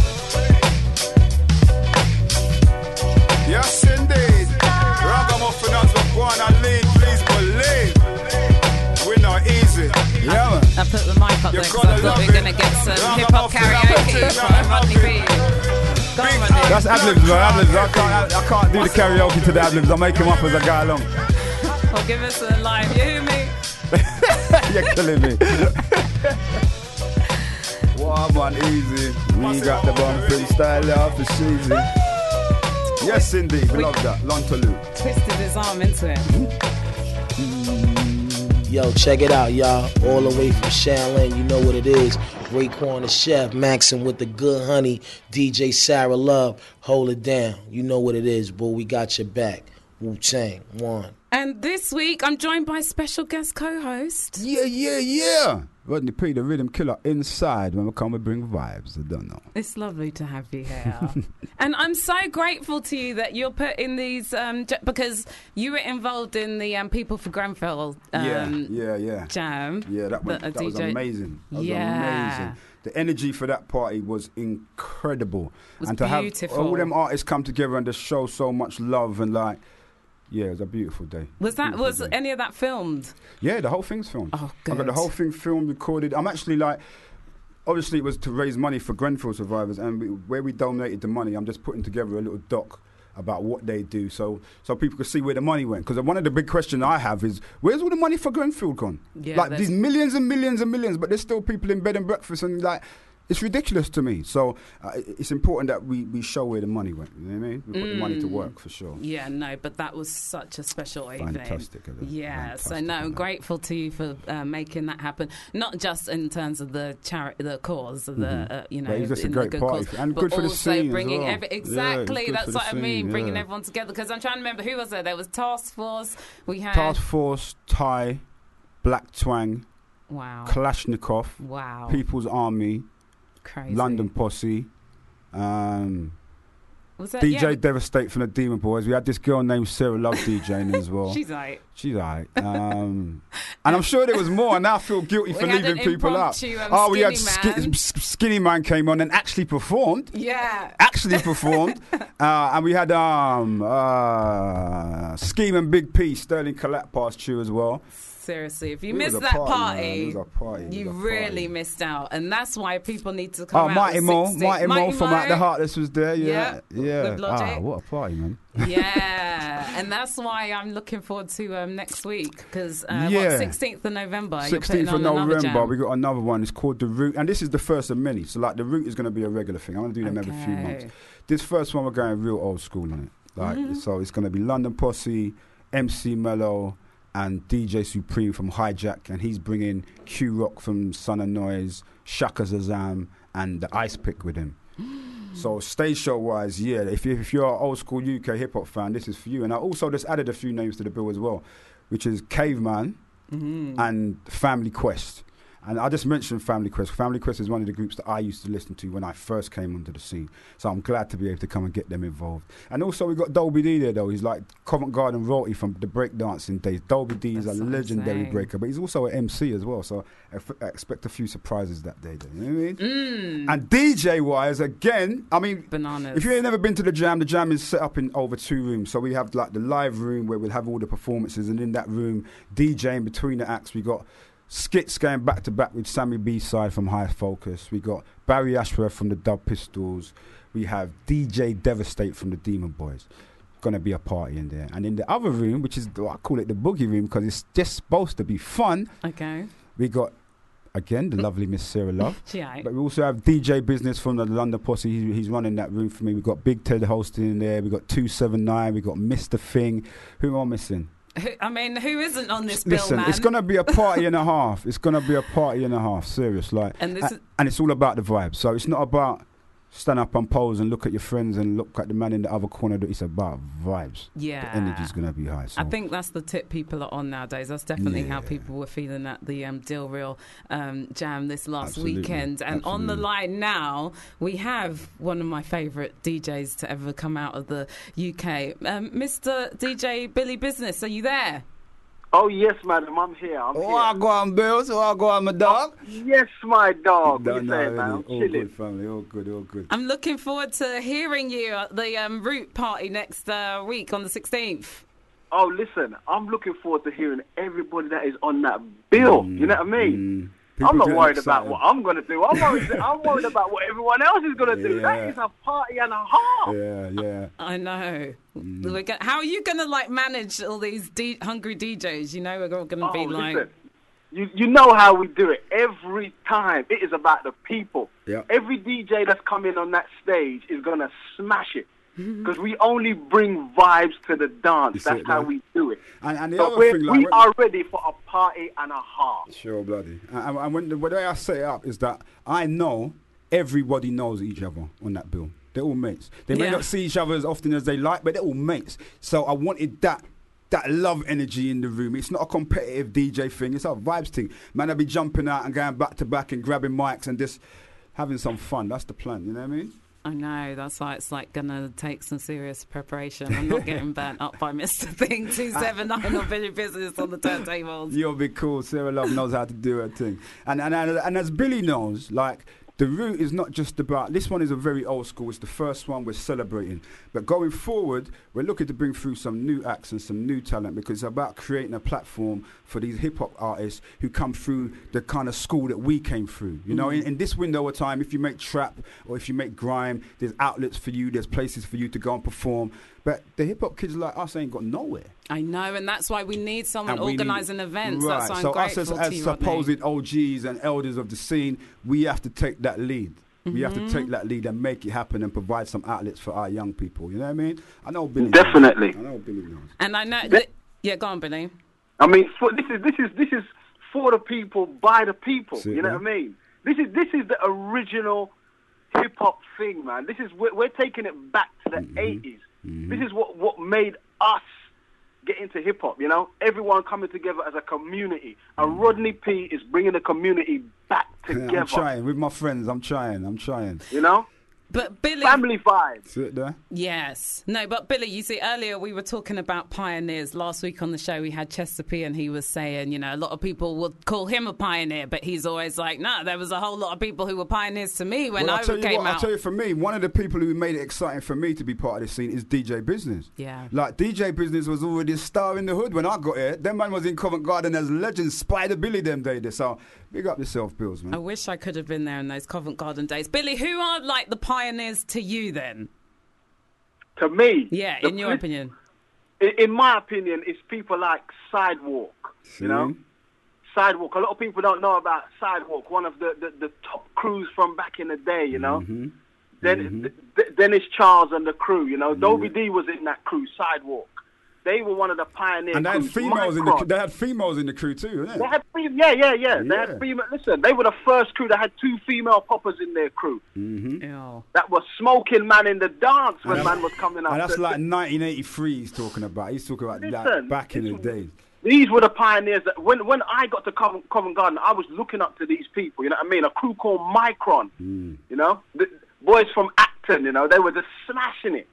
[SPEAKER 4] Yes, indeed. Ragamuffin as we go on and lead, please believe. We're not easy.
[SPEAKER 5] Yeah, man.
[SPEAKER 6] I put the mic up there because I thought we were going to get some hip hop karaoke from Rodney B. Go on, Rodney.
[SPEAKER 5] That's ad-libs, man. Ad-libs. I can't, I, I can't do the karaoke to the ad-libs. I make them up as I go along.
[SPEAKER 6] Well, give us a live. You hear me?
[SPEAKER 5] You're killing me. Wow, man, easy. We got the bomb freestyle off the season. Yes, indeed. We, we love that. Lonteloup.
[SPEAKER 6] Twisted his arm into it.
[SPEAKER 12] Yo, check it out, y'all. All the way from Shaolin, you know what it is. Raekwon the Chef, Maxim with the good honey, D J Sarah Love. Hold it down. You know what it is, boy. We got your back. Wu-Tang, one.
[SPEAKER 6] And this week, I'm joined by special guest co-host.
[SPEAKER 5] Yeah, yeah, yeah. Rodney P, the rhythm killer, inside. When we come, we bring vibes. I don't know.
[SPEAKER 6] It's lovely to have you here. And I'm so grateful to you that you're putting these, um, j- because you were involved in the um, People for Grenfell um,
[SPEAKER 5] yeah, yeah, yeah.
[SPEAKER 6] jam.
[SPEAKER 5] Yeah, that, went,
[SPEAKER 6] the,
[SPEAKER 5] that was amazing. That was
[SPEAKER 6] yeah.
[SPEAKER 5] amazing. The energy for that party was incredible.
[SPEAKER 6] It was
[SPEAKER 5] and to
[SPEAKER 6] beautiful.
[SPEAKER 5] have all them artists come together and just show so much love and like, yeah, it was a beautiful day.
[SPEAKER 6] Was that
[SPEAKER 5] Beautiful
[SPEAKER 6] was
[SPEAKER 5] day.
[SPEAKER 6] any of that filmed?
[SPEAKER 5] Yeah, the whole thing's filmed.
[SPEAKER 6] Oh,
[SPEAKER 5] I got
[SPEAKER 6] good.
[SPEAKER 5] the whole thing filmed, recorded. I'm actually like, obviously it was to raise money for Grenfell survivors, and we, where we donated the money, I'm just putting together a little doc about what they do, so so people could see where the money went. Because one of the big questions I have is, where's all the money for Grenfell gone?
[SPEAKER 6] Yeah,
[SPEAKER 5] like
[SPEAKER 6] there's-
[SPEAKER 5] these millions and millions and millions, but there's still people in bed and breakfast, and like, it's ridiculous to me. So uh, it's important that we, we show where the money went. You know what I mean? We put the money to work for sure.
[SPEAKER 6] Yeah, no, but that was such a special evening.
[SPEAKER 5] Fantastic, isn't it?
[SPEAKER 6] Yeah, so
[SPEAKER 5] Fantastic,
[SPEAKER 6] no, I'm
[SPEAKER 5] isn't it?
[SPEAKER 6] grateful to you for uh, making that happen. Not just in terms of the charity, the cause, of the
[SPEAKER 5] Mhm.
[SPEAKER 6] uh, you know,
[SPEAKER 5] But it's just a
[SPEAKER 6] in
[SPEAKER 5] great
[SPEAKER 6] the good
[SPEAKER 5] party,
[SPEAKER 6] cause,
[SPEAKER 5] and
[SPEAKER 6] but
[SPEAKER 5] good for the
[SPEAKER 6] also
[SPEAKER 5] scene as
[SPEAKER 6] bringing
[SPEAKER 5] well.
[SPEAKER 6] every
[SPEAKER 5] Yeah, it's
[SPEAKER 6] exactly.
[SPEAKER 5] good
[SPEAKER 6] That's
[SPEAKER 5] for the
[SPEAKER 6] what I mean,
[SPEAKER 5] scene,
[SPEAKER 6] bringing
[SPEAKER 5] yeah.
[SPEAKER 6] everyone together. Because I'm trying to remember who was there. There was Task Force. We had
[SPEAKER 5] Task Force, Thai, Black Twang,
[SPEAKER 6] wow,
[SPEAKER 5] Kalashnikov,
[SPEAKER 6] wow,
[SPEAKER 5] People's Army,
[SPEAKER 6] crazy.
[SPEAKER 5] London Posse, um,
[SPEAKER 6] Was that,
[SPEAKER 5] D J
[SPEAKER 6] yeah,
[SPEAKER 5] Devastate from the Demon Boys. We had this girl named Sarah Love DJing as well.
[SPEAKER 6] she's like.
[SPEAKER 5] She's alright. Um, and I'm sure there was more, and I feel guilty
[SPEAKER 6] We
[SPEAKER 5] for
[SPEAKER 6] had
[SPEAKER 5] leaving
[SPEAKER 6] an
[SPEAKER 5] people out.
[SPEAKER 6] impromptu, um,
[SPEAKER 5] Oh, we had
[SPEAKER 6] Skinny
[SPEAKER 5] Ski-
[SPEAKER 6] Man.
[SPEAKER 5] S- Skinny Man came on and actually performed.
[SPEAKER 6] Yeah.
[SPEAKER 5] Actually performed. uh, and we had um, uh, Scheme and Big P, Sterling Collette passed you as well.
[SPEAKER 6] Seriously, if you
[SPEAKER 5] It was
[SPEAKER 6] missed
[SPEAKER 5] a
[SPEAKER 6] that
[SPEAKER 5] party,
[SPEAKER 6] party,
[SPEAKER 5] man. It was a party. It
[SPEAKER 6] you
[SPEAKER 5] was a
[SPEAKER 6] really
[SPEAKER 5] party.
[SPEAKER 6] missed out, and that's why people need to
[SPEAKER 5] Oh,
[SPEAKER 6] come out.
[SPEAKER 5] Mighty
[SPEAKER 6] with
[SPEAKER 5] Mo,
[SPEAKER 6] sixty
[SPEAKER 5] Mighty Mo from
[SPEAKER 6] Mo.
[SPEAKER 5] Out the Heartless was there, yeah.
[SPEAKER 6] Yeah,
[SPEAKER 5] Yeah.
[SPEAKER 6] with Logic.
[SPEAKER 5] Ah, what a party, man.
[SPEAKER 6] Yeah, and that's why I'm looking forward to um, next week because uh,
[SPEAKER 5] Yeah.
[SPEAKER 6] what, sixteenth of November. you're
[SPEAKER 5] sixteenth
[SPEAKER 6] putting
[SPEAKER 5] of
[SPEAKER 6] on another
[SPEAKER 5] November,
[SPEAKER 6] jam.
[SPEAKER 5] we got another one. It's called The Root, and this is the first of many. So, like, The Root is going to be a regular thing. I'm going to do them every few
[SPEAKER 6] Okay.
[SPEAKER 5] months. This first one, we're going real old school on it. Like,
[SPEAKER 6] Mm-hmm.
[SPEAKER 5] so it's going to be London Posse, M C Mello, and D J Supreme from Hijack, and he's bringing Q Rock from Son of Noise, Shaka Zazam, and the Ice Pick with him. So stage show wise, yeah, if, you, if you're an old school U K hip hop fan, this is for you. And I also just added a few names to the bill as well, which is Caveman
[SPEAKER 6] Mm-hmm.
[SPEAKER 5] and Family Quest. And I just mentioned Family Quest. Family Quest is one of the groups that I used to listen to when I first came onto the scene. So I'm glad to be able to come and get them involved. And also we got Dolby D there though. He's like Covent Garden royalty from the breakdancing days. Dolby D is
[SPEAKER 6] That's
[SPEAKER 5] a legendary
[SPEAKER 6] insane.
[SPEAKER 5] breaker, but he's also an M C as well. So I, f- I expect a few surprises that day. Though, you know what I mean?
[SPEAKER 6] Mm.
[SPEAKER 5] And D J wise, again, I mean,
[SPEAKER 6] Bananas.
[SPEAKER 5] if you ain't never been to the jam, the jam is set up in over two rooms. So we have like the live room where we'll have all the performances, and in that room, DJing between the acts, we got skits going back to back with Sammy B-Side from High Focus. We got Barry Ashworth from the Dub Pistols. We have D J Devastate from the Demon Boys. Gonna be a party in there. And in the other room, which is, I call it the boogie room because it's just supposed to be fun,
[SPEAKER 6] Okay.
[SPEAKER 5] we got, again, the lovely Miss Sarah Love.
[SPEAKER 6] She aight.
[SPEAKER 5] But we also have D J Business from the London Posse. He's, he's running that room for me. We've got Big Ted hosting in there. We've got two seven nine. We've got Mister Thing. Who am I missing?
[SPEAKER 6] Who, I mean, who isn't on this bill,
[SPEAKER 5] Listen,
[SPEAKER 6] man?
[SPEAKER 5] it's going to be a party and a half. It's going to be a party and a half. Serious. like,
[SPEAKER 6] And this
[SPEAKER 5] a-
[SPEAKER 6] is-
[SPEAKER 5] and it's all about the vibe. So it's not about stand up and pose and look at your friends and look at the man in the other corner. It's about vibes.
[SPEAKER 6] Yeah.
[SPEAKER 5] The energy's going to be high. So.
[SPEAKER 6] I think that's the tip people are on nowadays. That's definitely how
[SPEAKER 5] Yeah.
[SPEAKER 6] people were feeling at the um, Deal Real um, jam this last
[SPEAKER 5] Absolutely.
[SPEAKER 6] weekend. And on the
[SPEAKER 5] Absolutely.
[SPEAKER 6] line now, we have one of my favourite D Js to ever come out of the U K, um, Mister D J Billy Business. Are you there?
[SPEAKER 13] Oh, yes, madam, I'm here. I'm
[SPEAKER 5] Oh,
[SPEAKER 13] here.
[SPEAKER 5] I go on, Bills. Oh, I go on, my dog.
[SPEAKER 13] Yes, my dog.
[SPEAKER 5] No,
[SPEAKER 13] What you
[SPEAKER 5] no,
[SPEAKER 13] saying, man?
[SPEAKER 5] really.
[SPEAKER 13] I'm
[SPEAKER 5] All
[SPEAKER 13] chilling.
[SPEAKER 5] good, family. All good, all good.
[SPEAKER 6] I'm looking forward to hearing you at the um, Root party next uh, week on the sixteenth.
[SPEAKER 13] Oh, listen, I'm looking forward to hearing everybody that is on that bill. you know what I mean?
[SPEAKER 5] People
[SPEAKER 13] I'm not
[SPEAKER 5] getting
[SPEAKER 13] worried
[SPEAKER 5] excited.
[SPEAKER 13] about what I'm going to do. I'm worried, I'm worried about what everyone else is going to do. That
[SPEAKER 5] Yeah.
[SPEAKER 13] is a party and a half.
[SPEAKER 5] Yeah, yeah.
[SPEAKER 6] I know. We're go- how are you going to like manage all these D- hungry D Js? You know, we're all going to
[SPEAKER 13] Oh,
[SPEAKER 6] be like.
[SPEAKER 13] listen, you, you know how we do it. Every time, it is about the people.
[SPEAKER 5] Yeah.
[SPEAKER 13] Every D J that's coming on that stage is going to smash it. Because we only bring vibes to the dance.
[SPEAKER 5] That's
[SPEAKER 13] That's
[SPEAKER 5] it,
[SPEAKER 13] how
[SPEAKER 5] man.
[SPEAKER 13] we do it.
[SPEAKER 5] And, and the
[SPEAKER 13] So
[SPEAKER 5] other
[SPEAKER 13] we're,
[SPEAKER 5] thing, like,
[SPEAKER 13] we
[SPEAKER 5] when-
[SPEAKER 13] are ready for a party and a half.
[SPEAKER 5] Sure, bloody. And, and when the, the way I set it up is that I know everybody knows each other on that bill. They're all mates. They may
[SPEAKER 6] Yeah.
[SPEAKER 5] not see each other as often as they like, but they're all mates. So I wanted that that love energy in the room. It's not a competitive D J thing. It's a vibes thing. Man, I'll be jumping out and going back to back and grabbing mics and just having some fun. That's the plan. You know what I mean?
[SPEAKER 6] I know, that's why it's like going to take some serious preparation. I'm not getting burnt up by Mister Thing two seven nine or Billy Business on the turntables.
[SPEAKER 5] You'll be cool. Sarah Love knows how to do her thing. And, and, and, and as Billy knows, like, the route is not just about, this one is a very old school, it's the first one we're celebrating. But going forward, we're looking to bring through some new acts and some new talent, because it's about creating a platform for these hip-hop artists who come through the kind of school that we came through. You know,
[SPEAKER 6] Mm.
[SPEAKER 5] in, in this window of time, if you make trap or if you make grime, there's outlets for you, there's places for you to go and perform. But the hip-hop kids like us ain't got nowhere.
[SPEAKER 6] I know, and that's why we need someone
[SPEAKER 5] And we
[SPEAKER 6] organising
[SPEAKER 5] need-
[SPEAKER 6] events.
[SPEAKER 5] Right.
[SPEAKER 6] That's why I'm
[SPEAKER 5] so
[SPEAKER 6] grateful
[SPEAKER 5] us as,
[SPEAKER 6] to
[SPEAKER 5] as
[SPEAKER 6] you,
[SPEAKER 5] supposed
[SPEAKER 6] Rodney.
[SPEAKER 5] O Gs and elders of the scene, we have to take that lead. We have to
[SPEAKER 6] Mhm.
[SPEAKER 5] take that lead and make it happen and provide some outlets for our young people. You know what I mean? I know Billy.
[SPEAKER 13] Definitely.
[SPEAKER 5] Knows. I know Billy knows.
[SPEAKER 6] And I know, that, yeah, go on, Billy.
[SPEAKER 13] I mean, for, this is this is this is for the people, by the people.
[SPEAKER 5] See,
[SPEAKER 13] you know
[SPEAKER 5] yeah.
[SPEAKER 13] what I mean? This is this is the original hip hop thing, man. This is we're, we're taking it back to the
[SPEAKER 5] Mm-hmm.
[SPEAKER 13] 80s. This is what what made us get into hip hop. You know, everyone coming together as a community. And Rodney P is bringing the community back together.
[SPEAKER 5] I'm trying with my friends. I'm trying. I'm trying.
[SPEAKER 13] You know,
[SPEAKER 6] But Billy,
[SPEAKER 13] family vibes.
[SPEAKER 5] Sit there.
[SPEAKER 6] Yes. No, but Billy, you see, earlier we were talking about pioneers. Last week on the show, we had Chester P, and he was saying, you know, a lot of people would call him a pioneer, but he's always like, no, there was a whole lot of people who were pioneers to me when
[SPEAKER 5] Well,
[SPEAKER 6] I
[SPEAKER 5] I'll tell you
[SPEAKER 6] came
[SPEAKER 5] what,
[SPEAKER 6] out.
[SPEAKER 5] I'll tell you, for me, one of the people who made it exciting for me to be part of this scene is D J Business.
[SPEAKER 6] Yeah.
[SPEAKER 5] Like, D J Business was already a star in the hood when I got here. Them man was in Covent Garden as legends, Spider Billy them days. So, big up yourself, Bills, man.
[SPEAKER 6] I wish I could have been there in those Covent Garden days. Billy, who are like the pioneers to you then?
[SPEAKER 13] To me,
[SPEAKER 6] Yeah,
[SPEAKER 13] the
[SPEAKER 6] in your
[SPEAKER 13] pl-
[SPEAKER 6] opinion.
[SPEAKER 13] in, in my opinion, it's people like Sidewalk. You know, Sidewalk. A lot of people don't know about Sidewalk. One of the, the, the top crews from back in the day. You know,
[SPEAKER 5] Mm-hmm.
[SPEAKER 13] then D- D- Dennis Charles and the crew. You know, Dobie D was in that crew. Sidewalk. They were one of the pioneer
[SPEAKER 5] And they had
[SPEAKER 13] crews.
[SPEAKER 5] females in the
[SPEAKER 13] Micron.
[SPEAKER 5] they had females in the crew too, didn't
[SPEAKER 13] They
[SPEAKER 5] they?
[SPEAKER 13] had fem- yeah, yeah, yeah. They
[SPEAKER 5] Yeah.
[SPEAKER 13] had female. Listen, they were the first crew that had two female poppers in their crew.
[SPEAKER 5] Mm-hmm.
[SPEAKER 13] That was smoking man in the dance when
[SPEAKER 5] And
[SPEAKER 13] man was coming up.
[SPEAKER 5] And that's
[SPEAKER 13] The-
[SPEAKER 5] like nineteen eighty-three he's talking about. He's talking about that
[SPEAKER 13] Listen,
[SPEAKER 5] back in the days.
[SPEAKER 13] These were the pioneers that when when I got to Covent, Covent Garden, I was looking up to these people. You know what I mean? A crew called Micron.
[SPEAKER 5] Mm.
[SPEAKER 13] You know, the boys from Acton. You know, they were just smashing it.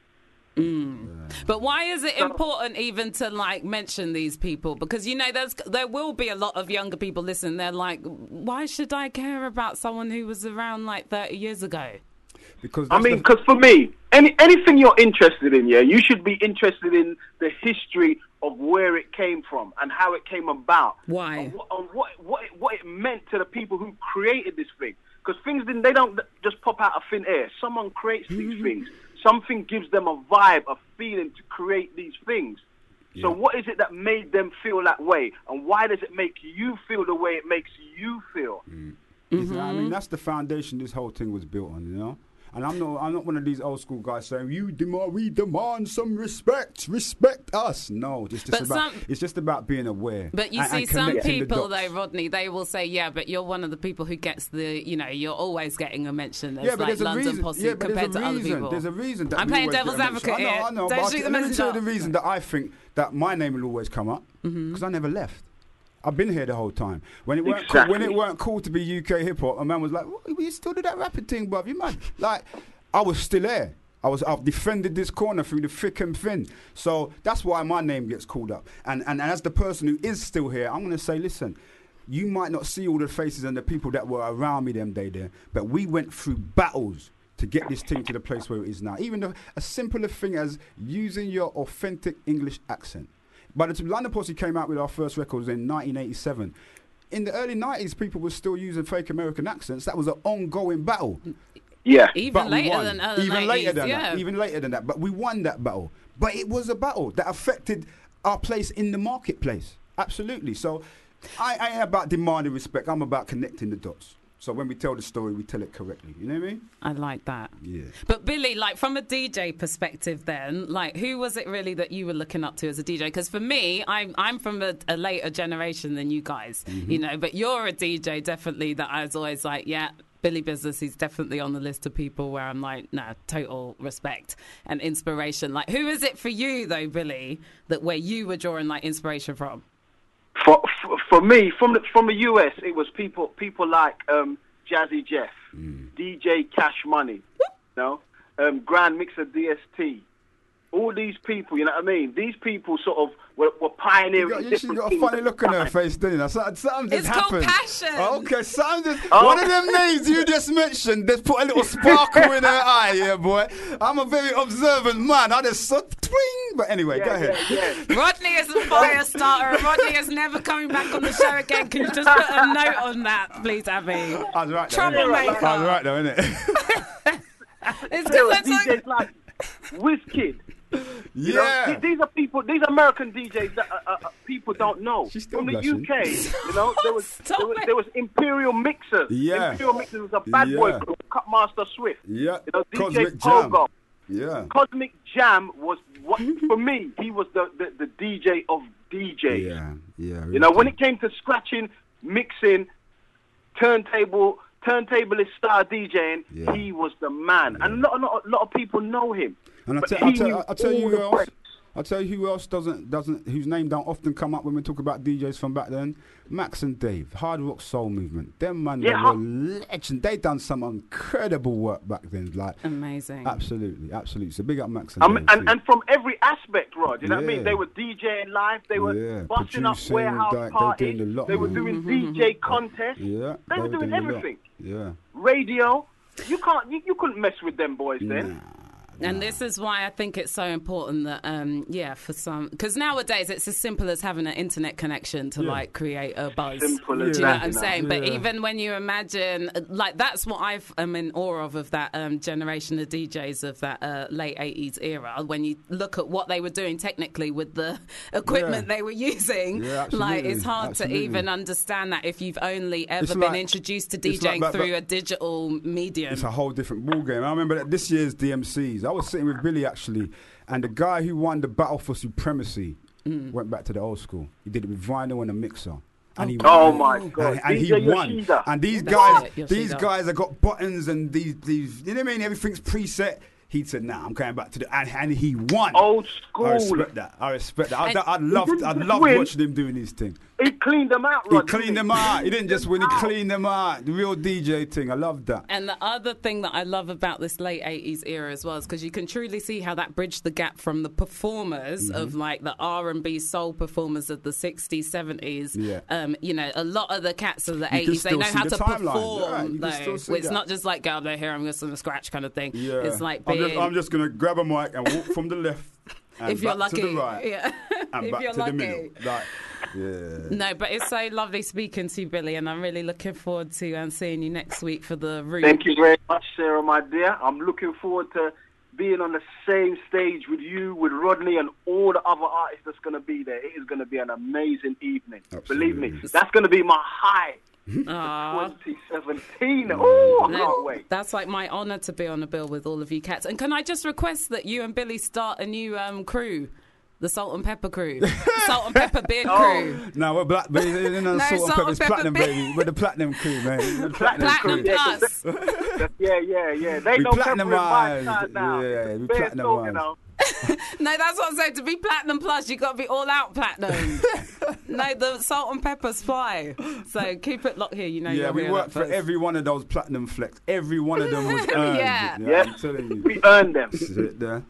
[SPEAKER 6] But why is it important even to like mention these people? Because you know, there's there will be a lot of younger people listening. They're like, why should I care about someone who was around like thirty years ago?
[SPEAKER 5] Because
[SPEAKER 13] I mean, because for me, any anything you're interested in, yeah, you should be interested in the history of where it came from and how it came about.
[SPEAKER 6] Why?
[SPEAKER 13] And what and what what it, what it meant to the people who created this thing. Because things didn't they don't just pop out of thin air. Someone creates these things. Something gives them a vibe, a feeling to create these things. So what is it that made them feel that way? And why does it make you feel the way it makes you feel?
[SPEAKER 5] Is- I mean, that's the foundation this whole thing was built on, you know. And I'm not, I'm not one of these old school guys saying you demand, we demand some respect, respect us. No, it's just
[SPEAKER 6] But
[SPEAKER 5] about,
[SPEAKER 6] some-
[SPEAKER 5] it's just about being aware.
[SPEAKER 6] But you
[SPEAKER 5] and-
[SPEAKER 6] see,
[SPEAKER 5] and
[SPEAKER 6] some
[SPEAKER 5] connecting the
[SPEAKER 6] people,
[SPEAKER 5] dots.
[SPEAKER 6] though, Rodney, they will say, yeah, but you're one of the people who gets the, you know, you're always getting a mention as
[SPEAKER 5] Yeah, but
[SPEAKER 6] like
[SPEAKER 5] there's a
[SPEAKER 6] London
[SPEAKER 5] reason.
[SPEAKER 6] Posse
[SPEAKER 5] Yeah, but
[SPEAKER 6] compared
[SPEAKER 5] there's a
[SPEAKER 6] to other
[SPEAKER 5] reason.
[SPEAKER 6] people.
[SPEAKER 5] There's a reason that
[SPEAKER 6] I'm
[SPEAKER 5] we
[SPEAKER 6] playing
[SPEAKER 5] always
[SPEAKER 6] devil's
[SPEAKER 5] get a mention.
[SPEAKER 6] advocate
[SPEAKER 5] I know,
[SPEAKER 6] here.
[SPEAKER 5] I know.
[SPEAKER 6] Don't
[SPEAKER 5] but I'll
[SPEAKER 6] shoot the
[SPEAKER 5] let me tell you
[SPEAKER 6] messenger.
[SPEAKER 5] the reason that I think that my name will always come up because
[SPEAKER 6] Mm-hmm.
[SPEAKER 5] I never left. I've been here the whole time. When it weren't
[SPEAKER 13] Exactly.
[SPEAKER 5] cool, when it weren't cool to be U K hip hop, a man was like, "What, you still do that rapping thing, bruv? You mad?" Like, I was still there. I was. I've defended this corner through the thick and thin. So that's why my name gets called up. And and, and as the person who is still here, I'm going to say, listen. You might not see all the faces and the people that were around me them day there, but we went through battles to get this thing to the place where it is now. Even though a simpler thing as using your authentic English accent. By the time London Posse came out with our first records in nineteen eighty-seven, in the early nineties, people were still using fake American accents. That was an ongoing battle.
[SPEAKER 13] Yeah.
[SPEAKER 6] Even
[SPEAKER 5] But we
[SPEAKER 6] later
[SPEAKER 5] won.
[SPEAKER 6] than other
[SPEAKER 5] Even later
[SPEAKER 6] nineties,
[SPEAKER 5] than
[SPEAKER 6] yeah.
[SPEAKER 5] that. Even later than that. But we won that battle. But it was a battle that affected our place in the marketplace. Absolutely. So I, I ain't about demanding respect. I'm about connecting the dots. So when we tell the story, we tell it correctly. You know what I mean?
[SPEAKER 6] I like that.
[SPEAKER 5] Yeah.
[SPEAKER 6] But Billy, like from a D J perspective, then, like, who was it really that you were looking up to as a D J? Because for me, I'm I'm from a, a later generation than you guys,
[SPEAKER 5] Mm-hmm.
[SPEAKER 6] you know. But you're a D J, definitely that I was always like, yeah, Billy Business, he's definitely on the list of people where I'm like, nah, total respect and inspiration. Like, who is it for you, though, Billy, that where you were drawing, like, inspiration from?
[SPEAKER 13] For for, for me, from the, from the U S, it was people people like um, Jazzy Jeff, mm. D J Cash Money, you know, um, Grand Mixer D S T. All these people, you know what I mean? These people sort of were, were pioneering.
[SPEAKER 5] You got,
[SPEAKER 13] different
[SPEAKER 5] she got a
[SPEAKER 13] things
[SPEAKER 5] funny
[SPEAKER 13] at
[SPEAKER 5] look
[SPEAKER 13] the
[SPEAKER 5] on her
[SPEAKER 13] time.
[SPEAKER 5] face, didn't you? Something, something just
[SPEAKER 6] It's
[SPEAKER 5] happened.
[SPEAKER 6] called passion.
[SPEAKER 5] Oh, okay, something just,
[SPEAKER 13] Oh.
[SPEAKER 5] one of them names you just mentioned, just put a little sparkle in her eye, yeah, boy. I'm a very observant man. I just so twing. But anyway,
[SPEAKER 13] Yeah,
[SPEAKER 5] go ahead.
[SPEAKER 13] yeah, yeah.
[SPEAKER 6] Rodney is a fire starter, and Rodney is never coming back on the show again. Can you just put a note on that, please, Abby?
[SPEAKER 5] I was right though,
[SPEAKER 6] Troublemaker.
[SPEAKER 5] innit? I was right though, innit?
[SPEAKER 6] It's
[SPEAKER 13] There were
[SPEAKER 6] because
[SPEAKER 13] D Js like Wizkid. You
[SPEAKER 5] Yeah.
[SPEAKER 13] know, th- these are people. These American D Js that uh, uh, uh, people don't know.
[SPEAKER 5] She's still
[SPEAKER 13] From the
[SPEAKER 5] blushing.
[SPEAKER 13] U K, you know, there was
[SPEAKER 6] Stop
[SPEAKER 13] there was,
[SPEAKER 6] it.
[SPEAKER 13] there was Imperial Mixers.
[SPEAKER 5] Yeah.
[SPEAKER 13] Imperial Mixers was a bad boy
[SPEAKER 5] Yeah.
[SPEAKER 13] group. Cutmaster Swift.
[SPEAKER 5] Yeah.
[SPEAKER 13] You know, D J
[SPEAKER 5] Cosmic Jam.
[SPEAKER 13] Pogo.
[SPEAKER 5] Yeah.
[SPEAKER 13] Cosmic Jam was what for me. He was the, the, the D J of D Js.
[SPEAKER 5] Yeah. Yeah.
[SPEAKER 13] You know, when it came to scratching, mixing, turntable, turntablist star DJing,
[SPEAKER 5] Yeah.
[SPEAKER 13] he was the man, and a lot, a lot, a lot of people know him.
[SPEAKER 5] And I
[SPEAKER 13] But
[SPEAKER 5] tell,
[SPEAKER 13] he
[SPEAKER 5] I tell,
[SPEAKER 13] knew
[SPEAKER 5] I tell you
[SPEAKER 13] all
[SPEAKER 5] who
[SPEAKER 13] the
[SPEAKER 5] else.
[SPEAKER 13] breaks.
[SPEAKER 5] I tell you who else doesn't doesn't whose name don't often come up when we talk about D Js from back then. Max and Dave, Hard Rock Soul Movement. Them man
[SPEAKER 13] Yeah,
[SPEAKER 5] were
[SPEAKER 13] huh?
[SPEAKER 5] legend. They done some incredible work back then. Like
[SPEAKER 6] Amazing.
[SPEAKER 5] absolutely, absolutely. So big up Max and
[SPEAKER 13] Um,
[SPEAKER 5] Dave.
[SPEAKER 13] and,
[SPEAKER 5] too.
[SPEAKER 13] and from every aspect, Rod, you know what I
[SPEAKER 5] Yeah.
[SPEAKER 13] mean? They were DJing live, they were
[SPEAKER 5] Yeah,
[SPEAKER 13] busting up
[SPEAKER 5] producing,
[SPEAKER 13] warehouse
[SPEAKER 5] like, they were
[SPEAKER 13] parties,
[SPEAKER 5] doing a lot,
[SPEAKER 13] they were
[SPEAKER 5] man.
[SPEAKER 13] doing D J contests,
[SPEAKER 5] yeah,
[SPEAKER 13] they were doing
[SPEAKER 5] a lot.
[SPEAKER 13] everything.
[SPEAKER 5] Yeah.
[SPEAKER 13] Radio. You can't, you, you couldn't mess with them boys then.
[SPEAKER 5] Nah.
[SPEAKER 6] And this is why I think it's so important that, um, yeah, for some, because nowadays it's as simple as having an internet connection to
[SPEAKER 5] Yeah.
[SPEAKER 6] like create a buzz.
[SPEAKER 13] Simple
[SPEAKER 6] Do
[SPEAKER 13] as
[SPEAKER 6] you know
[SPEAKER 13] that,
[SPEAKER 6] what I'm
[SPEAKER 13] you know.
[SPEAKER 6] saying? But
[SPEAKER 5] Yeah.
[SPEAKER 6] even when you imagine, like, that's what I am in awe of of that um, generation of D Js of that uh, late eighties era. When you look at what they were doing technically with the equipment
[SPEAKER 5] Yeah.
[SPEAKER 6] they were using,
[SPEAKER 5] Yeah,
[SPEAKER 6] like,
[SPEAKER 5] absolutely.
[SPEAKER 6] it's hard
[SPEAKER 5] Absolutely.
[SPEAKER 6] to even understand that if you've only ever
[SPEAKER 5] It's
[SPEAKER 6] been
[SPEAKER 5] like-
[SPEAKER 6] introduced to
[SPEAKER 5] it's like
[SPEAKER 6] DJing
[SPEAKER 5] that-
[SPEAKER 6] through
[SPEAKER 5] that-
[SPEAKER 6] a digital medium.
[SPEAKER 5] It's a whole different ball game. I remember that this year's D M Cs. I was sitting with Billy actually, and the guy who won the battle for supremacy
[SPEAKER 6] Mm.
[SPEAKER 5] went back to the old school. He did it with vinyl and a mixer. And he
[SPEAKER 13] Oh
[SPEAKER 5] won.
[SPEAKER 13] my God.
[SPEAKER 5] And, and he
[SPEAKER 13] D J
[SPEAKER 5] won.
[SPEAKER 13] Yoshida.
[SPEAKER 5] And these
[SPEAKER 6] That's
[SPEAKER 5] guys,
[SPEAKER 6] it,
[SPEAKER 5] these
[SPEAKER 6] Yoshida.
[SPEAKER 5] guys have got buttons and these, these, you know what I mean? Everything's preset. He said, "Nah, I'm going back to the," and, and he won.
[SPEAKER 13] Old school.
[SPEAKER 5] I respect that. I respect that. I,
[SPEAKER 6] And-
[SPEAKER 5] I loved,
[SPEAKER 13] didn't
[SPEAKER 5] I
[SPEAKER 13] just
[SPEAKER 5] loved
[SPEAKER 13] win.
[SPEAKER 5] watching him doing his thing.
[SPEAKER 13] He cleaned them out,
[SPEAKER 5] He
[SPEAKER 13] Rod. didn't
[SPEAKER 5] cleaned them out. He didn't just win. He
[SPEAKER 13] Out.
[SPEAKER 5] cleaned them out. The real D J thing. I love that.
[SPEAKER 6] And the other thing that I love about this late eighties era as well is because you can truly see how that bridged the gap from the performers
[SPEAKER 5] Mm-hmm.
[SPEAKER 6] of like the R and B soul performers of the sixties, seventies.
[SPEAKER 5] Yeah.
[SPEAKER 6] Um, you know, a lot of the cats of the
[SPEAKER 5] can
[SPEAKER 6] eighties, they
[SPEAKER 5] still
[SPEAKER 6] know
[SPEAKER 5] see
[SPEAKER 6] how
[SPEAKER 5] the
[SPEAKER 6] to
[SPEAKER 5] timeline.
[SPEAKER 6] perform.
[SPEAKER 5] Yeah, you can
[SPEAKER 6] though.
[SPEAKER 5] still see
[SPEAKER 6] It's
[SPEAKER 5] that.
[SPEAKER 6] not just like, go up there, here, I'm just going to scratch kind of thing.
[SPEAKER 5] Yeah.
[SPEAKER 6] It's like
[SPEAKER 5] I'm
[SPEAKER 6] being...
[SPEAKER 5] just, I'm just going to grab a mic and walk from the left and
[SPEAKER 6] if you're
[SPEAKER 5] back
[SPEAKER 6] lucky.
[SPEAKER 5] to the right
[SPEAKER 6] Yeah.
[SPEAKER 5] and
[SPEAKER 6] if
[SPEAKER 5] back
[SPEAKER 6] you're
[SPEAKER 5] to
[SPEAKER 6] lucky.
[SPEAKER 5] the middle. Like, yeah.
[SPEAKER 6] No, but it's so lovely speaking to you, Billy, and I'm really looking forward to um, seeing you next week for the room.
[SPEAKER 13] Thank you very much, Sarah, my dear. I'm looking forward to being on the same stage with you, with Rodney, and all the other artists that's going to be there. It is going to be an amazing evening. Believe me, that's going to be my high.
[SPEAKER 6] Aw.
[SPEAKER 13] twenty seventeen. Oh, I
[SPEAKER 6] That-
[SPEAKER 13] can't wait.
[SPEAKER 6] That's like my honour to be on a bill with all of you cats. And can I just request that you and Billy start a new um, crew? The Salt and Pepper crew. Salt and Pepper Beard crew.
[SPEAKER 5] No, we're black, baby. No,
[SPEAKER 6] No,
[SPEAKER 5] salt and
[SPEAKER 6] salt
[SPEAKER 5] pepper,
[SPEAKER 6] and
[SPEAKER 5] it's
[SPEAKER 6] pepper
[SPEAKER 5] platinum,
[SPEAKER 6] bit.
[SPEAKER 5] baby. We're the platinum crew, man. We're the
[SPEAKER 13] Platinum
[SPEAKER 6] Platinum
[SPEAKER 13] crew, yeah, 'cause
[SPEAKER 6] Plus.
[SPEAKER 13] that- Yeah, yeah, yeah. They
[SPEAKER 5] We
[SPEAKER 13] know Pepper in my
[SPEAKER 5] platinumised.
[SPEAKER 13] side now.
[SPEAKER 5] Yeah, we
[SPEAKER 13] Bear talk, you
[SPEAKER 5] platinumised.
[SPEAKER 13] know.
[SPEAKER 6] No, that's what I'm saying. To be Platinum Plus, you got to be all out platinum. No, the Salt and Peppers fly. So keep it locked here. You know
[SPEAKER 5] Yeah,
[SPEAKER 6] you're
[SPEAKER 5] we
[SPEAKER 6] here
[SPEAKER 5] worked
[SPEAKER 6] at
[SPEAKER 5] for
[SPEAKER 6] first.
[SPEAKER 5] every one of those platinum flex. Every one of them was earned.
[SPEAKER 6] Yeah.
[SPEAKER 13] Yeah.
[SPEAKER 5] I'm telling you.
[SPEAKER 13] We earned them.
[SPEAKER 5] This is it there.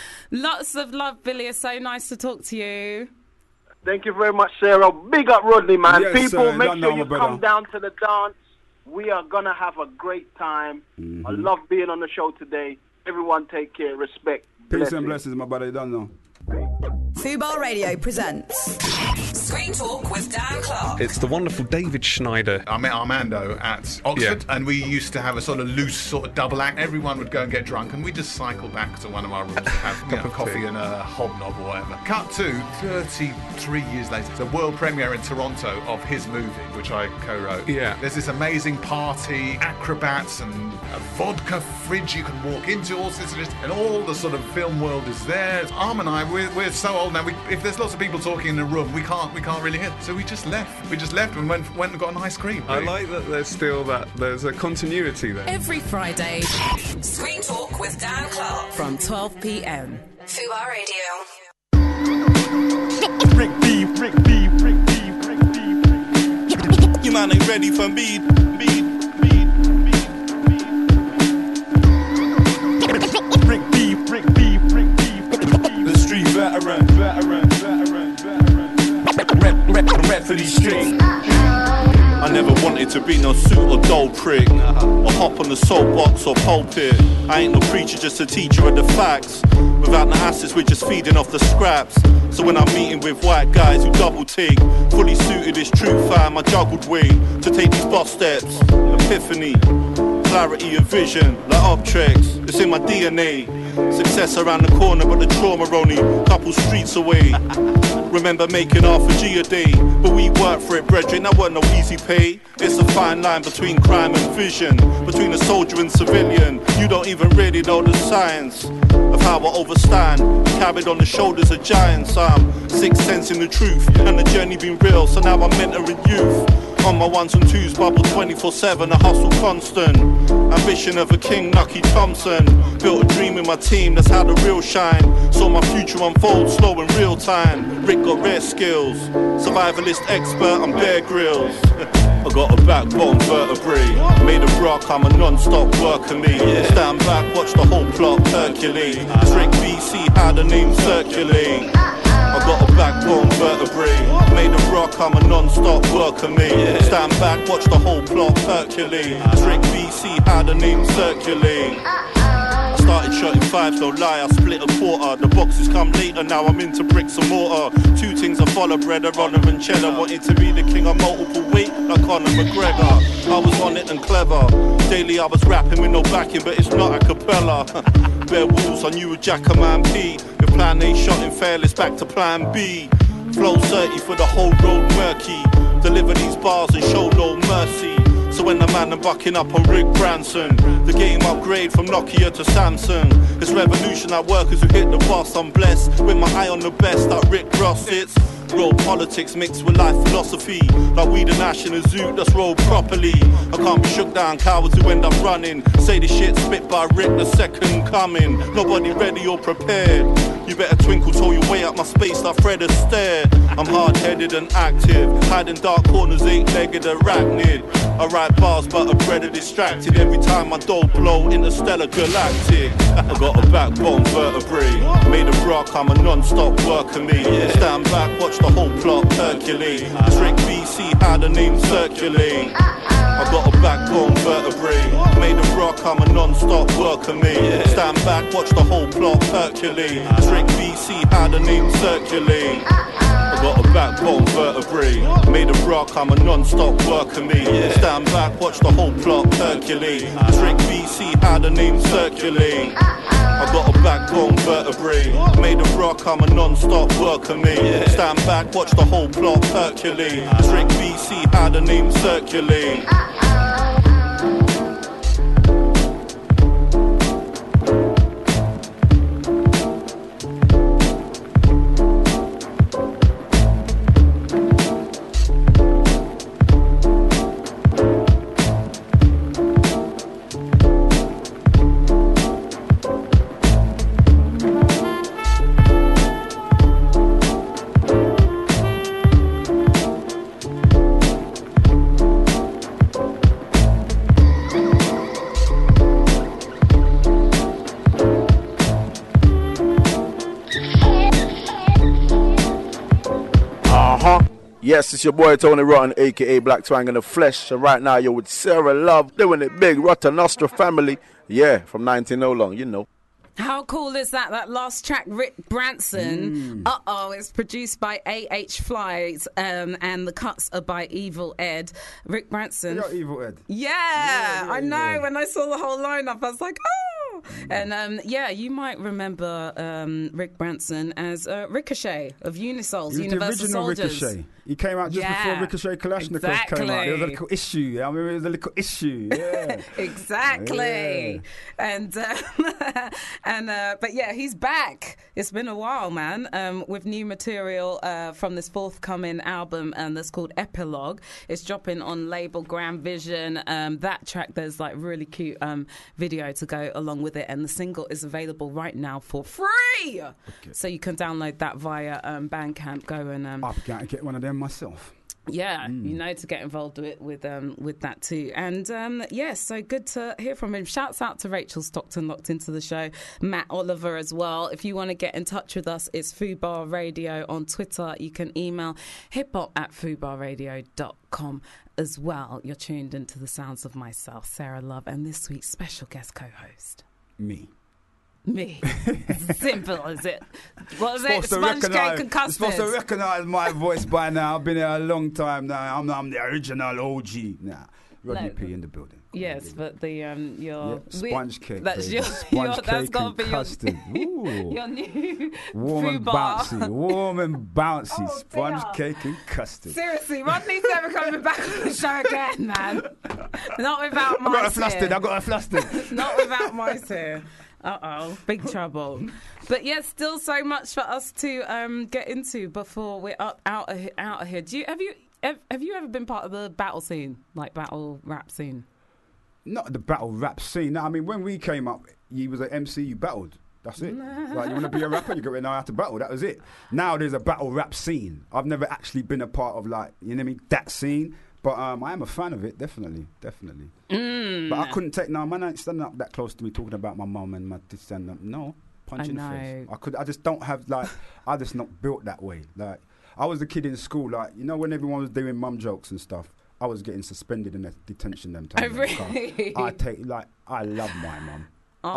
[SPEAKER 6] Lots of love, Billy. It's so nice to talk to you.
[SPEAKER 13] Thank you very much, Sarah. Big up, Rodney, man.
[SPEAKER 5] Yes,
[SPEAKER 13] People,
[SPEAKER 5] sir.
[SPEAKER 13] make
[SPEAKER 5] Don't
[SPEAKER 13] sure
[SPEAKER 5] know,
[SPEAKER 13] you
[SPEAKER 5] my
[SPEAKER 13] come
[SPEAKER 5] brother.
[SPEAKER 13] down to the dance. We are going to have a great time.
[SPEAKER 5] Mm-hmm.
[SPEAKER 13] I love being on the show today. Everyone take care. Respect.
[SPEAKER 5] Peace
[SPEAKER 13] Blessings.
[SPEAKER 5] and blessings, my brother. You don't know.
[SPEAKER 14] Fubar Radio presents Screen Talk with Dan Clark.
[SPEAKER 15] It's the wonderful David Schneider.
[SPEAKER 16] I met Armando at Oxford, and we used to have a sort of loose sort of double act. Everyone would go and get drunk, and we just cycle back to one of our rooms to have you know,
[SPEAKER 15] of
[SPEAKER 16] coffee
[SPEAKER 15] tea.
[SPEAKER 16] and a hobnob or whatever. Cut to thirty-three years later, the world premiere in Toronto of his movie, which I co-wrote.
[SPEAKER 15] Yeah.
[SPEAKER 16] There's this amazing party, acrobats, and a vodka fridge you can walk into, all sorts of this, and all the sort of film world is there. Arm and I, we're, we're so old now. We, if there's lots of people talking in a room, we can't we we can't really hear. So we just left. We just left and went, went and got an ice cream.
[SPEAKER 15] I like that there's still that, there's a continuity there.
[SPEAKER 6] Every Friday,
[SPEAKER 14] Screen Talk with Dan Clark
[SPEAKER 6] from twelve p.m.
[SPEAKER 14] Fubar Radio.
[SPEAKER 17] Rick B, Rick B, Rick B, Rick B. You man ain't ready for me. Me, me, me, Rick B, Rick B, Rick B. The street veteran, veteran, veteran, veteran. Rep, rep, rep for these streets. I never wanted to be no suit or doll prick, or hop on the soapbox or pulpit. I ain't no preacher, just a teacher of the facts. Without the asses, we're just feeding off the scraps. So when I'm meeting with white guys who double take, fully suited is true fam, I juggled way to take these boss steps. Epiphany, clarity of vision, like Optrex, it's in my D N A. Success around the corner, but the trauma only a couple streets away. Remember making half a G a day, but we worked for it, brethren, that wasn't no easy pay. It's a fine line between crime and vision, between a soldier and civilian. You don't even really know the science of how I overstand, carried on the shoulders of giants. I'm sixth sense in the truth, and the journey been real, so now I'm mentoring youth. On my ones and twos, bubble twenty-four seven, a hustle constant. Ambition of a king, Nucky Thompson. Built a dream with my team, that's how the real shine. Saw my future unfold slow in real time. Rick got rare skills, survivalist expert, I'm Bear Grylls. I got a backbone vertebrae, made of rock, I'm a non-stop worker me. Stand back, watch the whole plot percolate. Rick B C, how the name circulate. I got a backbone vertebrae, made of rock, I'm a non-stop worker me. Stand back, watch the whole plot percolate. Rick B C, how the name circulate. I started shooting fives, no lie, I split a quarter. The boxes come later, now I'm into bricks and mortar. Two things I follow, bread, honor and cheddar. Wanted to be the king of multiple weight, like Conor McGregor. I was on it and clever. Daily I was rapping with no backing, but it's not a cappella. Bare wolves, I knew a Jackaman P. Your plan A shot in fairless, back to plan B. Flow thirty for the whole road murky. Deliver these bars and show no mercy. So when the man I'm bucking up on Rick Branson, the game upgrade from Nokia to Samsung. It's revolution at workers who hit the boss. I'm blessed with my eye on the best like Rick Ross. It's real politics mixed with life philosophy, like weed and ash in a zoo that's rolled properly. I can't be shook down, cowards who end up running. Say the shit spit by Rick, the second coming. Nobody ready or prepared. You better twinkle till you way up my space like Fred Astaire. I'm hard-headed and active, hiding dark corners, eight-legged arachnid. I write bars but a bread are distracted. Every time my dough blow, interstellar galactic. I got a backbone vertebrae, made of rock, I'm a non-stop worker me. Stand back, watch the whole plot percolate. Rick B C, how the name circulate. I got a backbone vertebrae, made of rock, I'm a non-stop worker me. Stand back, watch the whole plot percolate. Rick B C, how the name circulate. I got a backbone vertebrae, made of rock, I'm a non-stop worker me. Stand back, watch the whole plot percolate. Rick B C, how the name circulate. I got a backbone vertebrae, made of rock, I'm a non-stop worker me. Stand back, watch the whole plot percolate. Rick B C, how the name circulate.
[SPEAKER 18] Yes, it's your boy Tony Rotten, aka Black Twang in the Flesh, and right now you're with Sarah Love, doing it big, Rotten Nostra family, yeah, from nineteen oh long, you know.
[SPEAKER 6] How cool is that? That last track, Rick Branson. Mm. Uh-oh, it's produced by A H Flies, um, and the cuts are by Evil Ed. Rick Branson.
[SPEAKER 5] You're Evil Ed.
[SPEAKER 6] Yeah,
[SPEAKER 5] yeah, yeah
[SPEAKER 6] I know.
[SPEAKER 5] yeah.
[SPEAKER 6] When I saw the whole lineup, I was like, oh. And um, yeah, you might remember um, Rick Branson as uh, Ricochet of Unisols,
[SPEAKER 5] He was
[SPEAKER 6] Universal
[SPEAKER 5] the original
[SPEAKER 6] Soldiers.
[SPEAKER 5] Ricochet. He came out just
[SPEAKER 6] Yeah,
[SPEAKER 5] before Ricochet Kalashnikov
[SPEAKER 6] exactly.
[SPEAKER 5] came out. There was a little issue. Yeah, I mean, it was a little issue. Yeah,
[SPEAKER 6] Exactly.
[SPEAKER 5] Yeah.
[SPEAKER 6] And uh, and uh, but yeah, he's back. It's been a while, man. Um, with new material uh, from this forthcoming album, and that's called Epilogue. It's dropping on label Grand Vision. Um, that track, there's like really cute um, video to go along with it, and the single is available right now for free.
[SPEAKER 5] Okay.
[SPEAKER 6] So you can download that via um, Bandcamp. Go and um,
[SPEAKER 5] I'm going to get one of them myself.
[SPEAKER 6] yeah,
[SPEAKER 5] Mm.
[SPEAKER 6] you know, to get involved with with um, with that too. And um, yes, so good to hear from him. Shouts out to Rachel Stockton, locked into the show, Matt Oliver as well. If you want to get in touch with us, it's Fubar Radio on Twitter. You can email hiphop at fubarradio dot com as well. You're tuned into the sounds of myself, Sarah Love, and this week's special guest co-host,
[SPEAKER 5] Me.
[SPEAKER 6] me. Simple as it. What was it?
[SPEAKER 5] Supposed to
[SPEAKER 6] Sponge cake
[SPEAKER 5] recognise-
[SPEAKER 6] and
[SPEAKER 5] You're supposed to
[SPEAKER 6] custard.
[SPEAKER 5] recognise my voice by now. I've been here a long time now. I'm, I'm the original O G. Nah, Rodney
[SPEAKER 6] No.
[SPEAKER 5] P in the building.
[SPEAKER 6] Yes, but the um your
[SPEAKER 5] Yeah, sponge cake,
[SPEAKER 6] That's
[SPEAKER 5] baby.
[SPEAKER 6] your,
[SPEAKER 5] Sponge
[SPEAKER 6] your that's
[SPEAKER 5] cake
[SPEAKER 6] got to
[SPEAKER 5] and
[SPEAKER 6] be your,
[SPEAKER 5] custard. Ooh.
[SPEAKER 6] your new
[SPEAKER 5] Warm and
[SPEAKER 6] food bar.
[SPEAKER 5] bouncy, warm and bouncy,
[SPEAKER 6] Oh,
[SPEAKER 5] sponge
[SPEAKER 6] dear.
[SPEAKER 5] cake and custard.
[SPEAKER 6] Seriously, Rodney's never coming back on the show again, man. Not without
[SPEAKER 5] I got her
[SPEAKER 6] mice
[SPEAKER 5] flustered.
[SPEAKER 6] here.
[SPEAKER 5] I got her flustered.
[SPEAKER 6] Not without mice here. Uh oh, big trouble. But yeah, still so much for us to um, get into before we're up out of he- out of here. Do you have you have, have you ever been part of the battle scene, like battle rap scene?
[SPEAKER 5] Not the battle rap scene. No, I mean, when we came up, you was an M C, you battled. That's it. Like, you want to be a rapper, you got to know how to battle. That was it. Now there's a battle rap scene. I've never actually been a part of, like, you know what I mean, that scene. But um, I am a fan of it, definitely, definitely.
[SPEAKER 6] Mm.
[SPEAKER 5] But I couldn't take, no, man ain't standing up that close to me talking about my mum and my this and that. No, punch
[SPEAKER 6] I
[SPEAKER 5] in the
[SPEAKER 6] know.
[SPEAKER 5] face. I could, I just don't have, like, I just not built that way. Like, I was the kid in school, like, you know, when everyone was doing mum jokes and stuff, I was getting suspended in a detention them times.
[SPEAKER 6] Oh, really?
[SPEAKER 5] I take, like, I love my mum.
[SPEAKER 6] Aww.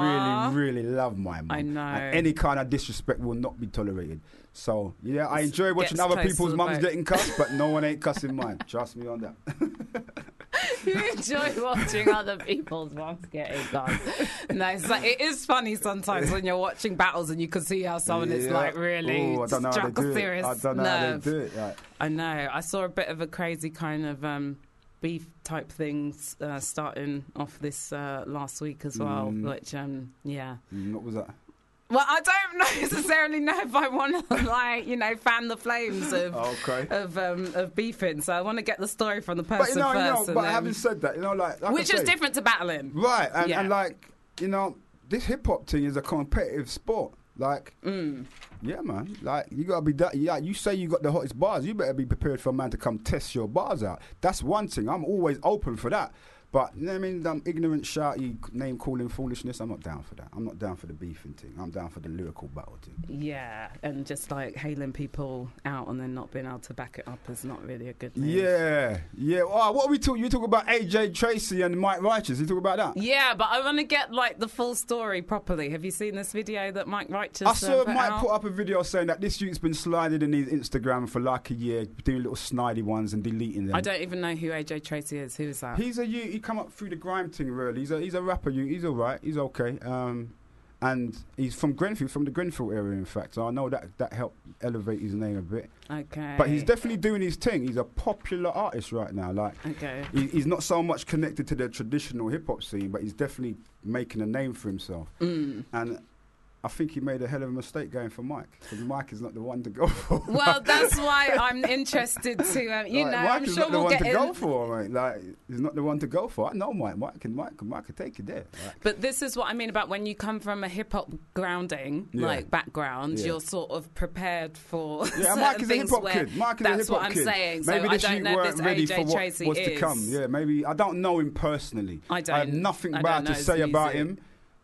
[SPEAKER 5] I really, really love my mum.
[SPEAKER 6] I know.
[SPEAKER 5] And any kind of disrespect will not be tolerated. So, yeah, I enjoy watching
[SPEAKER 6] Gets
[SPEAKER 5] other
[SPEAKER 6] close to
[SPEAKER 5] people's
[SPEAKER 6] the
[SPEAKER 5] mums
[SPEAKER 6] boat.
[SPEAKER 5] getting cussed, but no one ain't cussing mine. Trust me on that.
[SPEAKER 6] You enjoy watching other people's mums getting guns. No, it's like, it is funny sometimes when you're watching battles and you can see how someone is
[SPEAKER 5] Yeah.
[SPEAKER 6] like really
[SPEAKER 5] Ooh, I don't know how
[SPEAKER 6] struck
[SPEAKER 5] they
[SPEAKER 6] a
[SPEAKER 5] do it.
[SPEAKER 6] serious
[SPEAKER 5] I don't know
[SPEAKER 6] nerve.
[SPEAKER 5] how they do it. Like,
[SPEAKER 6] I know. I saw a bit of a crazy kind of um, beef type things uh, starting off this uh, last week as well,
[SPEAKER 5] Mm.
[SPEAKER 6] which, um, yeah.
[SPEAKER 5] mm, what was that?
[SPEAKER 6] Well, I don't necessarily know if I want to, like, you know, fan the flames of
[SPEAKER 5] Okay.
[SPEAKER 6] of um, of beefing. So I want to get the story from the
[SPEAKER 5] But,
[SPEAKER 6] person
[SPEAKER 5] you know, you know,
[SPEAKER 6] first. and
[SPEAKER 5] but
[SPEAKER 6] then-
[SPEAKER 5] having said that, you know, like, like I
[SPEAKER 6] which is
[SPEAKER 5] say-
[SPEAKER 6] different to battling.
[SPEAKER 5] Right, and,
[SPEAKER 6] Yeah.
[SPEAKER 5] and like, you know, this hip hop thing is a competitive sport. Like,
[SPEAKER 6] Mm.
[SPEAKER 5] yeah, man. Like, you gotta be that. Yeah, you say you got the hottest bars, you better be prepared for a man to come test your bars out. That's one thing. I'm always open for that. But you know what I mean, um, ignorant, shouty, name calling foolishness. I'm not down for that. I'm not down for the beefing thing. I'm down for the lyrical battle thing.
[SPEAKER 6] Yeah, and just like hailing people out and then not being able to back it up is not really a good move.
[SPEAKER 5] Yeah, yeah. Oh, what are we talking? You talk about A J Tracy and Mike Righteous. You talk about that?
[SPEAKER 6] Yeah, but I want to get like the full story properly. Have you seen this video that Mike Righteous
[SPEAKER 5] I saw
[SPEAKER 6] uh, put
[SPEAKER 5] Mike
[SPEAKER 6] out?
[SPEAKER 5] put up a video saying that this youth's been sliding in his Instagram for like a year, doing little snidey ones and deleting them.
[SPEAKER 6] I don't even know who A J Tracy is. Who is that?
[SPEAKER 5] He's a youth. He come up through the grime thing. Really, he's a he's a rapper. You, he's all right. He's okay. Um, and he's from Grenfell, from the Grenfell area, in fact. So I know that that helped elevate his name a bit.
[SPEAKER 6] Okay.
[SPEAKER 5] But he's definitely doing his thing. He's a popular artist right now. Like,
[SPEAKER 6] Okay.
[SPEAKER 5] he, he's not so much connected to the traditional hip hop scene, but he's definitely making a name for himself.
[SPEAKER 6] Mm.
[SPEAKER 5] And I think he made a hell of a mistake going for Mike, because Mike is not the one to go for.
[SPEAKER 6] Well, that's why I'm interested to, um, you
[SPEAKER 5] Like,
[SPEAKER 6] know,
[SPEAKER 5] Mike
[SPEAKER 6] I'm
[SPEAKER 5] is
[SPEAKER 6] sure
[SPEAKER 5] not the
[SPEAKER 6] we'll
[SPEAKER 5] one
[SPEAKER 6] get
[SPEAKER 5] to
[SPEAKER 6] in.
[SPEAKER 5] go for, mate. Like, he's not the one to go for. I know Mike. Mike can, Mike, Mike can take it there. Like,
[SPEAKER 6] But this is what I mean about when you come from a hip hop grounding,
[SPEAKER 5] Yeah.
[SPEAKER 6] like background,
[SPEAKER 5] Yeah.
[SPEAKER 6] you're sort of prepared for.
[SPEAKER 5] yeah,
[SPEAKER 6] certain
[SPEAKER 5] Mike is a
[SPEAKER 6] things
[SPEAKER 5] hip hop
[SPEAKER 6] where
[SPEAKER 5] kid. Mike is a hip
[SPEAKER 6] That's
[SPEAKER 5] hop
[SPEAKER 6] what I'm
[SPEAKER 5] kid.
[SPEAKER 6] saying. So
[SPEAKER 5] Maybe
[SPEAKER 6] I
[SPEAKER 5] this
[SPEAKER 6] don't
[SPEAKER 5] youth
[SPEAKER 6] know if
[SPEAKER 5] weren't
[SPEAKER 6] this
[SPEAKER 5] ready
[SPEAKER 6] A J
[SPEAKER 5] for what
[SPEAKER 6] Tracy
[SPEAKER 5] was
[SPEAKER 6] is.
[SPEAKER 5] to come. Yeah, maybe I don't know him personally.
[SPEAKER 6] I don't.
[SPEAKER 5] I have nothing
[SPEAKER 6] I
[SPEAKER 5] bad
[SPEAKER 6] don't know
[SPEAKER 5] to
[SPEAKER 6] his
[SPEAKER 5] say about
[SPEAKER 6] music.
[SPEAKER 5] him.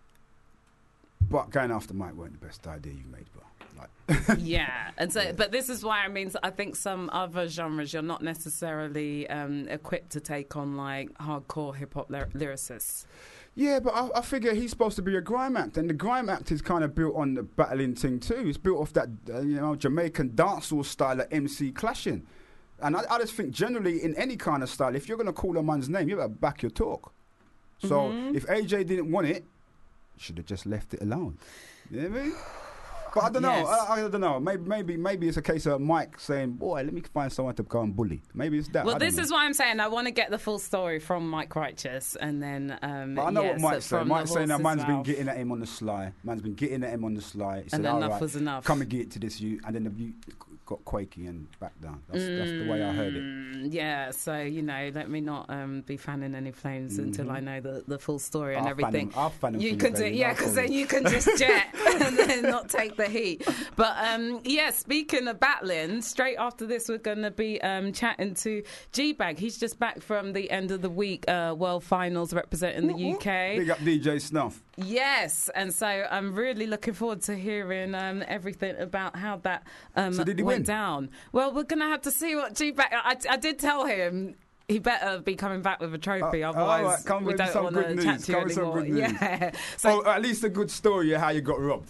[SPEAKER 5] But going after Mike weren't the best idea you made, bro. Like,
[SPEAKER 6] Yeah, and so, but this is why I mean, I think some other genres you're not necessarily um, equipped to take on, like hardcore hip hop lyr- lyricists.
[SPEAKER 5] yeah, but I, I figure he's supposed to be a grime act, and the grime act is kind of built on the battling thing too. It's built off that uh, you know Jamaican dancehall style of M C clashing, and I, I just think generally in any kind of style, if you're going to call a man's name, you better back your talk. So
[SPEAKER 6] Mhm.
[SPEAKER 5] if A J didn't want it, should have just left it alone. You know what I mean? But I don't know.
[SPEAKER 6] Yes.
[SPEAKER 5] I, I don't know. Maybe, maybe, maybe it's a case of Mike saying, "Boy, let me find someone to go and bully." Maybe it's that.
[SPEAKER 6] Well,
[SPEAKER 5] I don't
[SPEAKER 6] this
[SPEAKER 5] know.
[SPEAKER 6] is why I'm saying I want to get the full story from Mike Righteous, and then. Um,
[SPEAKER 5] But I know
[SPEAKER 6] yeah,
[SPEAKER 5] what Mike's
[SPEAKER 6] so
[SPEAKER 5] saying.
[SPEAKER 6] from
[SPEAKER 5] Mike's
[SPEAKER 6] the
[SPEAKER 5] saying that
[SPEAKER 6] horse's
[SPEAKER 5] man's been
[SPEAKER 6] mouth.
[SPEAKER 5] getting at him on the sly. Man's been getting at him on the sly. He said,
[SPEAKER 6] And enough
[SPEAKER 5] "All right,
[SPEAKER 6] was enough."
[SPEAKER 5] Come and get to this you, and then the you got quaky and back down. That's, that's the way I heard it.
[SPEAKER 6] Mm, Yeah, so you know, let me not um, be fanning any flames
[SPEAKER 5] Mhm.
[SPEAKER 6] until I know the, the full story and
[SPEAKER 5] I'll fan
[SPEAKER 6] everything.
[SPEAKER 5] him- I'll fan him
[SPEAKER 6] you
[SPEAKER 5] for you,
[SPEAKER 6] could do,
[SPEAKER 5] baby,
[SPEAKER 6] yeah,
[SPEAKER 5] no
[SPEAKER 6] because then
[SPEAKER 5] problem.
[SPEAKER 6] you can just jet and then not take the heat. But um, yeah, speaking of battling, straight after this, we're going to be um, chatting to G-Bag. He's just back from the end of the week uh, World Finals representing the U K.
[SPEAKER 5] Big up D J Snuff.
[SPEAKER 6] Yes, and so I'm really looking forward to hearing um, everything about how that um,
[SPEAKER 5] So did he
[SPEAKER 6] went
[SPEAKER 5] win?
[SPEAKER 6] down. Well, we're going to have to see what G-Back... I, I did tell him he better be coming back with a trophy,
[SPEAKER 5] Uh,
[SPEAKER 6] otherwise
[SPEAKER 5] all right, come
[SPEAKER 6] we
[SPEAKER 5] with
[SPEAKER 6] don't
[SPEAKER 5] some
[SPEAKER 6] want
[SPEAKER 5] good
[SPEAKER 6] to chat
[SPEAKER 5] news.
[SPEAKER 6] to you
[SPEAKER 5] Come with some
[SPEAKER 6] anymore.
[SPEAKER 5] good news.
[SPEAKER 6] Yeah. So,
[SPEAKER 5] Oh, at least a good story of how you got robbed.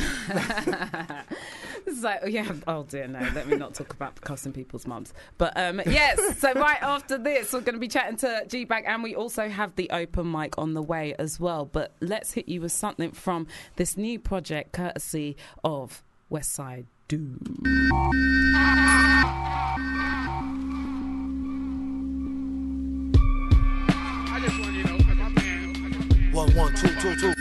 [SPEAKER 6] so, yeah, oh dear, no, let me not talk about cussing people's mums. But um, yes, so right after this, we're going to be chatting to G-Bag, and we also have the open mic on the way as well. But let's hit you with something from this new project, courtesy of Westside Doom.
[SPEAKER 12] One, one, two, two, two.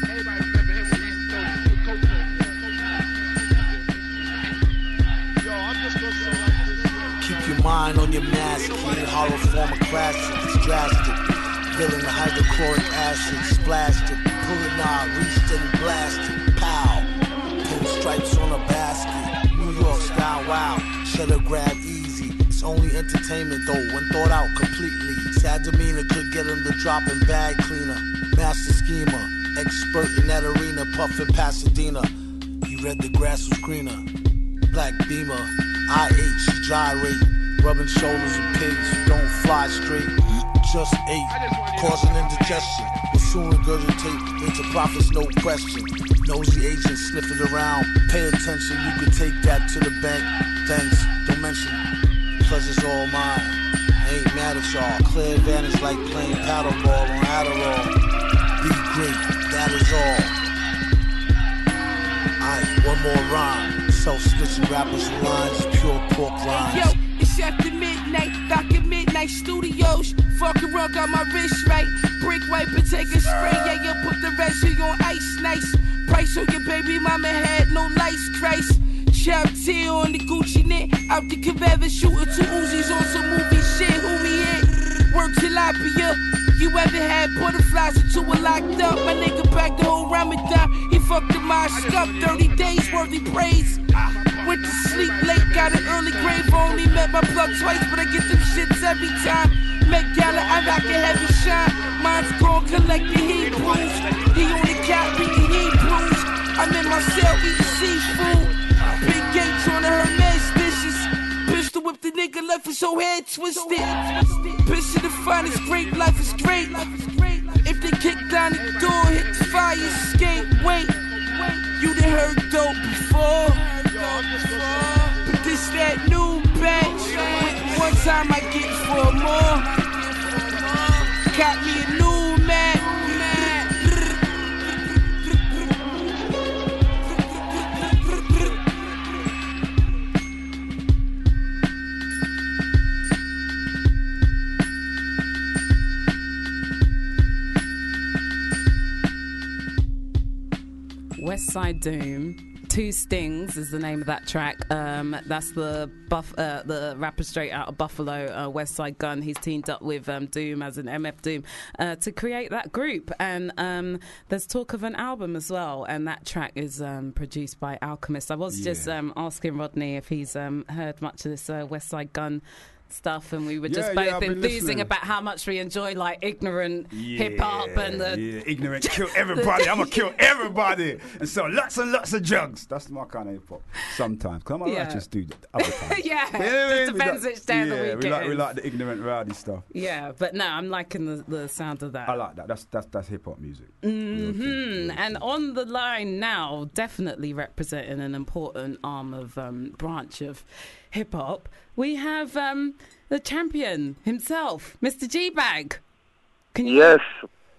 [SPEAKER 12] Keep your mind on your mask. Clean hollow form of classic. It's drastic. Villain the hydrochloric acid. Splashed it. Pull it now. Reached and blasted. Pow. Pin stripes on a basket. New York style. Wow. Shutter grab easy. It's only entertainment though. When thought out completely. Sad demeanor could get him the drop and bag cleaner. Master schemer. Expert in that arena. Puffin' Pasadena. He read the grass was greener. Black beamer. I H gyrate, rubbing shoulders with pigs who don't fly straight. Just ate, causing indigestion. Will soon regurgitate into profits, no question. Nosy agent sniffing around. Pay attention, you can take that to the bank. Thanks, don't mention. Pleasure's all mine. I ain't mad at y'all. Clear advantage like playing paddleball on Adderall. Be great, that is all. Aight, one more rhyme. Self-snitching rappers and lines, pure pork rhymes.
[SPEAKER 19] Yo, it's after midnight, back at Midnight Studios. Fucking around, got my wrist right. Brick wipe and take a spray. Yeah, you put the resi on ice, nice. Price on your baby mama had no lights, Christ. Chap tear on the Gucci knit. Out the Cabeva shooting two Uzis on some movie shit. Who we hit? Work tilapia. You ever had butterflies until we're locked up? My nigga back the whole Ramadan. He fucked the mosque up. thirty days worthy praise. Went to sleep late, got an early grave. Only met my plug twice, but I get them shits every time. Met Gala, I rock a heavy shine. Mine's gone collecting heat bruise. He on the cat beating heat bruise. I'm in my cell eating seafood. Big gates on the Hermes dishes. Pistol whip the nigga left his whole head twisted. Bitch to the finest, great life is great. If they kick down the door, hit the fire escape. Wait, you done heard dope before. But this that new batch. One time I get four more. Got me a new man.
[SPEAKER 6] Westside Doom. Two Stings is the name of that track. Um, that's the buff, uh, the rapper straight out of Buffalo, uh, Westside Gun. He's teamed up with um, Doom as an M F Doom uh, to create that group. And um, there's talk of an album as well. And that track is um, produced by Alchemist. I was
[SPEAKER 5] Yeah.
[SPEAKER 6] just um, asking Rodney if he's um, heard much of this uh, Westside Gun stuff, and we were just
[SPEAKER 5] Yeah,
[SPEAKER 6] both
[SPEAKER 5] yeah, I've been
[SPEAKER 6] enthusing
[SPEAKER 5] listening.
[SPEAKER 6] about how much we enjoy like ignorant
[SPEAKER 5] Yeah,
[SPEAKER 6] hip hop and the
[SPEAKER 5] yeah, ignorant kill everybody. I'm gonna kill everybody, and so lots and lots of drugs. That's my kind of hip hop. Sometimes, come on,
[SPEAKER 6] Yeah.
[SPEAKER 5] I just do that other times.
[SPEAKER 6] yeah,
[SPEAKER 5] You know what I mean?
[SPEAKER 6] just
[SPEAKER 5] We
[SPEAKER 6] depends
[SPEAKER 5] like-
[SPEAKER 6] which day of the
[SPEAKER 5] yeah,
[SPEAKER 6] week
[SPEAKER 5] we
[SPEAKER 6] it
[SPEAKER 5] like we
[SPEAKER 6] is.
[SPEAKER 5] like the ignorant rowdy stuff.
[SPEAKER 6] Yeah, but no, I'm liking the, the sound of that.
[SPEAKER 5] I like that. That's that's that's hip hop music.
[SPEAKER 6] hmm And on the line now, definitely representing an important arm of um, branch of hip hop, we have um, the champion himself, Mister G-Bag. Can you?
[SPEAKER 20] Yes.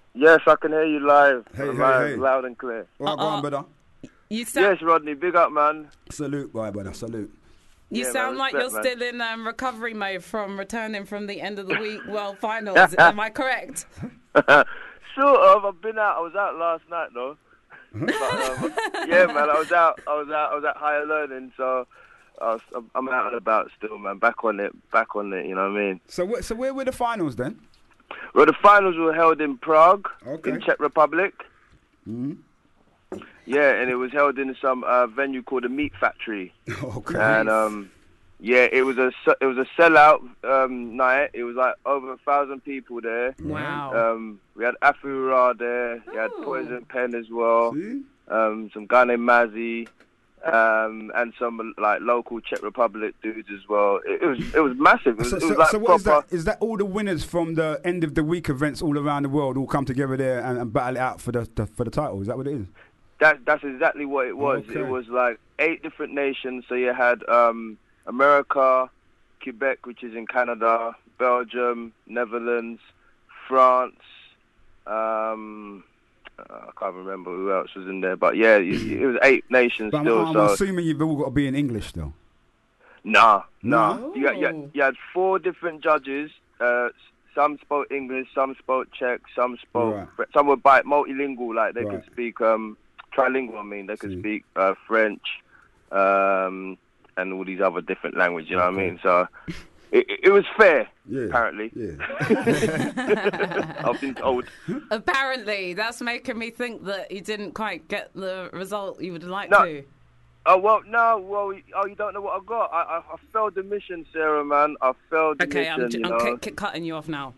[SPEAKER 20] Yes, I can hear you live.
[SPEAKER 5] Hey, hey,
[SPEAKER 20] live,
[SPEAKER 5] hey.
[SPEAKER 20] Loud and clear.
[SPEAKER 5] Well, go on, brother.
[SPEAKER 6] You sound,
[SPEAKER 20] Yes, Rodney, big up, man.
[SPEAKER 5] Salute, boy, brother. Salute.
[SPEAKER 6] you
[SPEAKER 20] Yeah,
[SPEAKER 6] sound
[SPEAKER 20] man,
[SPEAKER 6] like
[SPEAKER 20] respect,
[SPEAKER 6] you're
[SPEAKER 20] man.
[SPEAKER 6] still in um, recovery mode from returning from the end of the week World Finals. Am I correct?
[SPEAKER 20] Sort of. I've been out. I was out last night, though. But, um, yeah, man. I was out. I was out. I was at higher learning, so I was, I'm- I'm out and about still, man. Back on it. Back on it. You know what I mean?
[SPEAKER 5] So, wh- so where were the finals then?
[SPEAKER 20] Well, the finals were held in Prague,
[SPEAKER 5] Okay.
[SPEAKER 20] in Czech Republic.
[SPEAKER 5] Mm-hmm.
[SPEAKER 20] Yeah, and it was held in some uh, venue called the Meat Factory.
[SPEAKER 5] Okay.
[SPEAKER 20] And um, yeah, it was a se- it was a sellout um, night. It was like over a thousand people there.
[SPEAKER 6] Wow.
[SPEAKER 20] Um, we had Afura there. We had
[SPEAKER 6] Ooh.
[SPEAKER 20] Poison Pen as well.
[SPEAKER 5] See?
[SPEAKER 20] Um, some guy named Mazzy. Um, and some like local Czech Republic dudes as well. It, it was it was massive. It was,
[SPEAKER 5] So,
[SPEAKER 20] it was
[SPEAKER 5] so,
[SPEAKER 20] like
[SPEAKER 5] so what is
[SPEAKER 20] proper.
[SPEAKER 5] that? Is that all the winners from the end of the week events all around the world all come together there and, and battle it out for the, the for the title? Is that what it is?
[SPEAKER 20] That that's exactly what it was.
[SPEAKER 5] Okay.
[SPEAKER 20] It was like eight different nations. So you had um, America, Quebec, which is in Canada, Belgium, Netherlands, France. Um, I can't remember who else was in there, but yeah, it, it was eight nations
[SPEAKER 5] But I'm,
[SPEAKER 20] still.
[SPEAKER 5] I'm
[SPEAKER 20] so
[SPEAKER 5] assuming you've all got to be in English though.
[SPEAKER 20] nah, nah.
[SPEAKER 5] No?
[SPEAKER 20] You, had, you, had, you had four different judges. Uh, s- some spoke English, some spoke Czech, some spoke.
[SPEAKER 5] Right.
[SPEAKER 20] Fr- Some were bi- multilingual, like they
[SPEAKER 5] Right.
[SPEAKER 20] could speak um, trilingual. I mean, they could
[SPEAKER 5] See.
[SPEAKER 20] speak uh, French um, and all these other different languages. You know what I mean? So it, it, it was fair.
[SPEAKER 5] Yeah.
[SPEAKER 20] Apparently,
[SPEAKER 5] Yeah.
[SPEAKER 20] I've been told.
[SPEAKER 6] Apparently, that's making me think that you didn't quite get the result you would like
[SPEAKER 20] No.
[SPEAKER 6] to.
[SPEAKER 20] Oh well, no, well, oh, you don't know what I got. I, I, I failed the mission, Sarah, man. I failed the
[SPEAKER 6] Okay, I'm,
[SPEAKER 20] mission.
[SPEAKER 6] j-
[SPEAKER 20] you
[SPEAKER 6] I'm
[SPEAKER 20] know?
[SPEAKER 6] c- c- cutting you off now.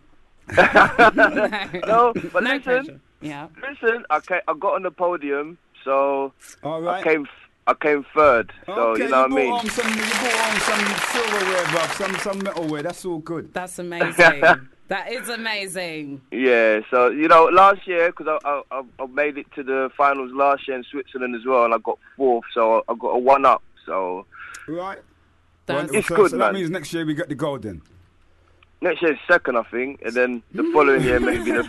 [SPEAKER 20] No, but
[SPEAKER 6] No
[SPEAKER 20] listen,
[SPEAKER 6] pressure. Yeah.
[SPEAKER 20] listen. I came, I got on the podium, so
[SPEAKER 5] All
[SPEAKER 20] I
[SPEAKER 5] right.
[SPEAKER 20] came, I came third. So
[SPEAKER 5] okay,
[SPEAKER 20] you know what I
[SPEAKER 5] brought
[SPEAKER 20] mean.
[SPEAKER 5] on some, you brought on some silverware, bruv, some some metalware. That's all good.
[SPEAKER 6] That's amazing. That is amazing.
[SPEAKER 20] Yeah, so you know, last year because I, I I made it to the finals last year in Switzerland as well, and I got fourth, so I got a one up. So
[SPEAKER 5] Right.
[SPEAKER 6] That's-
[SPEAKER 5] Well,
[SPEAKER 20] It's
[SPEAKER 5] so,
[SPEAKER 20] good,
[SPEAKER 5] so that
[SPEAKER 20] man.
[SPEAKER 5] means next year we get the gold then.
[SPEAKER 20] next year's second, I think, and then the following year maybe the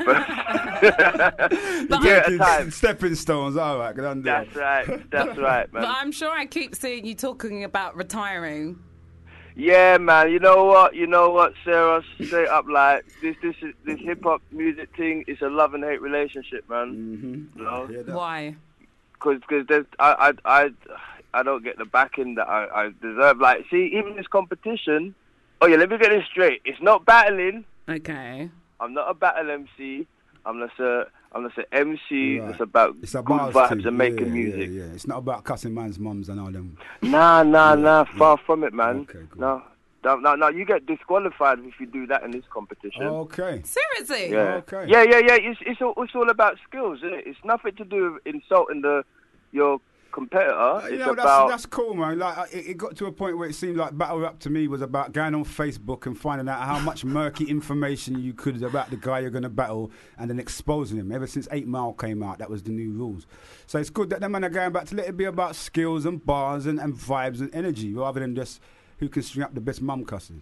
[SPEAKER 20] first.
[SPEAKER 6] But
[SPEAKER 20] yeah, at a
[SPEAKER 5] Taking
[SPEAKER 20] time.
[SPEAKER 5] stepping stones. All right, good on there.
[SPEAKER 20] That's right. That's right, man.
[SPEAKER 6] But I'm sure I keep seeing you talking about retiring.
[SPEAKER 20] Yeah, man. You know what? You know what, Sarah? Straight up, like this, this, is- this hip hop music thing is a love and hate relationship, man.
[SPEAKER 5] Mm-hmm.
[SPEAKER 20] You know?
[SPEAKER 5] Hear that?
[SPEAKER 6] Why?
[SPEAKER 20] Because there's I, I, I, I don't get the backing that I, I deserve. Like, see, even this competition. Oh yeah, let me get this straight. It's not battling.
[SPEAKER 6] Okay.
[SPEAKER 20] I'm not a battle M C. I'm just a, I'm just an M C.
[SPEAKER 5] Right.
[SPEAKER 20] It's about
[SPEAKER 5] It's a
[SPEAKER 20] good
[SPEAKER 5] bars
[SPEAKER 20] vibes
[SPEAKER 5] thing.
[SPEAKER 20] and making
[SPEAKER 5] yeah,
[SPEAKER 20] music.
[SPEAKER 5] Yeah, yeah. It's not about cussing man's mums and all them.
[SPEAKER 20] Nah, nah,
[SPEAKER 5] Yeah,
[SPEAKER 20] nah.
[SPEAKER 5] yeah.
[SPEAKER 20] Far from it, man.
[SPEAKER 5] Okay, good.
[SPEAKER 20] No, no, no, no. You get disqualified if you do that in this competition.
[SPEAKER 5] Okay.
[SPEAKER 6] Seriously?
[SPEAKER 20] Yeah.
[SPEAKER 5] Okay.
[SPEAKER 20] Yeah, yeah, yeah. It's it's all, it's all about skills, isn't it? It's nothing to do with insulting the your competitor.
[SPEAKER 5] Uh,
[SPEAKER 20] it's
[SPEAKER 5] you know,
[SPEAKER 20] about
[SPEAKER 5] that's, that's cool, man. Like, uh, it, it got to a point where it seemed like Battle Rap to me was about going on Facebook and finding out how much murky information you could about the guy you're going to battle and then exposing him. Ever since eight mile came out, that was the new rules. So it's good that them man are going back to let it be about skills and bars and, and vibes and energy rather than just who can string up the best mum cusses.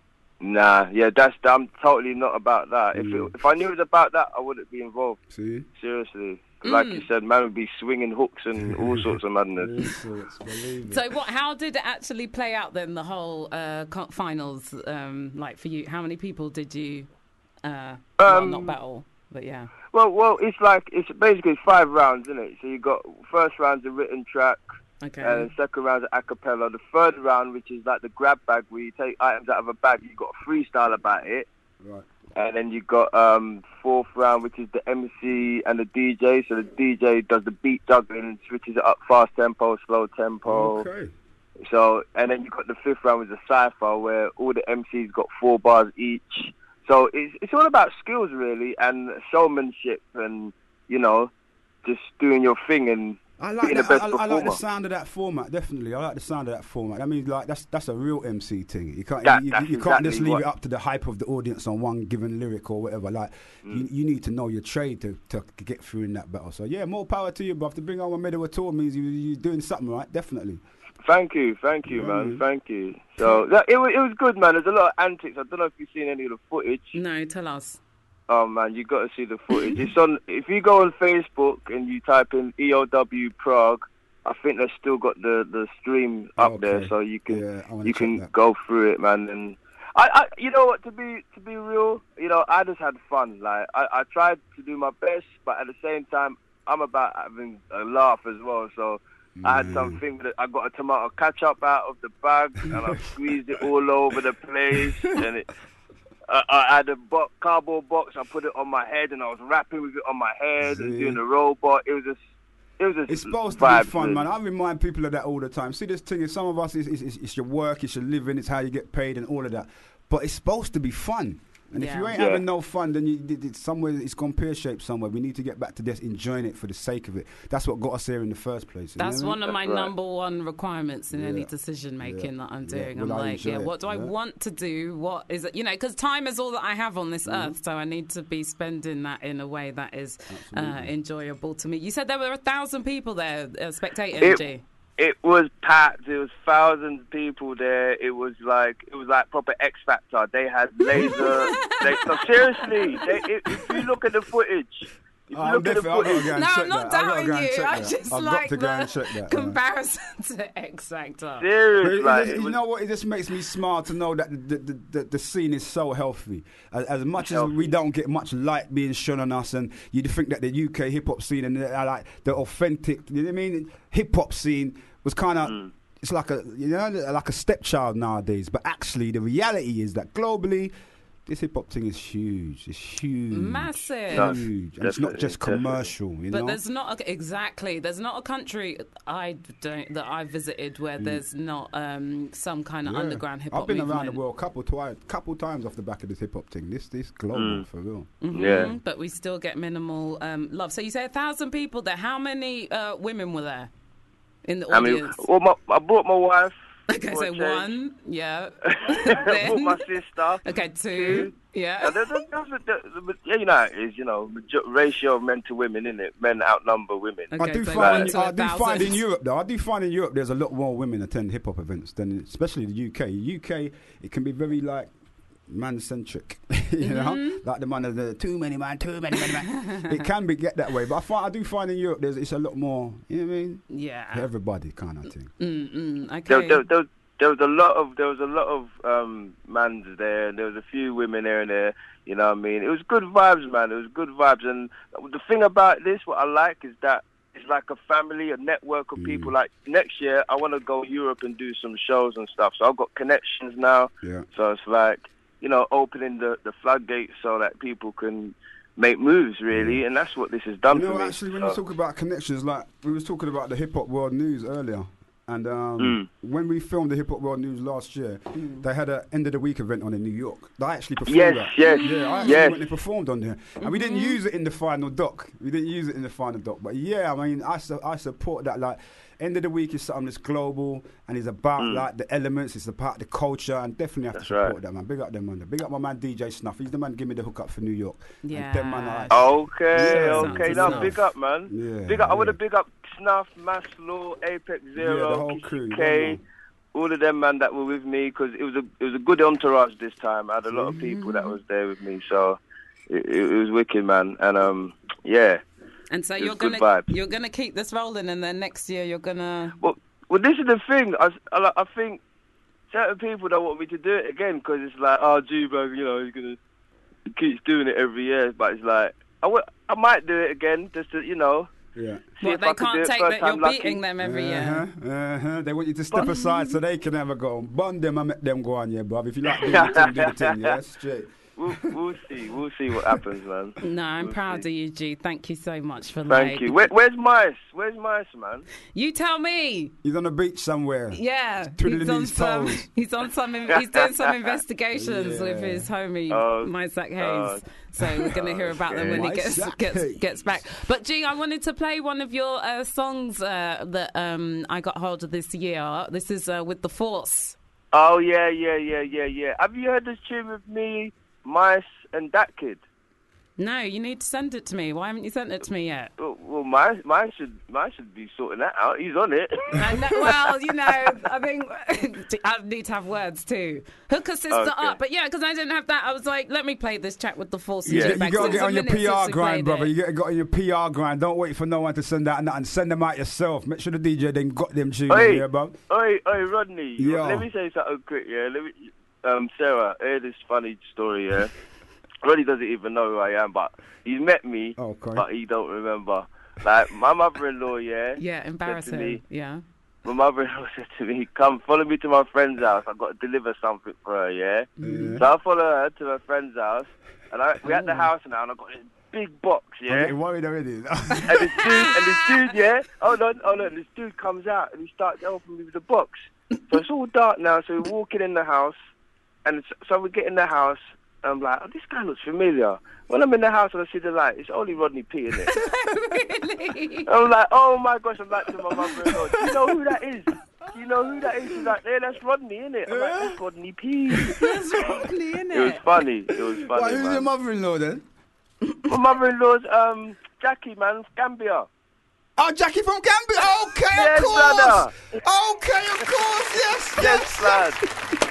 [SPEAKER 20] Nah, yeah, that's I'm totally not about that. If
[SPEAKER 5] Mm.
[SPEAKER 20] it, if I knew it was about that, I wouldn't be involved.
[SPEAKER 5] See?
[SPEAKER 20] Seriously, like you said, man would be swinging hooks and all sorts of madness.
[SPEAKER 6] So what? How did it actually play out then? The whole uh, co- finals, um, like for you, how many people did you? Uh, well,
[SPEAKER 20] Um,
[SPEAKER 6] not battle, but yeah.
[SPEAKER 20] Well, well, it's like it's basically five rounds, isn't it? So you got first round's a written track,
[SPEAKER 6] Okay.
[SPEAKER 20] and then second round's a cappella. The third round, which is like the grab bag, where you take items out of a bag, you got a freestyle about it.
[SPEAKER 5] Right.
[SPEAKER 20] And then you got um, fourth round, which is the M C and the D J. So the D J does the beat juggling and switches it up, fast tempo, slow tempo.
[SPEAKER 5] Okay.
[SPEAKER 20] So, and then you got the fifth round, which is a cypher, where all the M Cs got four bars each. So it's it's all about skills really, and showmanship, and you know, just doing your thing and
[SPEAKER 5] I like
[SPEAKER 20] being
[SPEAKER 5] that.
[SPEAKER 20] the best
[SPEAKER 5] I, I
[SPEAKER 20] performer.
[SPEAKER 5] like the sound of that format. Definitely, I like the sound of that format. I mean, like that's that's a real M C thing. You can't
[SPEAKER 20] That-
[SPEAKER 5] you,
[SPEAKER 20] that's
[SPEAKER 5] you can't just
[SPEAKER 20] exactly
[SPEAKER 5] leave
[SPEAKER 20] what-
[SPEAKER 5] it up to the hype of the audience on one given lyric or whatever. Like
[SPEAKER 20] Mm.
[SPEAKER 5] you, you need to know your trade to, to get through in that battle. So yeah, more power to you, bruv. To bring on a medal at all means you you're doing something right. Definitely.
[SPEAKER 20] Thank you, thank you,
[SPEAKER 5] Yeah,
[SPEAKER 20] man.
[SPEAKER 5] man.
[SPEAKER 20] Thank you. So that, it was it was good, man. There's a lot of antics. I don't know if you've seen any of the footage.
[SPEAKER 6] No, tell us.
[SPEAKER 20] Oh man, you got to see the footage. It's on. If you go on Facebook and you type in E O W Prague, I think they've still got the, the stream up
[SPEAKER 5] Okay.
[SPEAKER 20] there, so you can
[SPEAKER 5] Yeah, I wanna
[SPEAKER 20] you
[SPEAKER 5] check
[SPEAKER 20] can
[SPEAKER 5] that.
[SPEAKER 20] go through it, man. And I, I, you know what? To be to be real, you know, I just had fun. Like I, I tried to do my best, but at the same time, I'm about having a laugh as well. So I had something that I got a tomato ketchup out of the bag, and I squeezed it all over the place, and it. Uh, I had a bo- cardboard box. I put it on my head, and I was rapping with it on my head and
[SPEAKER 5] See?
[SPEAKER 20] doing the robot. It was just, it was just.
[SPEAKER 5] It's supposed to
[SPEAKER 20] vibes,
[SPEAKER 5] be fun,
[SPEAKER 20] really.
[SPEAKER 5] man. I remind people of that all the time. See, this thing is, some of us, is it's, it's your work, it's your living, it's how you get paid and all of that. But it's supposed to be fun. And if
[SPEAKER 6] Yeah.
[SPEAKER 5] you ain't
[SPEAKER 6] Yeah.
[SPEAKER 5] having no fun, then you, it, it's somewhere, it's gone pear-shaped somewhere. We need to get back to just enjoying it for the sake of it. That's what got us here in the first place. you know
[SPEAKER 6] That's
[SPEAKER 5] what I
[SPEAKER 6] one
[SPEAKER 5] mean?
[SPEAKER 6] of my number one requirements in any
[SPEAKER 5] Yeah.
[SPEAKER 6] decision making
[SPEAKER 5] Yeah.
[SPEAKER 6] that I'm
[SPEAKER 5] Yeah.
[SPEAKER 6] doing.
[SPEAKER 5] Will
[SPEAKER 6] I'm
[SPEAKER 5] I
[SPEAKER 6] like,
[SPEAKER 5] enjoy
[SPEAKER 6] yeah,
[SPEAKER 5] it?
[SPEAKER 6] what do I
[SPEAKER 5] Yeah.
[SPEAKER 6] want to do? What is it? You know, because time is all that I have on this
[SPEAKER 5] Mhm.
[SPEAKER 6] earth, so I need to be spending that in a way that is uh,
[SPEAKER 20] Absolutely.
[SPEAKER 6] enjoyable to me. You said there were a thousand people there uh, spectating,
[SPEAKER 20] It-
[SPEAKER 6] G.
[SPEAKER 20] It was packed. There was thousands of people there. It was like it was like proper X Factor. They had laser. they, no, seriously, they, if, if you look at the footage, if you
[SPEAKER 5] I'm
[SPEAKER 20] look at the
[SPEAKER 5] definitely- I've got to
[SPEAKER 20] footage.
[SPEAKER 5] go and
[SPEAKER 6] No,
[SPEAKER 5] check
[SPEAKER 6] I'm not
[SPEAKER 5] that. I've got to
[SPEAKER 6] doubting
[SPEAKER 5] go and
[SPEAKER 6] you.
[SPEAKER 5] check
[SPEAKER 6] I
[SPEAKER 5] that.
[SPEAKER 6] just
[SPEAKER 5] I've
[SPEAKER 6] like
[SPEAKER 5] got to go and
[SPEAKER 6] the
[SPEAKER 5] check that. man.
[SPEAKER 6] comparison to X Factor.
[SPEAKER 20] Serious,
[SPEAKER 5] But it-
[SPEAKER 20] like,
[SPEAKER 5] it-
[SPEAKER 20] it
[SPEAKER 5] you
[SPEAKER 20] was-
[SPEAKER 5] know what? It just makes me smile to know that the the, the, the scene is so healthy. As, as much as we don't get much light being shone on us, and you'd think that the U K hip hop scene and the, uh, like the authentic, you know what I mean, hip hop scene was kind of.
[SPEAKER 20] Mm.
[SPEAKER 5] It's like a you know like a stepchild nowadays, but actually the reality is that globally, this hip hop thing is huge. It's huge,
[SPEAKER 6] Massive.
[SPEAKER 5] huge, and it's not
[SPEAKER 20] Definitely,
[SPEAKER 5] just commercial. You
[SPEAKER 6] But
[SPEAKER 5] know,
[SPEAKER 6] there's not a, exactly. There's not a country I don't that I visited where there's not um, some kind of
[SPEAKER 5] Yeah.
[SPEAKER 6] underground hip hop.
[SPEAKER 5] I've been
[SPEAKER 6] movement.
[SPEAKER 5] around the world couple twice, couple times off the back of this hip hop thing. This this global
[SPEAKER 20] Mm.
[SPEAKER 5] for real.
[SPEAKER 6] Mhm, But we still get minimal um, love. So you say a thousand people there. How many uh, women were there in the
[SPEAKER 20] I mean,
[SPEAKER 6] audience?
[SPEAKER 20] well, my, I brought my wife.
[SPEAKER 6] Okay,
[SPEAKER 20] for
[SPEAKER 6] so
[SPEAKER 20] a change.
[SPEAKER 6] one, yeah.
[SPEAKER 20] I brought my sister.
[SPEAKER 6] Okay, two, yeah.
[SPEAKER 20] Uh, there- there- there's a- there- there- yeah, you know how it is, you know, major- ratio of men to women, innit? Men outnumber women.
[SPEAKER 5] I do find I do find in Europe though. I do find in Europe there's a lot more women attend hip hop events than especially the U K. U K it can be very like man centric, you know,
[SPEAKER 6] Mhm.
[SPEAKER 5] like the man of the too many man, too many man. It can be get that way, but I find I do find in Europe there's it's a lot more. You know what I mean?
[SPEAKER 6] Yeah.
[SPEAKER 5] Everybody kind of thing.
[SPEAKER 6] Mm-mm,
[SPEAKER 20] There,
[SPEAKER 6] okay.
[SPEAKER 20] there, there, there was a lot of there was a lot of um, mans there, and there was a few women here and there. You know what I mean? It was good vibes, man. It was good vibes, and the thing about this, what I like, is that it's like a family, a network of people. Like next year, I want to go Europe and do some shows and stuff. So I've got connections now.
[SPEAKER 5] Yeah.
[SPEAKER 20] So it's like, you know, opening the, the floodgates so that people can make moves, really, and that's what this has done
[SPEAKER 5] You know,
[SPEAKER 20] for me.
[SPEAKER 5] actually, when
[SPEAKER 20] So-
[SPEAKER 5] you talk about connections, like we was talking about the Hip Hop World News earlier, and um,
[SPEAKER 20] Mm.
[SPEAKER 5] when we filmed the Hip Hop World News last year, they had an end of the week event on in New York. I actually performed
[SPEAKER 20] Yes,
[SPEAKER 5] that.
[SPEAKER 20] yes,
[SPEAKER 5] yeah, I actually
[SPEAKER 20] yes.
[SPEAKER 5] went and performed on there, and we didn't use it in the final doc. We didn't use it in the final doc, but yeah, I mean, I su- I support that. Like, end of the week is something that's global and it's about
[SPEAKER 20] Mm.
[SPEAKER 5] like the elements. It's about the culture, and definitely have
[SPEAKER 20] That's
[SPEAKER 5] to support
[SPEAKER 20] right.
[SPEAKER 5] that, man. Big up them, man. Big up my man D J Snuff. He's the man give me the hookup for New York.
[SPEAKER 6] Yeah.
[SPEAKER 5] And them man are like,
[SPEAKER 20] Okay,
[SPEAKER 5] Yeah,
[SPEAKER 20] okay.
[SPEAKER 5] Snuff.
[SPEAKER 20] Now,
[SPEAKER 5] Snuff.
[SPEAKER 20] big up, man.
[SPEAKER 5] Yeah,
[SPEAKER 20] big up. I want to
[SPEAKER 5] yeah.
[SPEAKER 20] big up Snuff, Maslow, Apex Zero,
[SPEAKER 5] Yeah, the whole
[SPEAKER 20] Kissy
[SPEAKER 5] crew, yeah,
[SPEAKER 20] K,
[SPEAKER 5] man.
[SPEAKER 20] all of them, man, that were with me, because it was a it was a good entourage this time. I had a lot of people that was there with me, so it, it, it was wicked, man. And um, yeah.
[SPEAKER 6] And so
[SPEAKER 20] It was
[SPEAKER 6] you're
[SPEAKER 20] good
[SPEAKER 6] gonna
[SPEAKER 20] vibe.
[SPEAKER 6] you're gonna keep this rolling, and then next year you're gonna.
[SPEAKER 20] Well, well, this is the thing. I, I, I think certain people don't want me to do it again because it's like, oh, gee, bro, you know, he's gonna he keeps doing it every year. But it's like, I, w- I might do it again just to, you know.
[SPEAKER 5] Yeah.
[SPEAKER 20] See
[SPEAKER 6] Well,
[SPEAKER 20] if
[SPEAKER 6] they
[SPEAKER 20] I could do
[SPEAKER 6] can't
[SPEAKER 20] it
[SPEAKER 6] take
[SPEAKER 20] first
[SPEAKER 6] that
[SPEAKER 20] time
[SPEAKER 6] you're
[SPEAKER 20] lucky.
[SPEAKER 6] beating them every year.
[SPEAKER 5] Uh-huh, uh-huh. They want you to step aside so they can have a go. Bun them and make them go on, yeah, bruv. If you like doing the thing, do the thing, yeah, straight.
[SPEAKER 20] We'll, we'll see. We'll see what happens, man.
[SPEAKER 6] No, I'm
[SPEAKER 20] We'll
[SPEAKER 6] proud
[SPEAKER 20] see.
[SPEAKER 6] of you, G. Thank you so much for
[SPEAKER 20] Thank
[SPEAKER 6] like.
[SPEAKER 20] you. Where, where's Mice? Where's Mice, man?
[SPEAKER 6] You tell me.
[SPEAKER 5] He's on the beach somewhere.
[SPEAKER 6] Yeah,
[SPEAKER 5] Twiddling
[SPEAKER 6] he's on
[SPEAKER 5] his
[SPEAKER 6] some.
[SPEAKER 5] toes.
[SPEAKER 6] He's on some. He's doing some investigations with
[SPEAKER 5] Yeah.
[SPEAKER 6] his homie
[SPEAKER 20] Oh,
[SPEAKER 6] Isaac Hayes.
[SPEAKER 20] oh.
[SPEAKER 6] So we're going to hear about them when he gets
[SPEAKER 5] Isaac
[SPEAKER 6] gets
[SPEAKER 5] Hayes.
[SPEAKER 6] gets back. But G, I wanted to play one of your uh, songs uh, that um, I got hold of this year. This is uh, with the Force.
[SPEAKER 20] Oh, yeah, yeah, yeah, yeah, yeah. Have you heard this tune with me, Mice, and that kid?
[SPEAKER 6] No, you need to send it to me. Why haven't you sent it to me yet?
[SPEAKER 20] Well, well mine, mine should, mine should be sorting that out. He's on it.
[SPEAKER 6] I know, well, you know, I think I need to have words too. Hook a sister
[SPEAKER 20] Okay.
[SPEAKER 6] up, but yeah, because I didn't have that. I was like, let me play this track with the Force.
[SPEAKER 5] Yeah,
[SPEAKER 6] and
[SPEAKER 5] you
[SPEAKER 6] G-Bag.
[SPEAKER 5] got to
[SPEAKER 6] Since
[SPEAKER 5] get
[SPEAKER 6] a
[SPEAKER 5] on your
[SPEAKER 6] minute
[SPEAKER 5] P R
[SPEAKER 6] since we
[SPEAKER 5] grind,
[SPEAKER 6] played
[SPEAKER 5] brother.
[SPEAKER 6] it.
[SPEAKER 5] You got to get on your P R grind. Don't wait for no one to send out nothing. Send them out yourself. Make sure the D J then got them tunes,
[SPEAKER 20] Oi,
[SPEAKER 5] yeah, bro.
[SPEAKER 20] oi, oi, Rodney.
[SPEAKER 5] Yo.
[SPEAKER 20] Let me say something quick, yeah. Let me, um, Sarah, hear this funny story, yeah. Rodney doesn't even know who I am, but he's met me,
[SPEAKER 5] okay.
[SPEAKER 20] but he don't remember. Like, my mother-in-law, yeah.
[SPEAKER 6] Yeah,
[SPEAKER 20] said to
[SPEAKER 6] embarrassing.
[SPEAKER 20] me-
[SPEAKER 6] Yeah.
[SPEAKER 20] My mother-in-law said to me, come, follow me to my friend's house. I've got to deliver something for her, yeah?
[SPEAKER 5] Yeah.
[SPEAKER 20] So I follow her to her friend's house, and I, we're at the
[SPEAKER 5] Oh.
[SPEAKER 20] house now, and I've got this big box,
[SPEAKER 5] I'm
[SPEAKER 20] yeah?
[SPEAKER 5] getting worried already.
[SPEAKER 20] and this dude, and this dude, yeah? Hold on, hold on. This dude comes out, and he starts helping me with the box. So it's all dark now, so we're walking in the house, and it's, so we get in the house, and I'm like, oh, this guy looks familiar. When I'm in the house and I see the light, it's only Rodney P, isn't it?
[SPEAKER 6] Really?
[SPEAKER 20] I'm like, oh my gosh, I'm like to my mother-in-law, do you know who that is? Do you know who that is? She's like, yeah, that's Rodney, innit? I'm like, that's Rodney P.
[SPEAKER 6] That's Rodney, innit?
[SPEAKER 20] It was funny. It was funny,
[SPEAKER 5] Why, who's
[SPEAKER 20] man.
[SPEAKER 5] your mother-in-law then?
[SPEAKER 20] My mother-in-law's um, Jackie, man, Gambia.
[SPEAKER 5] Oh, Jackie from Gambia. Okay,
[SPEAKER 20] Yes,
[SPEAKER 5] of course.
[SPEAKER 20] brother.
[SPEAKER 5] Okay, of course. Yes,
[SPEAKER 20] Yes, lad.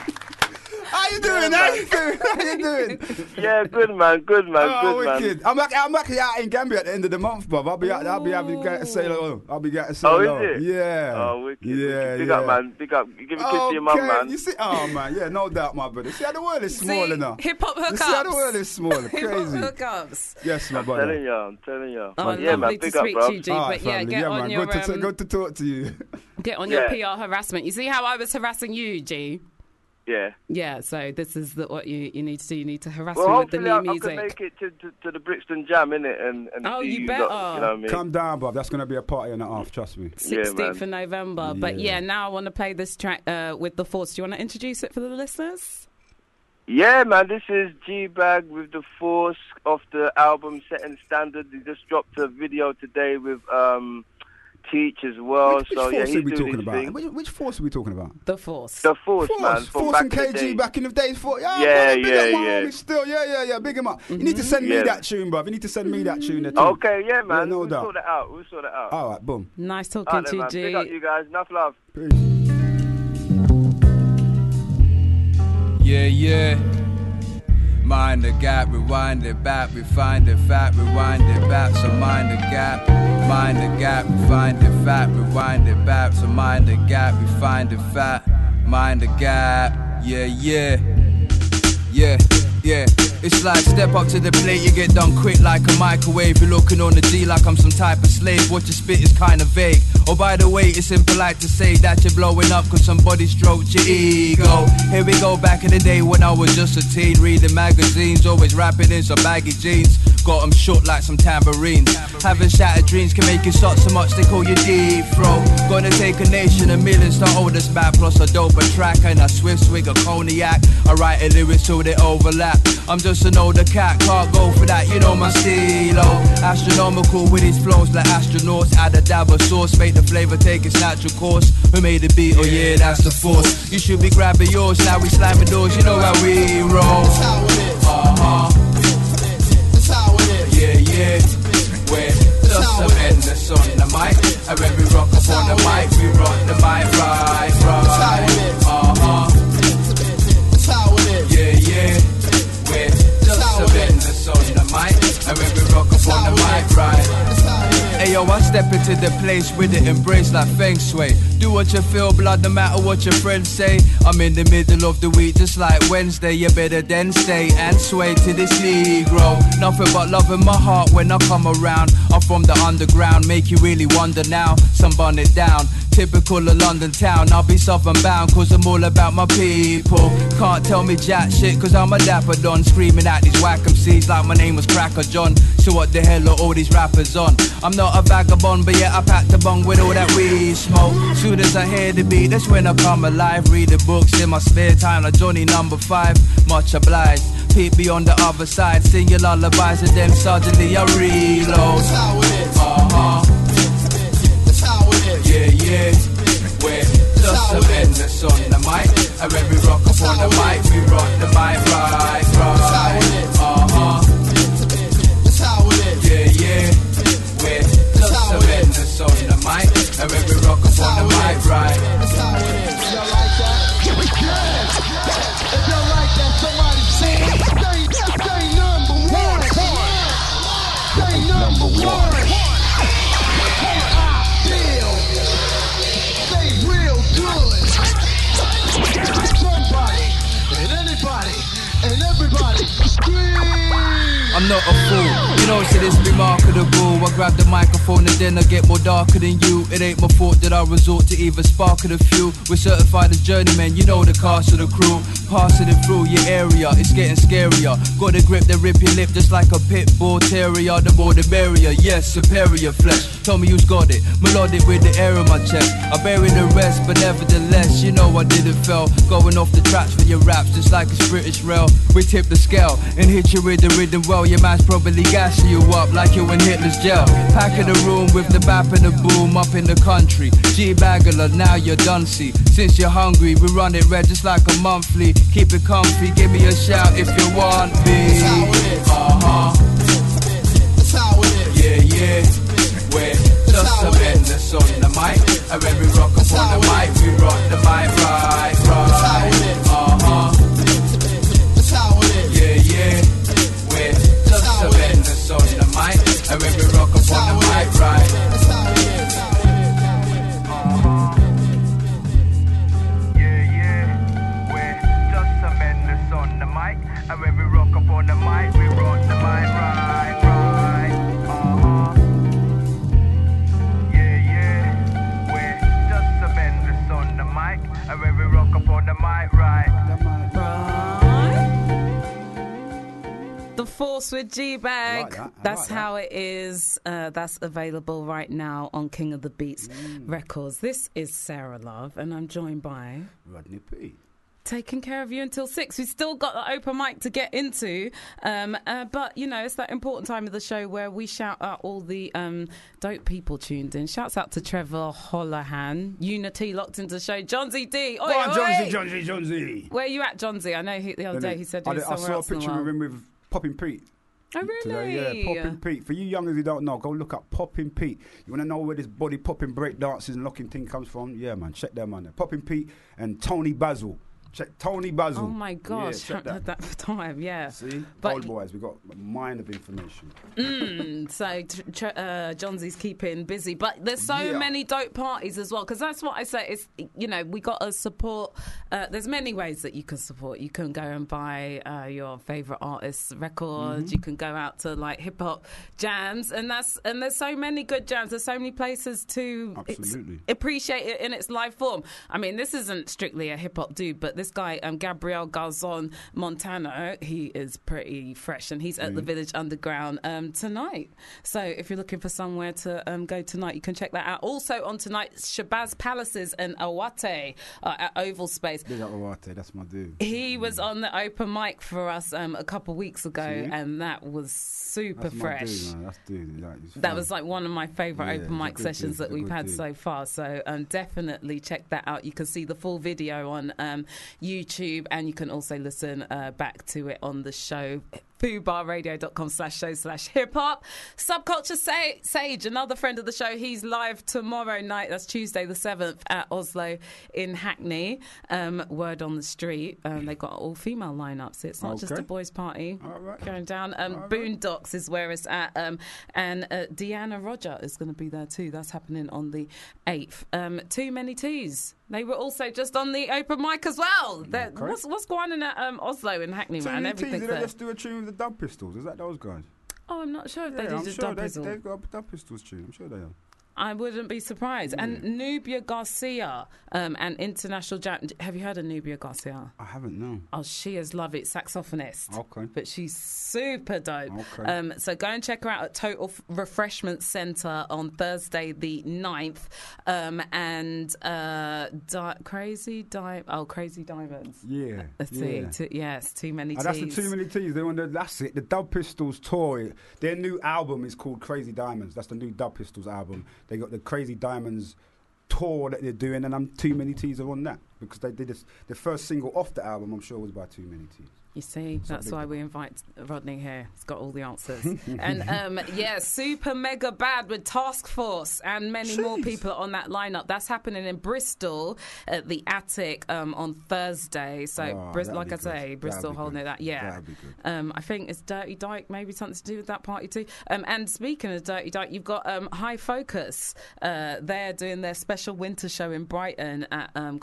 [SPEAKER 5] How you doing?
[SPEAKER 20] Yeah,
[SPEAKER 5] How
[SPEAKER 20] man.
[SPEAKER 5] you doing? How you doing?
[SPEAKER 20] Yeah, good man, good man,
[SPEAKER 5] Oh,
[SPEAKER 20] good man.
[SPEAKER 5] wicked. I'm actually, I'm actually out in Gambia at the end of the month, bruv. I'll be out, I'll be having to say hello. I'll be getting to say
[SPEAKER 20] Oh,
[SPEAKER 5] hello.
[SPEAKER 20] is it?
[SPEAKER 5] Yeah.
[SPEAKER 20] Oh, wicked.
[SPEAKER 5] Yeah,
[SPEAKER 20] wicked. Big
[SPEAKER 5] yeah.
[SPEAKER 20] up, man. Big up. Give a kiss to your mum,
[SPEAKER 5] Okay,
[SPEAKER 20] man.
[SPEAKER 5] You see, oh man, yeah, no doubt, my brother. See how the world is small
[SPEAKER 6] See,
[SPEAKER 5] enough.
[SPEAKER 6] hip-hop
[SPEAKER 5] You see how the
[SPEAKER 6] hookups.
[SPEAKER 5] world is small,
[SPEAKER 6] Hip-hop
[SPEAKER 5] crazy.
[SPEAKER 6] hookups.
[SPEAKER 5] Yes, my
[SPEAKER 20] I'm
[SPEAKER 5] brother.
[SPEAKER 20] telling you, I'm telling you.
[SPEAKER 6] Oh,
[SPEAKER 20] yeah,
[SPEAKER 6] lovely
[SPEAKER 20] man.
[SPEAKER 6] to
[SPEAKER 20] Big up,
[SPEAKER 6] speak
[SPEAKER 20] bro.
[SPEAKER 6] to you, G.
[SPEAKER 5] All
[SPEAKER 6] But yeah,
[SPEAKER 5] family.
[SPEAKER 6] get
[SPEAKER 5] yeah,
[SPEAKER 6] on
[SPEAKER 5] man.
[SPEAKER 6] your
[SPEAKER 5] Good to,
[SPEAKER 6] um,
[SPEAKER 5] good to talk to you.
[SPEAKER 6] get on your
[SPEAKER 20] Yeah.
[SPEAKER 6] P R harassment. You see how I was harassing you, G?
[SPEAKER 20] Yeah.
[SPEAKER 6] Yeah. So this is the, what you, you need to do. You need to harass
[SPEAKER 20] Well,
[SPEAKER 6] me with the
[SPEAKER 20] hopefully
[SPEAKER 6] new
[SPEAKER 20] I, I
[SPEAKER 6] music.
[SPEAKER 20] can make it to, to, to the Brixton Jam, innit? And, and
[SPEAKER 6] Oh,
[SPEAKER 20] see
[SPEAKER 6] you
[SPEAKER 20] you
[SPEAKER 6] better.
[SPEAKER 20] lot, you know what I mean?
[SPEAKER 5] Calm down, bruv. That's going to be a party and a half, trust me.
[SPEAKER 6] sixteenth of November. But
[SPEAKER 5] Yeah.
[SPEAKER 6] yeah, now I want to play this track uh, with The Force. Do you want to introduce it for the listeners?
[SPEAKER 20] Yeah, man, this is G-Bag with The Force off the album Setting Standard. He just dropped a video today with um, Teach as well.
[SPEAKER 5] Which, which
[SPEAKER 20] so, yeah,
[SPEAKER 5] force
[SPEAKER 20] he's
[SPEAKER 5] are we
[SPEAKER 20] doing
[SPEAKER 5] talking
[SPEAKER 20] his
[SPEAKER 5] about?
[SPEAKER 20] thing.
[SPEAKER 5] Which, which force are we talking about?
[SPEAKER 6] The Force.
[SPEAKER 20] The Force,
[SPEAKER 5] Force,
[SPEAKER 20] man. From
[SPEAKER 5] Force
[SPEAKER 20] back
[SPEAKER 5] and
[SPEAKER 20] in
[SPEAKER 5] K
[SPEAKER 20] the
[SPEAKER 5] G
[SPEAKER 20] day.
[SPEAKER 5] back in the days. For, yeah,
[SPEAKER 20] Yeah,
[SPEAKER 5] brother, big
[SPEAKER 20] yeah,
[SPEAKER 5] up my
[SPEAKER 20] yeah.
[SPEAKER 5] homie still. Yeah, yeah, yeah. Big him up. You need to send me
[SPEAKER 20] Yeah.
[SPEAKER 5] that tune, bruv. You need to send me that tune. That tune.
[SPEAKER 20] Okay, yeah, man.
[SPEAKER 5] no
[SPEAKER 20] we'll
[SPEAKER 5] doubt.
[SPEAKER 20] sort it out. We'll sort it out.
[SPEAKER 5] All right, boom.
[SPEAKER 6] Nice talking
[SPEAKER 20] All right,
[SPEAKER 6] to
[SPEAKER 20] then,
[SPEAKER 6] you,
[SPEAKER 20] man.
[SPEAKER 6] G.
[SPEAKER 20] Big up you guys. Enough love.
[SPEAKER 21] Yeah, yeah. Mind the gap, rewind it back, refine the fact, rewind it back, so mind the gap. Mind the gap, refine the fact, rewind it back, so mind the gap, refine the fact, mind the gap. Yeah, yeah. Yeah, yeah. It's like step up to the plate, you get done quick like a microwave. You're looking on the D like I'm some type of slave. What you spit is kinda vague. Oh, by the way, it's impolite to say that you're blowing up cause somebody stroked your ego. Here we go, back in the day when I was just a teen, reading magazines, always rapping in some baggy jeans. Got them short like some tambourines. Having shattered dreams can make you shot so much they call you deep throat. Gonna take a nation of millions to hold us back, plus a doper track and a swift swig of cognac. I write a lyrics till they overlap. I'm just an older cat, can't go for that, you know my stilo. Astronomical with his flows like astronauts. Add a dab of sauce, make the flavor take its natural course. Who made the beat? Oh yeah, that's the force. You should be grabbing yours, now we slamming doors, you know how we roll.
[SPEAKER 3] That's how it is.
[SPEAKER 21] Uh-huh.
[SPEAKER 3] That's how it is.
[SPEAKER 21] Yeah, yeah. We're just some endless on the mic. And when we rock up on the mic, we rock the mic right, right. Uh-huh.
[SPEAKER 3] That's how it is.
[SPEAKER 21] Yeah, yeah. We're just some endless on the mic. And when we rock up on the mic right. Ayo, I step into the place with it embrace like feng shui. Do what you feel, blood, no matter what your friends say. I'm in the middle of the week, just like Wednesday. You better then stay and sway to this Negro. Nothing but love in my heart when I come around. I'm from the underground, make you really wonder now. Some bun it down. Typical of London town, I'll be southern bound cause I'm all about my people. Can't tell me jack shit cause I'm a dapper don. Screaming at these whack M Cs like my name was Cracker John. So what the hell are all these rappers on? I'm not a vagabond but yeah I pack the bong with all that weed smoke. Soon as I hear the beat that's when I come alive. Read the books in my spare time like Johnny number five. Much obliged. Peep me on the other side. Sing your lullabies and then suddenly I reload.
[SPEAKER 3] That's how it is.
[SPEAKER 21] Uh-huh.
[SPEAKER 3] That's how it is.
[SPEAKER 21] Yeah, yeah. We're just some endless on the mic. And when we rock up on the mic, we rock the mic right, right. Uh-huh. not a fool. You know, so this be marketable. I grab the microphone and then I get more darker than you. It ain't my fault that I resort to either spark or the few. We're certified as journeymen, you know the cast of the crew. Passing it through your area, it's getting scarier. Got a grip that rip your lip just like a pit bull terrier. The more the merrier, yes, superior flesh. Tell me who's got it, melodic with the air in my chest. I bury the rest, but nevertheless, you know I didn't fail. Going off the tracks for your raps, just like it's British rail. We tip the scale and hit you with the rhythm well. Your man's probably gassing you up like you in Hitler's jail. Packing the room with the bap and the boom up in the country. G-Bagler, now you're done, see. Since you're hungry, we run it red just like a monthly. Keep it comfy, give me a shout if you want me.
[SPEAKER 3] That's how it is.
[SPEAKER 21] Uh-huh.
[SPEAKER 3] That's how it is.
[SPEAKER 21] Yeah, yeah. We're just a business on the mic. And when we rock up on the mic, we rock the mic right, right. Uh-huh.
[SPEAKER 3] That's how it is.
[SPEAKER 21] Yeah, yeah. We're just a business on the mic. And when we rock up on the mic right.
[SPEAKER 3] That's how it is.
[SPEAKER 21] Uh-huh. Yeah, yeah. We're just a business on the mic. And when we rock up on the mic, we rock the mic right, right. Uh-huh. On the mic, and when we rock up on the mic, right?
[SPEAKER 6] The Force with G-Bag.
[SPEAKER 5] Like that. I
[SPEAKER 6] That's
[SPEAKER 5] like that.
[SPEAKER 6] how it is. Uh, that's available right now on King of the Beats
[SPEAKER 5] Mm.
[SPEAKER 6] Records. This is Sarah Love, and I'm joined by
[SPEAKER 5] Rodney P.
[SPEAKER 6] Taking care of you until six. We've still got the open mic to get into, um, uh, but you know it's that important time of the show where we shout out all the um, dope people tuned in. Shouts out to Trevor Holohan, Unity locked into the show. Johnsy D, oi,
[SPEAKER 5] Go on,
[SPEAKER 6] oi.
[SPEAKER 5] Johnsy, Johnsy, Johnsy.
[SPEAKER 6] Where you at, Johnsy? I know he, the other day he said he
[SPEAKER 5] I,
[SPEAKER 6] was
[SPEAKER 5] I
[SPEAKER 6] somewhere
[SPEAKER 5] saw a
[SPEAKER 6] else in the
[SPEAKER 5] picture of
[SPEAKER 6] world.
[SPEAKER 5] him with Poppin' Pete.
[SPEAKER 6] Oh really?
[SPEAKER 5] Today, yeah, Poppin' Pete. For you youngers who don't know, go look up Poppin' Pete. You want to know where this body popping break dances and locking thing comes from? Yeah, man, check them on there. Poppin' Pete and Tony Basil. Check Tony Basil.
[SPEAKER 6] Oh my gosh,
[SPEAKER 5] yeah,
[SPEAKER 6] haven't heard that for time, yeah.
[SPEAKER 5] See,
[SPEAKER 6] But-
[SPEAKER 5] old boys, we got a mind of information.
[SPEAKER 6] Mm, so tr- tr- uh, Johnsy's keeping busy, but there's so
[SPEAKER 5] Yeah.
[SPEAKER 6] many dope parties as well. Because that's what I say. It's you know we got to support. Uh, there's many ways that you can support. You can go and buy uh, your favorite artist's records.
[SPEAKER 5] Mhm.
[SPEAKER 6] You can go out to like hip hop jams, and that's and there's so many good jams. There's so many places to ex-
[SPEAKER 5] Absolutely.
[SPEAKER 6] appreciate it in its live form. I mean, this isn't strictly a hip hop dude, but this guy, um, Gabriel Garzon Montano, he is pretty fresh, and he's at the
[SPEAKER 5] Mhm.
[SPEAKER 6] Village Underground um, tonight. So if you're looking for somewhere to um, go tonight, you can check that out. Also on tonight, Shabazz Palaces and Awate uh, at Oval Space.
[SPEAKER 5] Big up Awate, that's my dude.
[SPEAKER 6] He was on the open mic for us um, a couple of weeks ago,
[SPEAKER 5] See?
[SPEAKER 6] and that was super
[SPEAKER 5] That's my
[SPEAKER 6] fresh.
[SPEAKER 5] dude, man. That's dude. Like, he's
[SPEAKER 6] That
[SPEAKER 5] fun.
[SPEAKER 6] was like one of my favourite
[SPEAKER 5] Yeah,
[SPEAKER 6] open
[SPEAKER 5] he's a
[SPEAKER 6] mic
[SPEAKER 5] good
[SPEAKER 6] sessions
[SPEAKER 5] dude,
[SPEAKER 6] that
[SPEAKER 5] he's a
[SPEAKER 6] we've
[SPEAKER 5] good
[SPEAKER 6] had
[SPEAKER 5] dude.
[SPEAKER 6] so far. So um, definitely check that out. You can see the full video on um, YouTube, and you can also listen uh, back to it on the show. FubarRadio.com slash show slash hip hop. Subculture Sa- Sage, another friend of the show, he's live tomorrow night. That's Tuesday the seventh at Oslo in Hackney. Um, word on the street. Um, they've got all female lineups. It's not just
[SPEAKER 5] Okay.
[SPEAKER 6] a boys' party
[SPEAKER 5] All right.
[SPEAKER 6] going down. Um,
[SPEAKER 5] All right.
[SPEAKER 6] Boondocks is where it's at. Um, and uh, Deanna Roger is going to be there too. That's happening on the eighth. Um, Too Many Teas. They were also just on the open mic as well. They're-
[SPEAKER 5] Okay.
[SPEAKER 6] What's, what's going on at um, Oslo in Hackney,
[SPEAKER 5] So
[SPEAKER 6] man?
[SPEAKER 5] you teased,
[SPEAKER 6] Everything's
[SPEAKER 5] did they
[SPEAKER 6] there.
[SPEAKER 5] just do a tune with the Dub Pistols? Is that those guys?
[SPEAKER 6] Oh, I'm not sure if they
[SPEAKER 5] Yeah,
[SPEAKER 6] did
[SPEAKER 5] I'm
[SPEAKER 6] just
[SPEAKER 5] sure
[SPEAKER 6] Dub
[SPEAKER 5] they,
[SPEAKER 6] Pizzle.
[SPEAKER 5] they've got a Dub Pistols tune. I'm sure they are.
[SPEAKER 6] I wouldn't be surprised. And Nubia Garcia um, and International Jam. Have you heard of Nubia Garcia?
[SPEAKER 5] I haven't, no.
[SPEAKER 6] Oh, she is love it, saxophonist.
[SPEAKER 5] Okay.
[SPEAKER 6] But she's super dope.
[SPEAKER 5] Okay.
[SPEAKER 6] Um, so go and check her out at Total F- Refreshment Centre on Thursday the ninth. Um, and uh, di- Crazy Di- Oh, Crazy Diamonds.
[SPEAKER 5] Yeah.
[SPEAKER 6] Let's
[SPEAKER 5] yeah.
[SPEAKER 6] see. T- yes, Too Many
[SPEAKER 5] Oh, that's the
[SPEAKER 6] Teas.
[SPEAKER 5] Too Many Teas. They're on the, that's it. The Dub Pistols tour. Their new album is called Crazy Diamonds. That's the new Dub Pistols album. They got the Crazy Diamonds tour that they're doing, and I'm Too Many Teas are on that because they did this. The first single off the album, I'm sure, was by Too Many Teas.
[SPEAKER 6] You see,
[SPEAKER 5] So
[SPEAKER 6] that's
[SPEAKER 5] big
[SPEAKER 6] why
[SPEAKER 5] up.
[SPEAKER 6] we invite Rodney here. He's got all the answers. And um, yeah, Super Mega Bad with Task Force and many more
[SPEAKER 5] Jeez.
[SPEAKER 6] people on that lineup. That's happening in Bristol at the Attic um, on Thursday. So,
[SPEAKER 5] Oh,
[SPEAKER 6] Bris-
[SPEAKER 5] that'd
[SPEAKER 6] like
[SPEAKER 5] be
[SPEAKER 6] I
[SPEAKER 5] good.
[SPEAKER 6] say,
[SPEAKER 5] That'd
[SPEAKER 6] Bristol
[SPEAKER 5] be
[SPEAKER 6] holding
[SPEAKER 5] good.
[SPEAKER 6] it out. Yeah.
[SPEAKER 5] That'd be good.
[SPEAKER 6] Um, I think it's Dirty Dyke, maybe something to do with that party too. Um, and speaking of Dirty Dyke, you've got um, High Focus. Uh, they're doing their special winter show in Brighton at um, Concord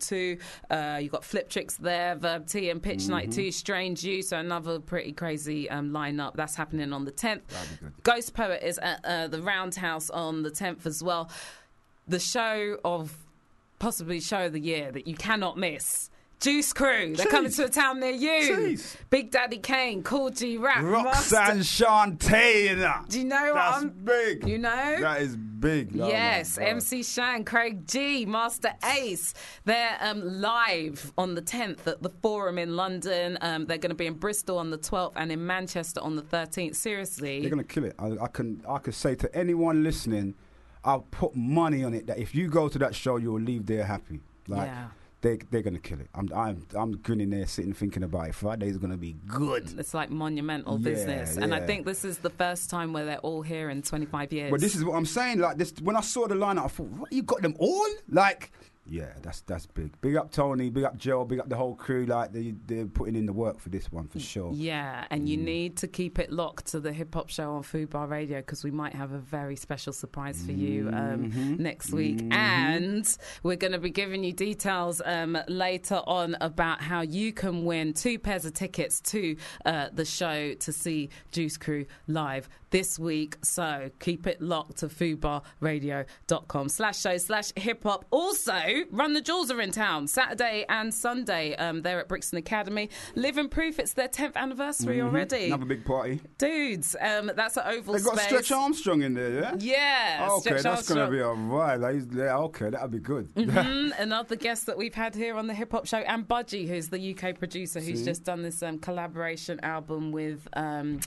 [SPEAKER 6] two. Uh, you've got Flip Tricks there, Verb T and Pitch
[SPEAKER 5] Mm-hmm.
[SPEAKER 6] ninety-two, Strange You. So another pretty crazy um, lineup. That's happening on the tenth. Ghost Poet is at uh, the Roundhouse on the tenth as well. The show of, possibly show of the year that you cannot miss. Juice Crew, they're
[SPEAKER 5] Jeez.
[SPEAKER 6] coming to a town near you.
[SPEAKER 5] Jeez.
[SPEAKER 6] Big Daddy Kane, Cool G Rap,
[SPEAKER 5] Roxanne
[SPEAKER 6] Master-
[SPEAKER 5] Shante, you know.
[SPEAKER 6] Do you know
[SPEAKER 5] That's
[SPEAKER 6] what I'm
[SPEAKER 5] big.
[SPEAKER 6] You know?
[SPEAKER 5] That is big. No,
[SPEAKER 6] Yes,
[SPEAKER 5] my God.
[SPEAKER 6] M C Shan, Craig G, Master Ace. They're um, live on the tenth at the Forum in London. Um, they're going to be in Bristol on the twelfth and in Manchester on the thirteenth. Seriously.
[SPEAKER 5] They're gonna kill it. I, I can I can say to anyone listening, I'll put money on it that if you go to that show, you'll leave there happy. Like
[SPEAKER 6] Yeah.
[SPEAKER 5] they they're gonna kill it. I'm I'm I'm grinning there, sitting thinking about it. Friday's gonna be good.
[SPEAKER 6] It's like monumental
[SPEAKER 5] Yeah,
[SPEAKER 6] business. And I
[SPEAKER 5] yeah.
[SPEAKER 6] think this is the first time where they're all here in twenty-five years.
[SPEAKER 5] But this is what I'm saying. Like this, when I saw the lineup, I thought, what, you got them all? Like, yeah, that's that's big. Big up Tony, big up Joe, big up the whole crew. Like they they're putting in the work for this one for sure.
[SPEAKER 6] Yeah, and you need to keep it locked to the Hip Hop Show on Fubar Radio because we might have a very special surprise for you um,
[SPEAKER 5] Mhm.
[SPEAKER 6] next week.
[SPEAKER 5] Mhm.
[SPEAKER 6] And we're going to be giving you details um, later on about how you can win two pairs of tickets to uh, the show to see Juice Crew live this week. So keep it locked to fubarradio.com slash show slash hip hop. Also, Run the Jewels are in town Saturday and Sunday. Um, they're at Brixton Academy. Living Proof, it's their tenth anniversary
[SPEAKER 5] Mhm.
[SPEAKER 6] already.
[SPEAKER 5] Another big party.
[SPEAKER 6] Dudes, um, that's at Oval
[SPEAKER 5] They got
[SPEAKER 6] Space.
[SPEAKER 5] Stretch Armstrong in there, yeah.
[SPEAKER 6] Yeah,
[SPEAKER 5] Okay,
[SPEAKER 6] Stretch
[SPEAKER 5] that's gonna
[SPEAKER 6] Armstrong.
[SPEAKER 5] be alright. Like, he's- yeah, okay, that'll be good.
[SPEAKER 6] Mhm. Another guest that we've had here on the Hip Hop Show, and Budgie, who's the U K producer, who's
[SPEAKER 5] See?
[SPEAKER 6] just done this um, collaboration album with um,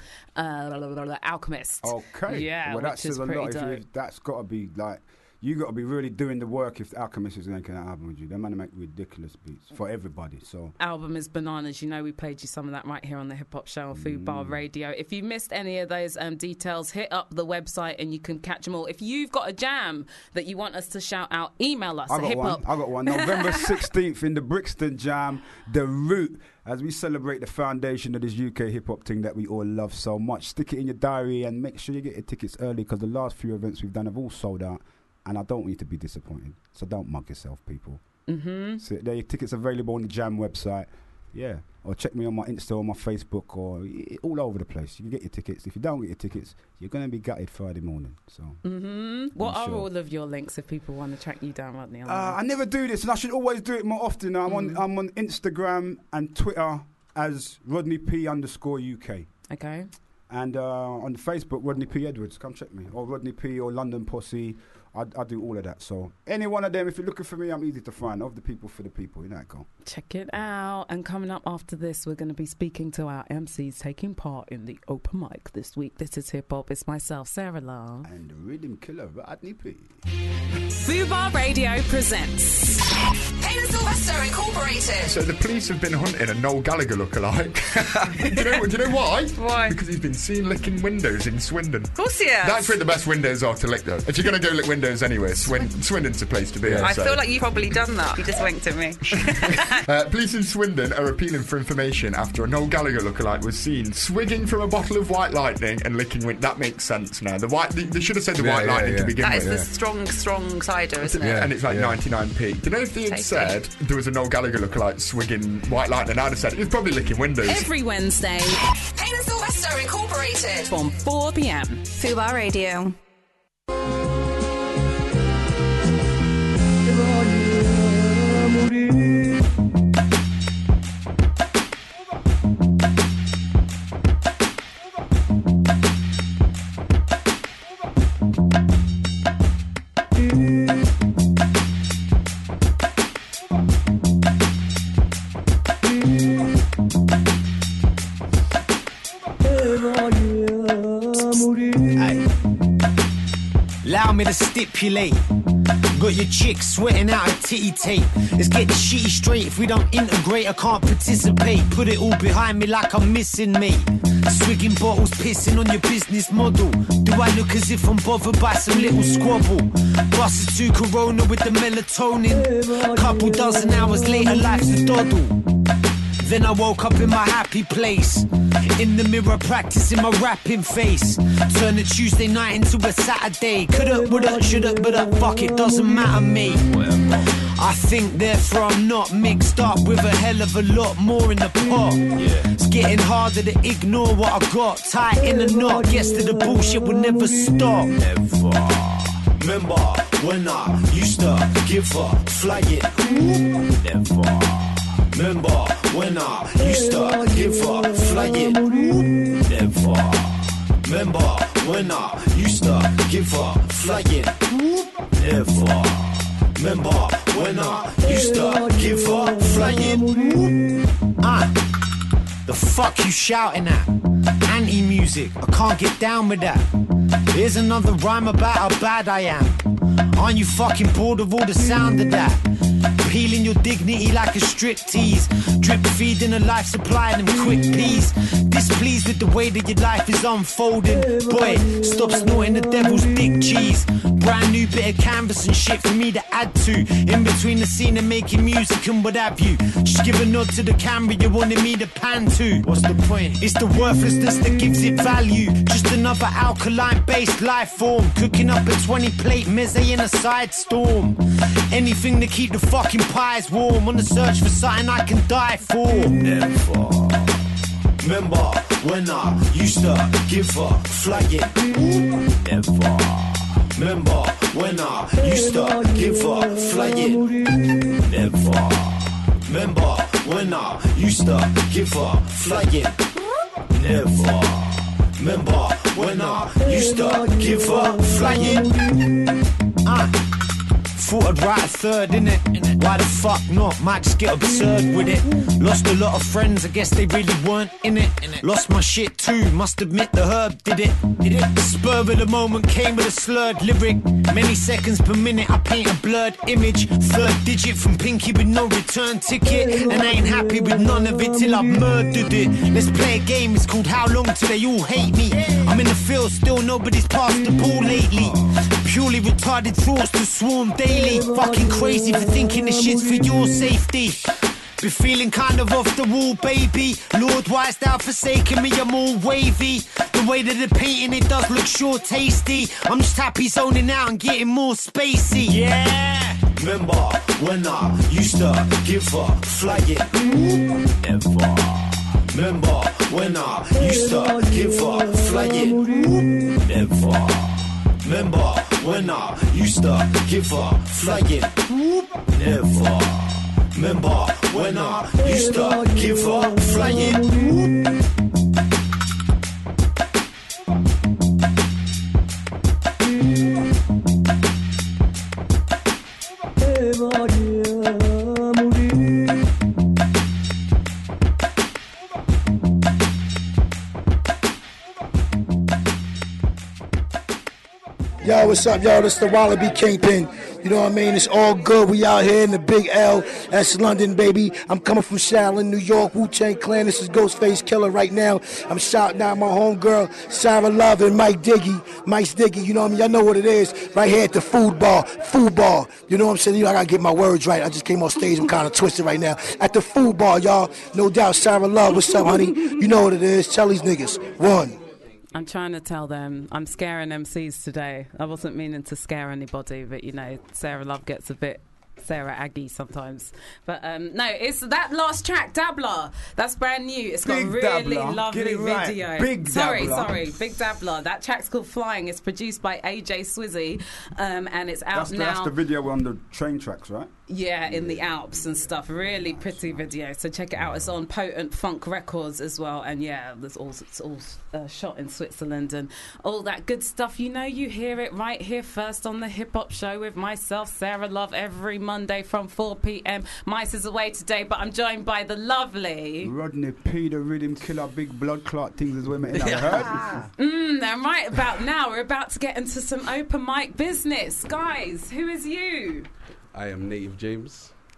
[SPEAKER 6] uh, Alchemist.
[SPEAKER 5] Okay.
[SPEAKER 6] Yeah,
[SPEAKER 5] well, that
[SPEAKER 6] which
[SPEAKER 5] says
[SPEAKER 6] is
[SPEAKER 5] a
[SPEAKER 6] pretty
[SPEAKER 5] lot. If
[SPEAKER 6] dope.
[SPEAKER 5] you, if that's got to be like, you got to be really doing the work if the Alchemist is making an album with you. They're going to make ridiculous beats for everybody. So
[SPEAKER 6] Album is bananas. You know, we played you some of that right here on the Hip Hop Show on Food Bar Radio. If you missed any of those um, details, hit up the website and you can catch them all. If you've got a jam that you want us to shout out, email us
[SPEAKER 5] I
[SPEAKER 6] at
[SPEAKER 5] got
[SPEAKER 6] hip
[SPEAKER 5] one.
[SPEAKER 6] hop.
[SPEAKER 5] I got one. November sixteenth in the Brixton Jam, The Root, as we celebrate the foundation of this U K hip hop thing that we all love so much. Stick it in your diary and make sure you get your tickets early because the last few events we've done have all sold out. And I don't want you to be disappointed. So don't mug yourself, people.
[SPEAKER 6] Mm-hmm.
[SPEAKER 5] So there are your tickets available on the Jam website. Yeah. Or check me on my Insta or my Facebook or y- all over the place. You can get your tickets. If you don't get your tickets, you're going to be gutted Friday morning. So
[SPEAKER 6] Mm-hmm. What are
[SPEAKER 5] sure.
[SPEAKER 6] all of your links if people want to track you down, Rodney?
[SPEAKER 5] uh, I never do this, and I should always do it more often. I'm on I'm on Instagram and Twitter as Rodney P underscore U K.
[SPEAKER 6] Okay.
[SPEAKER 5] And uh, on Facebook, Rodney P Edwards. Come check me. Or Rodney P or London Posse. I, I do all of that. So any one of them, if you're looking for me, I'm easy to find. Of the people for the people. You know how it go.
[SPEAKER 6] Check it out. And coming up after this, we're going to be speaking to our M Cs taking part in the open mic this week. This is Hip Hop. It's myself, Sarah Love.
[SPEAKER 5] And the rhythm killer, Rodney P.
[SPEAKER 14] Fubar Radio presents Payne and Sylvester Incorporated.
[SPEAKER 16] So the police have been hunting a Noel Gallagher lookalike. do, you know, do you know why?
[SPEAKER 1] Why?
[SPEAKER 16] Because he's been seen licking windows in Swindon.
[SPEAKER 1] Of course he has.
[SPEAKER 16] That's where the best windows are to lick, though. If you're going to go lick windows anyway, Swin- Swindon's the place to be.
[SPEAKER 1] I
[SPEAKER 16] I'd say.
[SPEAKER 1] feel like you've probably done that. You just winked at me.
[SPEAKER 16] Uh, police in Swindon are appealing for information after a Noel Gallagher lookalike was seen swigging from a bottle of White Lightning and licking wind. That makes sense now. The white, they, they should have said the
[SPEAKER 15] Yeah,
[SPEAKER 16] White
[SPEAKER 15] yeah,
[SPEAKER 16] Lightning
[SPEAKER 15] yeah.
[SPEAKER 16] to begin
[SPEAKER 1] That
[SPEAKER 16] with.
[SPEAKER 1] is the strong, strong cider, isn't it?
[SPEAKER 16] And it's like
[SPEAKER 15] yeah.
[SPEAKER 16] ninety-nine p. Do you know if they had
[SPEAKER 1] Tasty.
[SPEAKER 16] said there was a Noel Gallagher lookalike swigging White Lightning, I'd have said he was probably licking windows.
[SPEAKER 14] Every Wednesday, Payne and Sylvester Incorporated
[SPEAKER 6] From four p.m.
[SPEAKER 14] Fubar Radio.
[SPEAKER 22] Allow me to stipulate. Got your chick sweating out her titty tape. Let's get the shitty straight. If we don't integrate, I can't participate. Put it all behind me like I'm missing mate. Swigging bottles, pissing on your business model. Do I look as if I'm bothered by some little squabble? Busted two Corona with the melatonin. Couple dozen hours later, life's a doddle. Then I woke up in my happy place. In the mirror practicing my rapping face. Turn a Tuesday night into a Saturday. Coulda, woulda, shoulda, but fuck it, doesn't matter me. I think therefore I'm not mixed up with a hell of a lot more in the pot. Yeah. It's getting harder to ignore what I got. Tight in a knot, gets to the bullshit will never stop. Never. Remember when I used to give a flying? Never. Remember when I used to give a flying? Never. Remember when I used to give a flying? Never. Remember when I used to give a flying? Ah, the fuck you shouting at? Anti-music, I can't get down with that. Here's another rhyme about how bad I am. Aren't you fucking bored of all the sound of that? Peeling your dignity like a striptease. Drip feeding a life supply and them quick peas. Displeased with the way that your life is unfolding. Boy, stop snorting the devil's dick cheese. Brand new bit of canvas and shit for me to add to. In between the scene and making music and what have you. Just give a nod to the camera you wanted me to pan to. What's the point? It's the worthlessness that gives it value. Just another alkaline-based life form. Cooking up a twenty plate meze in a side storm. Anything to keep the fucking pies warm. On the search for something I can die for. Never. Remember when I used to give a flying? Never. Remember when I used to give a flying? Never. Remember when I used to give a flying? Never. Remember when I used to give a flying? Ah. Thought I'd write a third, innit? Why the fuck not? Might just get absurd with it. Lost a lot of friends, I guess they really weren't in it. Lost my shit too, must admit the herb did it. Did it? The spur of the moment came with a slurred lyric. Many seconds per minute, I paint a blurred image. Third digit from Pinky with no return ticket. And I ain't happy with none of it till I've murdered it. Let's play a game, it's called How Long Till They All Hate Me. I'm in the field, still nobody's passed the ball lately. Purely retarded thoughts to swarm daily. Fucking crazy for thinking this shit's for your safety. Be feeling kind of off the wall, baby. Lord, why is thou forsaking me? I'm all wavy. The way that they're painting it does look sure tasty. I'm just happy zoning out and getting more spacey. Yeah. Remember when I used to give a flying? Never. Remember when I used to give a flying? Never. Remember when I used to give a flying? Never. Remember when I used to give a flying?
[SPEAKER 2] Yo, what's up, yo? This the Wallaby Kingpin. You know what I mean? It's all good. We out here in the Big L. That's London, baby. I'm coming from Shaolin, New York. Wu-Tang Clan. This is Ghostface Killer right now. I'm shouting out my homegirl, Sarah Love and Mike Diggy. Mike Diggy, you know what I mean? Y'all know what it is. Right here at the food bar. Food bar. You know what I'm saying? You know, I gotta get my words right. I just came on stage. I'm kind of twisted right now. At the food bar, y'all. No doubt. Sarah Love, what's up, honey? You know what it is. Tell these niggas. One.
[SPEAKER 6] I'm trying to tell them I'm scaring M Cs today. I wasn't meaning to scare anybody, but you know, Sarah Love gets a bit Sarah Aggie sometimes. But um, no, it's that last track, Dabbler. That's brand new. It's got
[SPEAKER 5] Big
[SPEAKER 6] a really
[SPEAKER 5] Dabbler.
[SPEAKER 6] lovely
[SPEAKER 5] Get it right.
[SPEAKER 6] video.
[SPEAKER 5] Big
[SPEAKER 6] sorry,
[SPEAKER 5] Dabbler.
[SPEAKER 6] sorry, Big Dabbler. That track's called Flying. It's produced by A J Swizzy, um, and it's out
[SPEAKER 5] That's the,
[SPEAKER 6] now.
[SPEAKER 5] that's the video on the train tracks, right?
[SPEAKER 6] Yeah, in the Alps and stuff. Really pretty video. So check it out. It's on Potent Funk Records as well. And yeah, there's all it's all uh, shot in Switzerland and all that good stuff. You know, you hear it right here first on the Hip Hop Show with myself, Sarah Love, every Monday from four p.m. Mice is away today, but I'm joined by the lovely
[SPEAKER 5] Rodney P, the rhythm killer, big blood clot things as women. I heard.
[SPEAKER 6] Mm, and right about now, we're about to get into some open mic business. Guys, who is you?
[SPEAKER 7] I am Native James.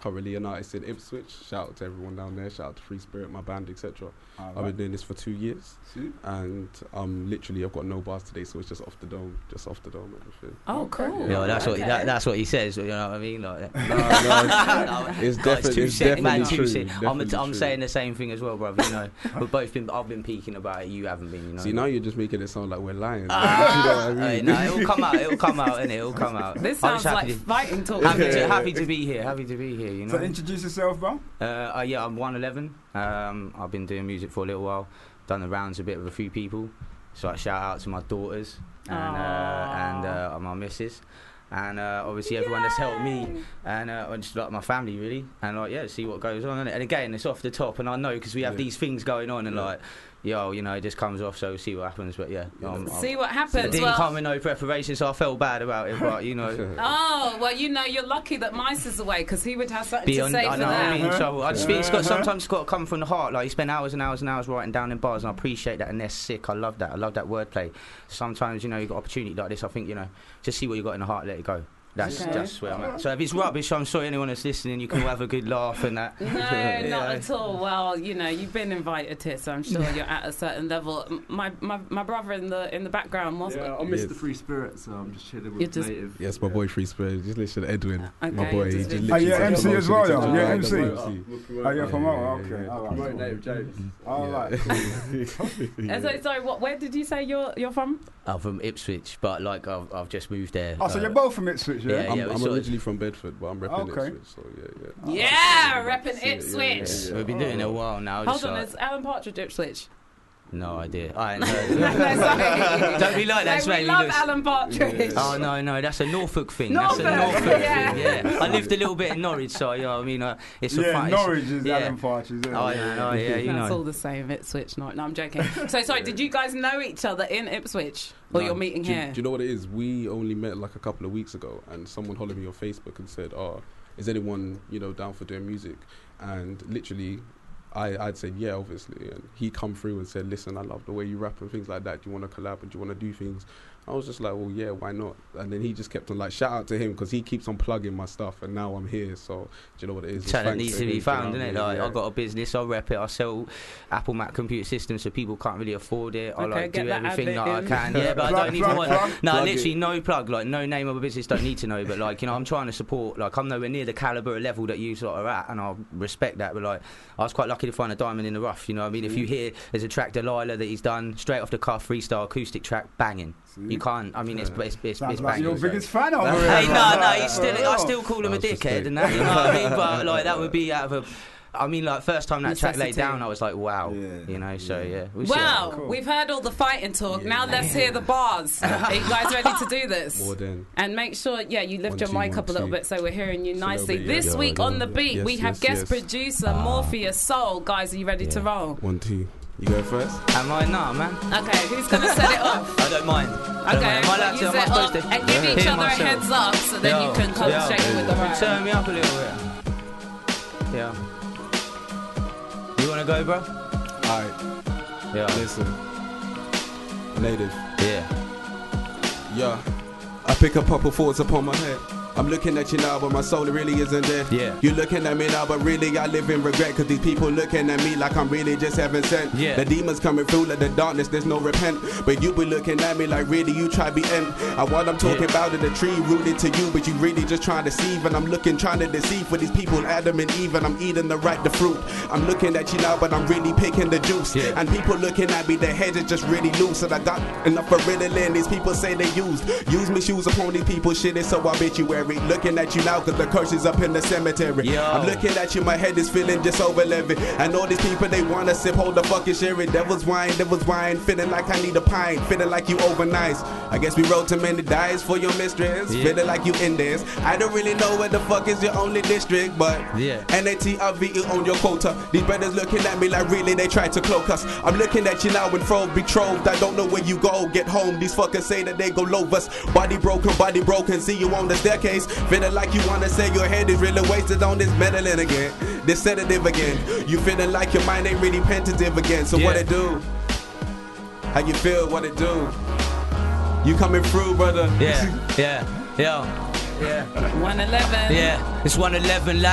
[SPEAKER 7] currently an artist in Ipswich. Shout out to everyone down there. Shout out to Free Spirit, my band, et cetera.
[SPEAKER 5] All
[SPEAKER 7] I've
[SPEAKER 5] right.
[SPEAKER 7] been doing this for two years,
[SPEAKER 5] See?
[SPEAKER 7] and um, literally I've got no bars today, so it's just off the dome, just off the dome, everything.
[SPEAKER 6] Oh, cool.
[SPEAKER 9] Yeah, that's what
[SPEAKER 6] Okay.
[SPEAKER 9] that, that's what he says. You know what I mean? Like,
[SPEAKER 7] No, no, it's, it's
[SPEAKER 9] God,
[SPEAKER 7] definitely,
[SPEAKER 9] too
[SPEAKER 7] it's
[SPEAKER 9] sick,
[SPEAKER 7] definitely
[SPEAKER 9] man, too
[SPEAKER 7] true.
[SPEAKER 9] sick. I'm,
[SPEAKER 7] definitely
[SPEAKER 9] I'm
[SPEAKER 7] true.
[SPEAKER 9] saying the same thing as well, brother. You know, we've both been. I've been peeking about it. You haven't been. You know.
[SPEAKER 7] See, now you're just making it sound like we're lying.
[SPEAKER 9] Ah,
[SPEAKER 7] you know what I
[SPEAKER 9] hey,
[SPEAKER 7] mean?
[SPEAKER 9] no, it'll come out. It'll come out, innit? It'll come out.
[SPEAKER 6] This
[SPEAKER 9] I'm
[SPEAKER 6] sounds
[SPEAKER 9] just
[SPEAKER 6] like
[SPEAKER 9] happy to-
[SPEAKER 6] fighting talk.
[SPEAKER 9] Happy to, happy to be here. Happy to be here. You know.
[SPEAKER 5] So introduce yourself, bro.
[SPEAKER 9] Uh, uh, yeah, I'm one eleven. Um, I've been doing music for a little while. Done the rounds a bit with a few people. So I shout out to my daughters and uh, and uh, my missus. And uh, obviously everyone that's helped me and uh, just like my family really, and like yeah, see what goes on. And again, it's off the top, and I know because we have
[SPEAKER 7] Yeah.
[SPEAKER 9] these things going on, and
[SPEAKER 7] Yeah.
[SPEAKER 9] like, yo, you know, it just comes off. So see what happens. But yeah, um,
[SPEAKER 6] See what
[SPEAKER 9] It
[SPEAKER 6] happens.
[SPEAKER 9] didn't
[SPEAKER 6] Well,
[SPEAKER 9] come with no preparation, so I felt bad about it. But you know,
[SPEAKER 6] oh, well, you know, you're lucky that Mice is away because he would have something
[SPEAKER 9] beyond,
[SPEAKER 6] to say
[SPEAKER 9] I
[SPEAKER 6] for
[SPEAKER 9] know,
[SPEAKER 6] that.
[SPEAKER 9] I mean, so I just think it's got sometimes it's got to come from the heart. Like you spend hours and hours and hours writing down in bars, and I appreciate that, and they're sick. I love that. I love that wordplay. Sometimes you know you got opportunity like this. I think you know just see what you got in the heart, let it go. That's
[SPEAKER 6] Okay.
[SPEAKER 9] that's where I'm at. So if it's rubbish, I'm sorry anyone that's listening. You can all have a good laugh and that.
[SPEAKER 6] No,
[SPEAKER 9] Yeah.
[SPEAKER 6] not at all. Well, you know, you've been invited here, so I'm sure you're at a certain level. M- My my, my brother in the in the background was.
[SPEAKER 15] Yeah, I'm Mister Free Spirit, so I'm just chilling
[SPEAKER 6] You're
[SPEAKER 15] with
[SPEAKER 6] just-
[SPEAKER 15] Native.
[SPEAKER 7] Yes, my boy Free Spirit. Just listen to Edwin, my
[SPEAKER 6] Okay,
[SPEAKER 7] boy.
[SPEAKER 6] you're
[SPEAKER 7] He
[SPEAKER 6] just
[SPEAKER 7] just
[SPEAKER 6] being-
[SPEAKER 5] Oh,
[SPEAKER 7] literally
[SPEAKER 5] you're
[SPEAKER 7] said
[SPEAKER 5] M C as well,
[SPEAKER 7] promotion,
[SPEAKER 5] yeah? You're
[SPEAKER 7] yeah,
[SPEAKER 5] M C.
[SPEAKER 7] yeah,
[SPEAKER 5] Oh, you're from
[SPEAKER 7] yeah,
[SPEAKER 5] oh,
[SPEAKER 7] yeah,
[SPEAKER 5] okay.
[SPEAKER 7] yeah.
[SPEAKER 5] All right.
[SPEAKER 15] Promote Native James.
[SPEAKER 5] All right.
[SPEAKER 6] And so, sorry, what? Where did you say you're you're from?
[SPEAKER 9] I'm from Ipswich, but like I've I've just moved there.
[SPEAKER 5] Oh, so
[SPEAKER 9] uh,
[SPEAKER 5] you're both from Ipswich, yeah?
[SPEAKER 9] Yeah,
[SPEAKER 7] I'm,
[SPEAKER 9] yeah,
[SPEAKER 7] I'm
[SPEAKER 9] it's sort of-
[SPEAKER 7] originally from Bedford, but I'm repping
[SPEAKER 5] Okay.
[SPEAKER 7] Ipswich, so yeah, yeah.
[SPEAKER 6] Yeah, repping
[SPEAKER 7] Yeah,
[SPEAKER 6] Ipswich.
[SPEAKER 7] yeah, yeah.
[SPEAKER 9] We've been doing it a while now.
[SPEAKER 6] Hold
[SPEAKER 9] just
[SPEAKER 6] on,
[SPEAKER 9] like-
[SPEAKER 6] is Alan Partridge Ipswich?
[SPEAKER 9] No idea. I ain't heard.
[SPEAKER 6] Sorry.
[SPEAKER 9] Don't be like that,
[SPEAKER 6] No,
[SPEAKER 9] Sven.
[SPEAKER 6] we
[SPEAKER 9] You
[SPEAKER 6] love
[SPEAKER 9] just-
[SPEAKER 6] Alan Partridge.
[SPEAKER 9] Oh no, no, that's a Norfolk thing.
[SPEAKER 6] Norfolk,
[SPEAKER 9] that's a Norfolk
[SPEAKER 6] yeah.
[SPEAKER 9] thing. Yeah, I lived a little bit in Norwich, so you know, I mean, uh, it's a
[SPEAKER 5] Yeah,
[SPEAKER 9] fun, it's-
[SPEAKER 5] Norwich is
[SPEAKER 9] yeah.
[SPEAKER 5] Alan Partridge. isn't it?
[SPEAKER 9] Oh yeah, no, yeah, you
[SPEAKER 6] That's
[SPEAKER 9] know.
[SPEAKER 6] all the same. Ipswich, not. No, I'm joking. So sorry. Did you guys know each other in Ipswich, or
[SPEAKER 7] No,
[SPEAKER 6] you're meeting
[SPEAKER 7] do, you-
[SPEAKER 6] here?
[SPEAKER 7] Do you know what it is? We only met like a couple of weeks ago, and someone hollered me on Facebook and said, "Oh, is anyone you know down for doing music?" And literally, I I'd said yeah, obviously, and he come through and said, "Listen, I love the way you rap and things like that. Do you want to collab and do you want to do things?" I was just like, well, yeah, why not? And then he just kept on like, shout out to him because he keeps on plugging my stuff, and now I'm here. So do you know what it is? It's
[SPEAKER 9] Talent
[SPEAKER 7] thanks
[SPEAKER 9] needs
[SPEAKER 7] to
[SPEAKER 9] to
[SPEAKER 7] him,
[SPEAKER 9] be
[SPEAKER 7] do you
[SPEAKER 9] found,
[SPEAKER 7] know
[SPEAKER 9] innit?
[SPEAKER 7] what I
[SPEAKER 9] Like,
[SPEAKER 7] mean?
[SPEAKER 9] I've got a business, I rep it, I sell Apple Mac computer systems so people can't really afford it. I
[SPEAKER 6] Okay,
[SPEAKER 9] like
[SPEAKER 6] get
[SPEAKER 9] do
[SPEAKER 6] that
[SPEAKER 9] everything
[SPEAKER 6] ad
[SPEAKER 9] that I
[SPEAKER 6] bit
[SPEAKER 9] can.
[SPEAKER 6] in.
[SPEAKER 9] Yeah, but
[SPEAKER 5] Plug,
[SPEAKER 9] I don't even
[SPEAKER 5] plug,
[SPEAKER 9] want
[SPEAKER 5] plug.
[SPEAKER 9] no,
[SPEAKER 7] Plug
[SPEAKER 9] literally
[SPEAKER 7] it.
[SPEAKER 9] no plug, like no name of a business, don't need to know. But like, you know, I'm trying to support, like I'm nowhere near the calibre level that you sort of are at, and I respect that. But like, I was quite lucky to find a diamond in the rough, you know what I mean? If you hear there's a track Delilah that he's done straight off the cuff, freestyle acoustic track, banging. You can't, I mean, it's it's it's,
[SPEAKER 5] Sounds
[SPEAKER 9] it's
[SPEAKER 5] like
[SPEAKER 9] banging.
[SPEAKER 5] your
[SPEAKER 9] so.
[SPEAKER 5] biggest fan over here.
[SPEAKER 9] Hey, no,
[SPEAKER 5] man.
[SPEAKER 9] no, he's still, I
[SPEAKER 5] Oh.
[SPEAKER 9] still call him a
[SPEAKER 7] That was just
[SPEAKER 9] dickhead
[SPEAKER 7] fake.
[SPEAKER 9] and that, you know what I mean? But like, that would be out of a. I mean, like, first time that track laid
[SPEAKER 6] Necessity.
[SPEAKER 9] down, I was like, wow,
[SPEAKER 5] Yeah.
[SPEAKER 9] you know. So yeah, we'll see.
[SPEAKER 6] Wow,
[SPEAKER 5] Cool.
[SPEAKER 6] we've heard all the fighting talk. Now let's hear the bars. Are you guys ready to do this?
[SPEAKER 7] More than.
[SPEAKER 6] And make sure, yeah, you lift
[SPEAKER 7] One,
[SPEAKER 6] your
[SPEAKER 7] two,
[SPEAKER 6] mic
[SPEAKER 7] one,
[SPEAKER 6] up a little
[SPEAKER 7] two.
[SPEAKER 6] bit so we're hearing you
[SPEAKER 7] Just a little
[SPEAKER 6] nicely.
[SPEAKER 7] bit, yeah.
[SPEAKER 6] This
[SPEAKER 7] Yeah,
[SPEAKER 6] week
[SPEAKER 7] yeah,
[SPEAKER 6] on the
[SPEAKER 7] yeah.
[SPEAKER 6] beat,
[SPEAKER 7] Yes,
[SPEAKER 6] we have
[SPEAKER 7] yes,
[SPEAKER 6] guest
[SPEAKER 7] yes.
[SPEAKER 6] producer Morpheus Soul. Guys, are you ready to roll?
[SPEAKER 7] One, two. You go first.
[SPEAKER 9] Am I not, man?
[SPEAKER 6] Okay, who's going to set it off?
[SPEAKER 9] I don't mind. I don't
[SPEAKER 6] Okay,
[SPEAKER 9] mind. Am I allowed
[SPEAKER 6] you
[SPEAKER 9] to? Am I
[SPEAKER 6] set
[SPEAKER 9] supposed
[SPEAKER 6] up
[SPEAKER 9] to?
[SPEAKER 6] and give
[SPEAKER 9] Yeah.
[SPEAKER 6] each
[SPEAKER 9] Hear
[SPEAKER 6] other a
[SPEAKER 9] myself.
[SPEAKER 6] heads up so then
[SPEAKER 9] Yo,
[SPEAKER 6] you can come
[SPEAKER 9] yo.
[SPEAKER 6] straight with the rhyme.
[SPEAKER 9] Turn me up a little bit. Yeah. You wanna go, bro?
[SPEAKER 7] Alright,
[SPEAKER 9] Yeah.
[SPEAKER 7] listen. Native.
[SPEAKER 9] Yeah.
[SPEAKER 7] Yeah. I pick up couple thoughts upon my head. I'm looking at you now, but my soul really isn't there.
[SPEAKER 9] Yeah.
[SPEAKER 7] You looking at me now, but really I live in regret. Cause these people looking at me like I'm really just heaven sent.
[SPEAKER 9] Yeah.
[SPEAKER 7] The demons coming through like the darkness, there's no repent. But you be looking at me like really you try be end. And what I'm talking
[SPEAKER 9] Yeah.
[SPEAKER 7] about is the tree rooted to you, but you really just trying to deceive. And I'm looking, trying to deceive for these people, Adam and Eve, and I'm eating the right, the fruit. I'm looking at you now, but I'm really picking the juice.
[SPEAKER 9] Yeah.
[SPEAKER 7] And people looking at me, their heads is just really loose. And I got enough for riddling. These people say they used. Use me shoes upon these people, shit is so obituary. Looking at you now, cause the curse is up in the cemetery.
[SPEAKER 9] Yo.
[SPEAKER 7] I'm looking at you, my head is feeling just over living. And all these people, they wanna sip, hold the fucking sherry. Devil's wine, devil's wine, feeling like I need a pint, feeling like you over nice. I guess we wrote too many dice for your mistress,
[SPEAKER 9] Yeah.
[SPEAKER 7] feeling like you in this. I don't really know where the fuck is your only district, but
[SPEAKER 9] Yeah.
[SPEAKER 7] N A T R V E on your quota. These brothers looking at me like really they try to cloak us. I'm looking at you now and fro betrothed. I don't know where you go, get home. These fuckers say that they go love us. Body broken, body broken. See you on the staircase, feeling like you wanna say your head is really wasted on this meddling again, this sedative again. You feeling like your mind ain't really pentative again. So what
[SPEAKER 9] Yeah.
[SPEAKER 7] it do? How you feel? What it do? You coming through, brother?
[SPEAKER 9] Yeah. Yeah. Yo. Yeah.
[SPEAKER 6] one eleven.
[SPEAKER 9] Yeah, it's one eleven like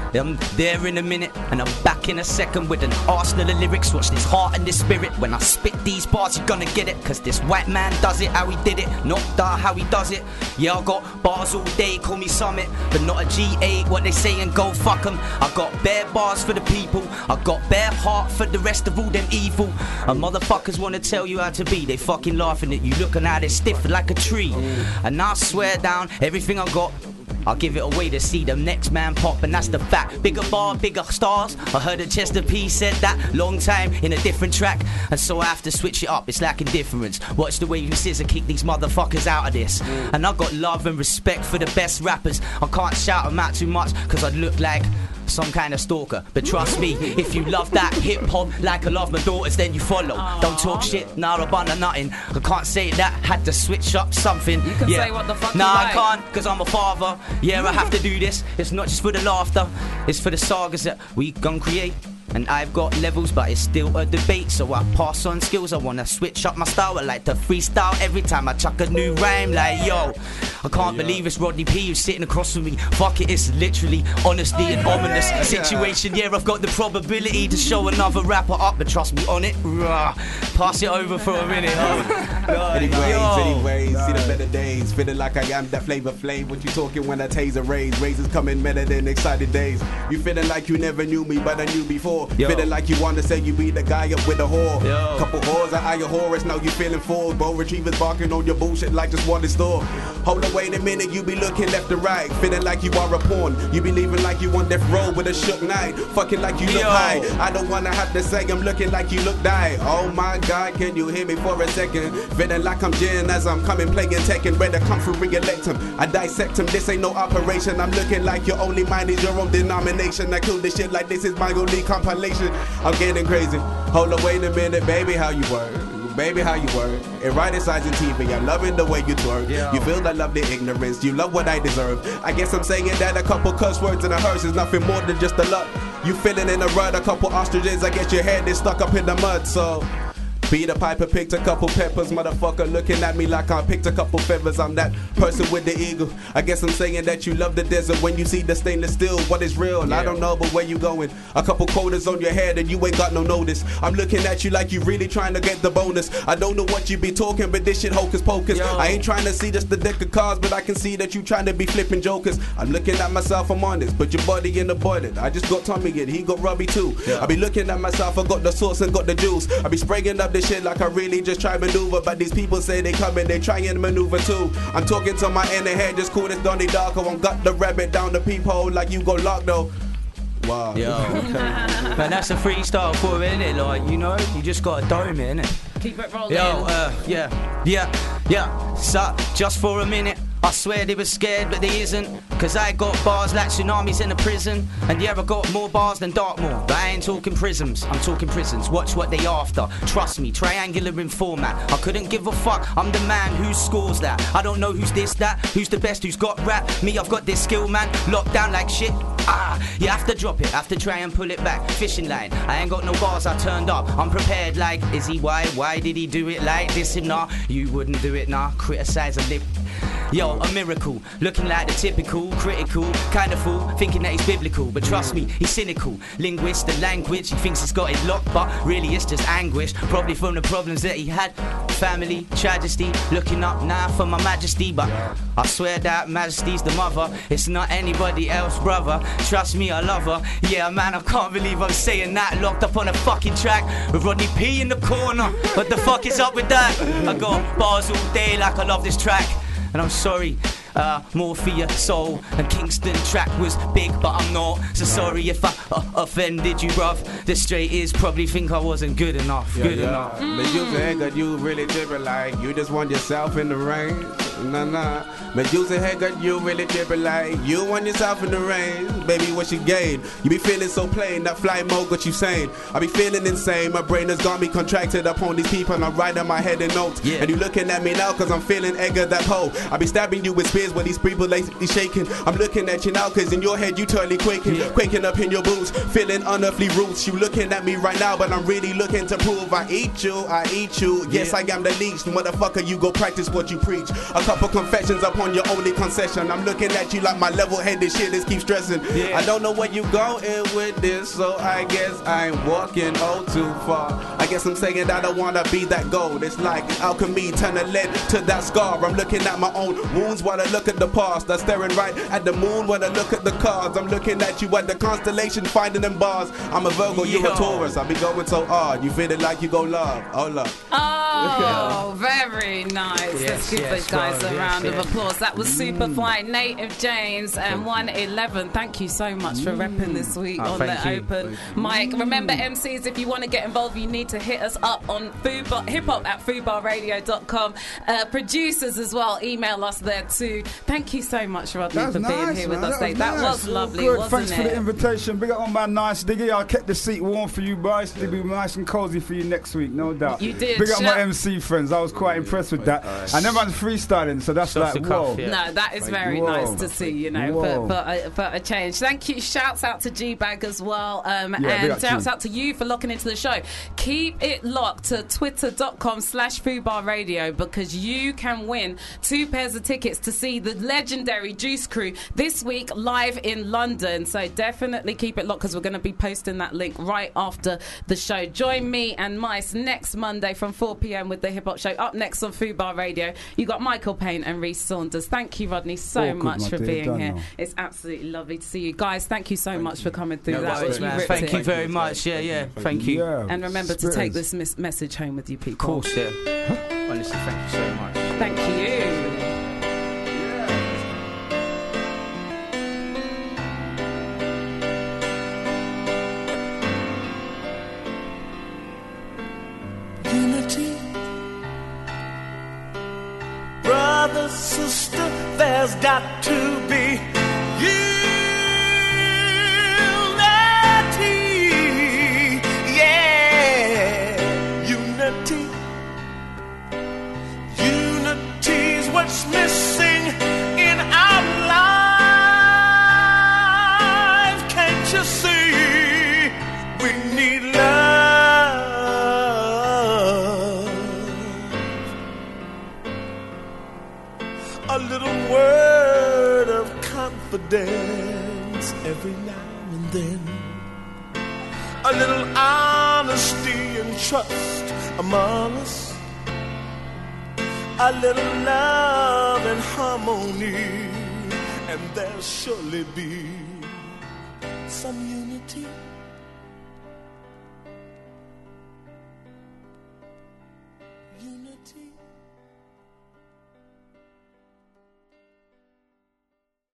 [SPEAKER 8] I'm there in a minute, and I'm back in a second with an arsenal of lyrics. Watch this heart and this spirit. When I spit these bars, you're gonna get it. Cause this white man does it how he did it, not da how he does it. Yeah, I got bars all day, call me Summit, but not a G eight, what they say and go fuck 'em. I got bare bars for the people, I got bare heart for the rest of all them evil. And motherfuckers wanna tell you how to be, they fucking laughing at you, looking at it stiff like a tree. And I swear down, everything I got, I'll give it away to see the next man pop, and that's the fact. Bigger bar, bigger stars. I heard that Chester P said that long time in a different track, and so I have to switch it up. It's like indifference. Watch the way you scissor kick these motherfuckers out of this. And I got love and respect for the best rappers. I can't shout them out too much, cause I'd look like some kind of stalker. But trust me, if you love that hip hop like I love my daughters, then you follow. Aww. Don't talk shit, nah, I bun or nothing. I can't say that, had to switch up something.
[SPEAKER 6] You can
[SPEAKER 8] yeah.
[SPEAKER 6] say what the fuck
[SPEAKER 8] Nah,
[SPEAKER 6] you
[SPEAKER 8] I
[SPEAKER 6] like.
[SPEAKER 8] can't, cause I'm a father. Yeah, I have to do this. It's not just for the laughter, it's for the sagas that we gon' create. And I've got levels, but it's still a debate. So I pass on skills, I wanna switch up my style. I like to freestyle every time I chuck a new rhyme. Like, yo, I can't believe it's Rodney P who's sitting across from me. Fuck it, it's literally honesty and ominous situation. Yeah, I've got the probability to show another rapper up, but trust me on it, rah, pass it over for a minute. Oh,
[SPEAKER 10] anyways,
[SPEAKER 8] yo.
[SPEAKER 10] anyways, see the better days. Feeling like I am that flavor flame. What you talking when I taser raise? Raises coming better than excited days. You feeling like you never knew me, but I knew before. Yo. Feeling like you wanna say you be the guy up with a whore. Yo. Couple whores, I eye your Horus, now you feeling full. Bow retrievers barking on your bullshit like just one in store. Hold on, wait a minute, you be looking left and right. Feeling like you are a pawn. You be leaving like you on death row with a shook night. Fucking like you look Yo. high. I don't wanna have to say I'm looking like you look die. Oh my God, can you hear me for a second? Feeling like I'm Jin as I'm coming playing Tekken. Ready to come for re-elect him. I dissect him, this ain't no operation. I'm looking like your only mind is your own denomination. I kill this shit like this is my only compilation. I'm getting crazy. Hold on, wait a minute, baby, how you work? Baby, how you work? And right inside the T V, I'm loving the way you twerk. Yeah. You feel I love the ignorance, you love what I deserve. I guess I'm saying that a couple cuss words in a hearse is nothing more than just a luck. You feeling in a rut, a couple ostriches, I guess your head is stuck up in the mud, so Peter Piper picked a couple peppers, motherfucker looking at me like I picked a couple feathers. I'm that person with the eagle. I guess I'm saying that you love the desert when you see the stainless steel. What is real? Yeah. I don't know, but where you going? A couple quotas on your head and you ain't got no notice. I'm looking at you like you really trying to get the bonus. I don't know what you be talking, but this shit hocus pocus. Yo. I ain't trying to see just the deck of cards, but I can see that you trying to be flipping jokers. I'm looking at myself, I'm honest, but your body in the boiling. I just got Tommy in, he got Robbie too. Yeah. I be looking at myself, I got the sauce and got the juice. I be spraying up this shit like I really just try maneuver, but these people say they come and they try and maneuver too. I'm talking to my inner head, just cool as Donnie Darko. I'm got the rabbit down the peephole like you go lock though. Wow.
[SPEAKER 8] Yo, man, that's a freestyle for it, innit? Like, you know, you just gotta dome it, innit?
[SPEAKER 6] Keep it rolling.
[SPEAKER 8] Yo, uh, yeah, yeah, yeah. So, just for a minute, I swear they were scared, but they isn't. Cause I got bars like tsunamis in a prison. And yeah, I got more bars than Dartmoor. But I ain't talking prisms, I'm talking prisons. Watch what they after. Trust me, triangular in format. I couldn't give a fuck, I'm the man who scores that. I don't know who's this, that, who's the best, who's got rap. Me, I've got this skill, man, locked down like shit. Ah, you have to drop it, have to try and pull it back. Fishing line, I ain't got no bars, I turned up. I'm prepared like, is he why? Why did he do it like this? And nah, you wouldn't do it, nah. Criticize a lip. Yo, a miracle, looking like the typical, critical, kind of fool, thinking that he's biblical. But trust me, he's cynical. Linguist, the language, he thinks he's got it locked, but really it's just anguish. Probably from the problems that he had. Family, tragedy, looking up now for my majesty. But I swear that majesty's the mother, it's not anybody else, brother. Trust me, I love her. Yeah, man, I can't believe I'm saying that. Locked up on a fucking track with Rodney P in the corner. What the fuck is up with that? I got bars all day like I love this track. And I'm sorry, uh, more for your soul. And Kingston track was big, but I'm not. So sorry if I uh, offended you, bruv. The straight is probably think I wasn't good enough.
[SPEAKER 10] Yeah,
[SPEAKER 8] good
[SPEAKER 10] yeah.
[SPEAKER 8] enough.
[SPEAKER 10] Mm. But you said that you really different, like you just want yourself in the rain. Nah, nah. But you say, hey, God, you really different, like you want yourself in the rain. Baby, what you gain? You be feeling so plain, that fly mode, what you saying? I be feeling insane, my brain has got me contracted upon these people, and I'm writing my head in notes. Yeah. And you looking at me now, cause I'm feeling Edgar that hoe. I be stabbing you with spears when these people lately shaking. I'm looking at you now, cause in your head you totally quaking. Yeah. Quaking up in your boots, feeling unearthly roots. You looking at me right now, but I'm really looking to prove I eat you, I eat you. Yes, yeah. I am the least. Motherfucker, you go practice what you preach. I Couple confessions upon your only concession. I'm looking at you like my level-headed shit is keep stressing.
[SPEAKER 8] Yeah.
[SPEAKER 10] I don't know where you going with this, so I guess I ain't walking oh too far. I guess I'm saying that I wanna be that gold. It's like alchemy, turn a lead to that scar. I'm looking at my own wounds while I look at the past. I'm staring right at the moon when I look at the cards. I'm looking at you at the constellation, finding them bars. I'm a Virgo, you're
[SPEAKER 8] Yo.
[SPEAKER 10] a Taurus. I be going so hard. You feeling like you go love. Oh, love.
[SPEAKER 6] Oh, very nice. Let's
[SPEAKER 8] Yes,
[SPEAKER 6] give
[SPEAKER 8] yes,
[SPEAKER 6] the guys
[SPEAKER 8] well,
[SPEAKER 6] a
[SPEAKER 8] yes,
[SPEAKER 6] round of
[SPEAKER 8] yes.
[SPEAKER 6] applause. That was Superfly, Native James, and one eleven. Thank you so much for repping this week
[SPEAKER 8] Oh,
[SPEAKER 6] on the
[SPEAKER 8] thank you.
[SPEAKER 6] open mic. Remember, M Cs, if you want to get involved, you need to hit us up on foodbar, hip hop at foodbar radio dot com. Uh, producers as well, email us there too. Thank you so much, Rodney,
[SPEAKER 5] That was
[SPEAKER 6] for being
[SPEAKER 5] nice,
[SPEAKER 6] here
[SPEAKER 5] man.
[SPEAKER 6] with us
[SPEAKER 5] That
[SPEAKER 6] today.
[SPEAKER 5] was
[SPEAKER 6] That
[SPEAKER 5] nice.
[SPEAKER 6] was lovely,
[SPEAKER 5] Good.
[SPEAKER 6] wasn't
[SPEAKER 5] Thanks
[SPEAKER 6] it?
[SPEAKER 5] for the invitation. Big up on my nice diggy. I kept the seat warm for you, boys. It'll be nice and cozy for you next week, no doubt.
[SPEAKER 6] You did.
[SPEAKER 5] Big up
[SPEAKER 6] Shout-
[SPEAKER 5] my M C friends. I was quite impressed with that. And everyone's freestyling, so that's
[SPEAKER 8] Shots
[SPEAKER 5] like,
[SPEAKER 8] the cuff,
[SPEAKER 5] whoa.
[SPEAKER 8] yeah.
[SPEAKER 6] No, that is
[SPEAKER 5] Like,
[SPEAKER 6] very
[SPEAKER 5] whoa.
[SPEAKER 6] nice to see, you know,
[SPEAKER 5] Whoa.
[SPEAKER 6] for, for, a, for a change. Thank you. Shouts out to G-Bag as well. Um,
[SPEAKER 5] Yeah, big
[SPEAKER 6] and
[SPEAKER 5] up
[SPEAKER 6] shouts
[SPEAKER 5] G.
[SPEAKER 6] out to you for locking into the show. Keep it locked to twitter.com slash Fubar Radio because you can win two pairs of tickets to see the legendary Juice Crew this week live in London. So definitely keep it locked because we're going to be posting that link right after the show. Join me and Mice next Monday from four p.m. with the Hip Hop Show. Up next on Fubar Radio, you got Michael Payne and Reese Saunders. Thank you, Rodney, so
[SPEAKER 5] All good,
[SPEAKER 6] much
[SPEAKER 5] my
[SPEAKER 6] for
[SPEAKER 5] dear.
[SPEAKER 6] being
[SPEAKER 5] Done
[SPEAKER 6] here.
[SPEAKER 5] now.
[SPEAKER 6] It's absolutely lovely to see you guys. Thank you so much for coming through.
[SPEAKER 8] No
[SPEAKER 6] that
[SPEAKER 8] worries,
[SPEAKER 6] was you
[SPEAKER 8] man.
[SPEAKER 6] ripped
[SPEAKER 8] Thank
[SPEAKER 6] it.
[SPEAKER 8] you very much. Yeah, yeah. Thank you.
[SPEAKER 5] Yeah.
[SPEAKER 6] And remember to
[SPEAKER 5] Spirits.
[SPEAKER 6] take this mis- message home with you, people.
[SPEAKER 8] Of course, yeah. Honestly, thank you so much.
[SPEAKER 6] Thank you.
[SPEAKER 3] Unity. Brother, sister, there's got to be unity. Yeah, unity. Unity's what's missing in our lives. Can't you see? We need love. A little word of confidence every now and then. A little honesty and trust among us. A little love and harmony, and there'll surely be some unity. Unity.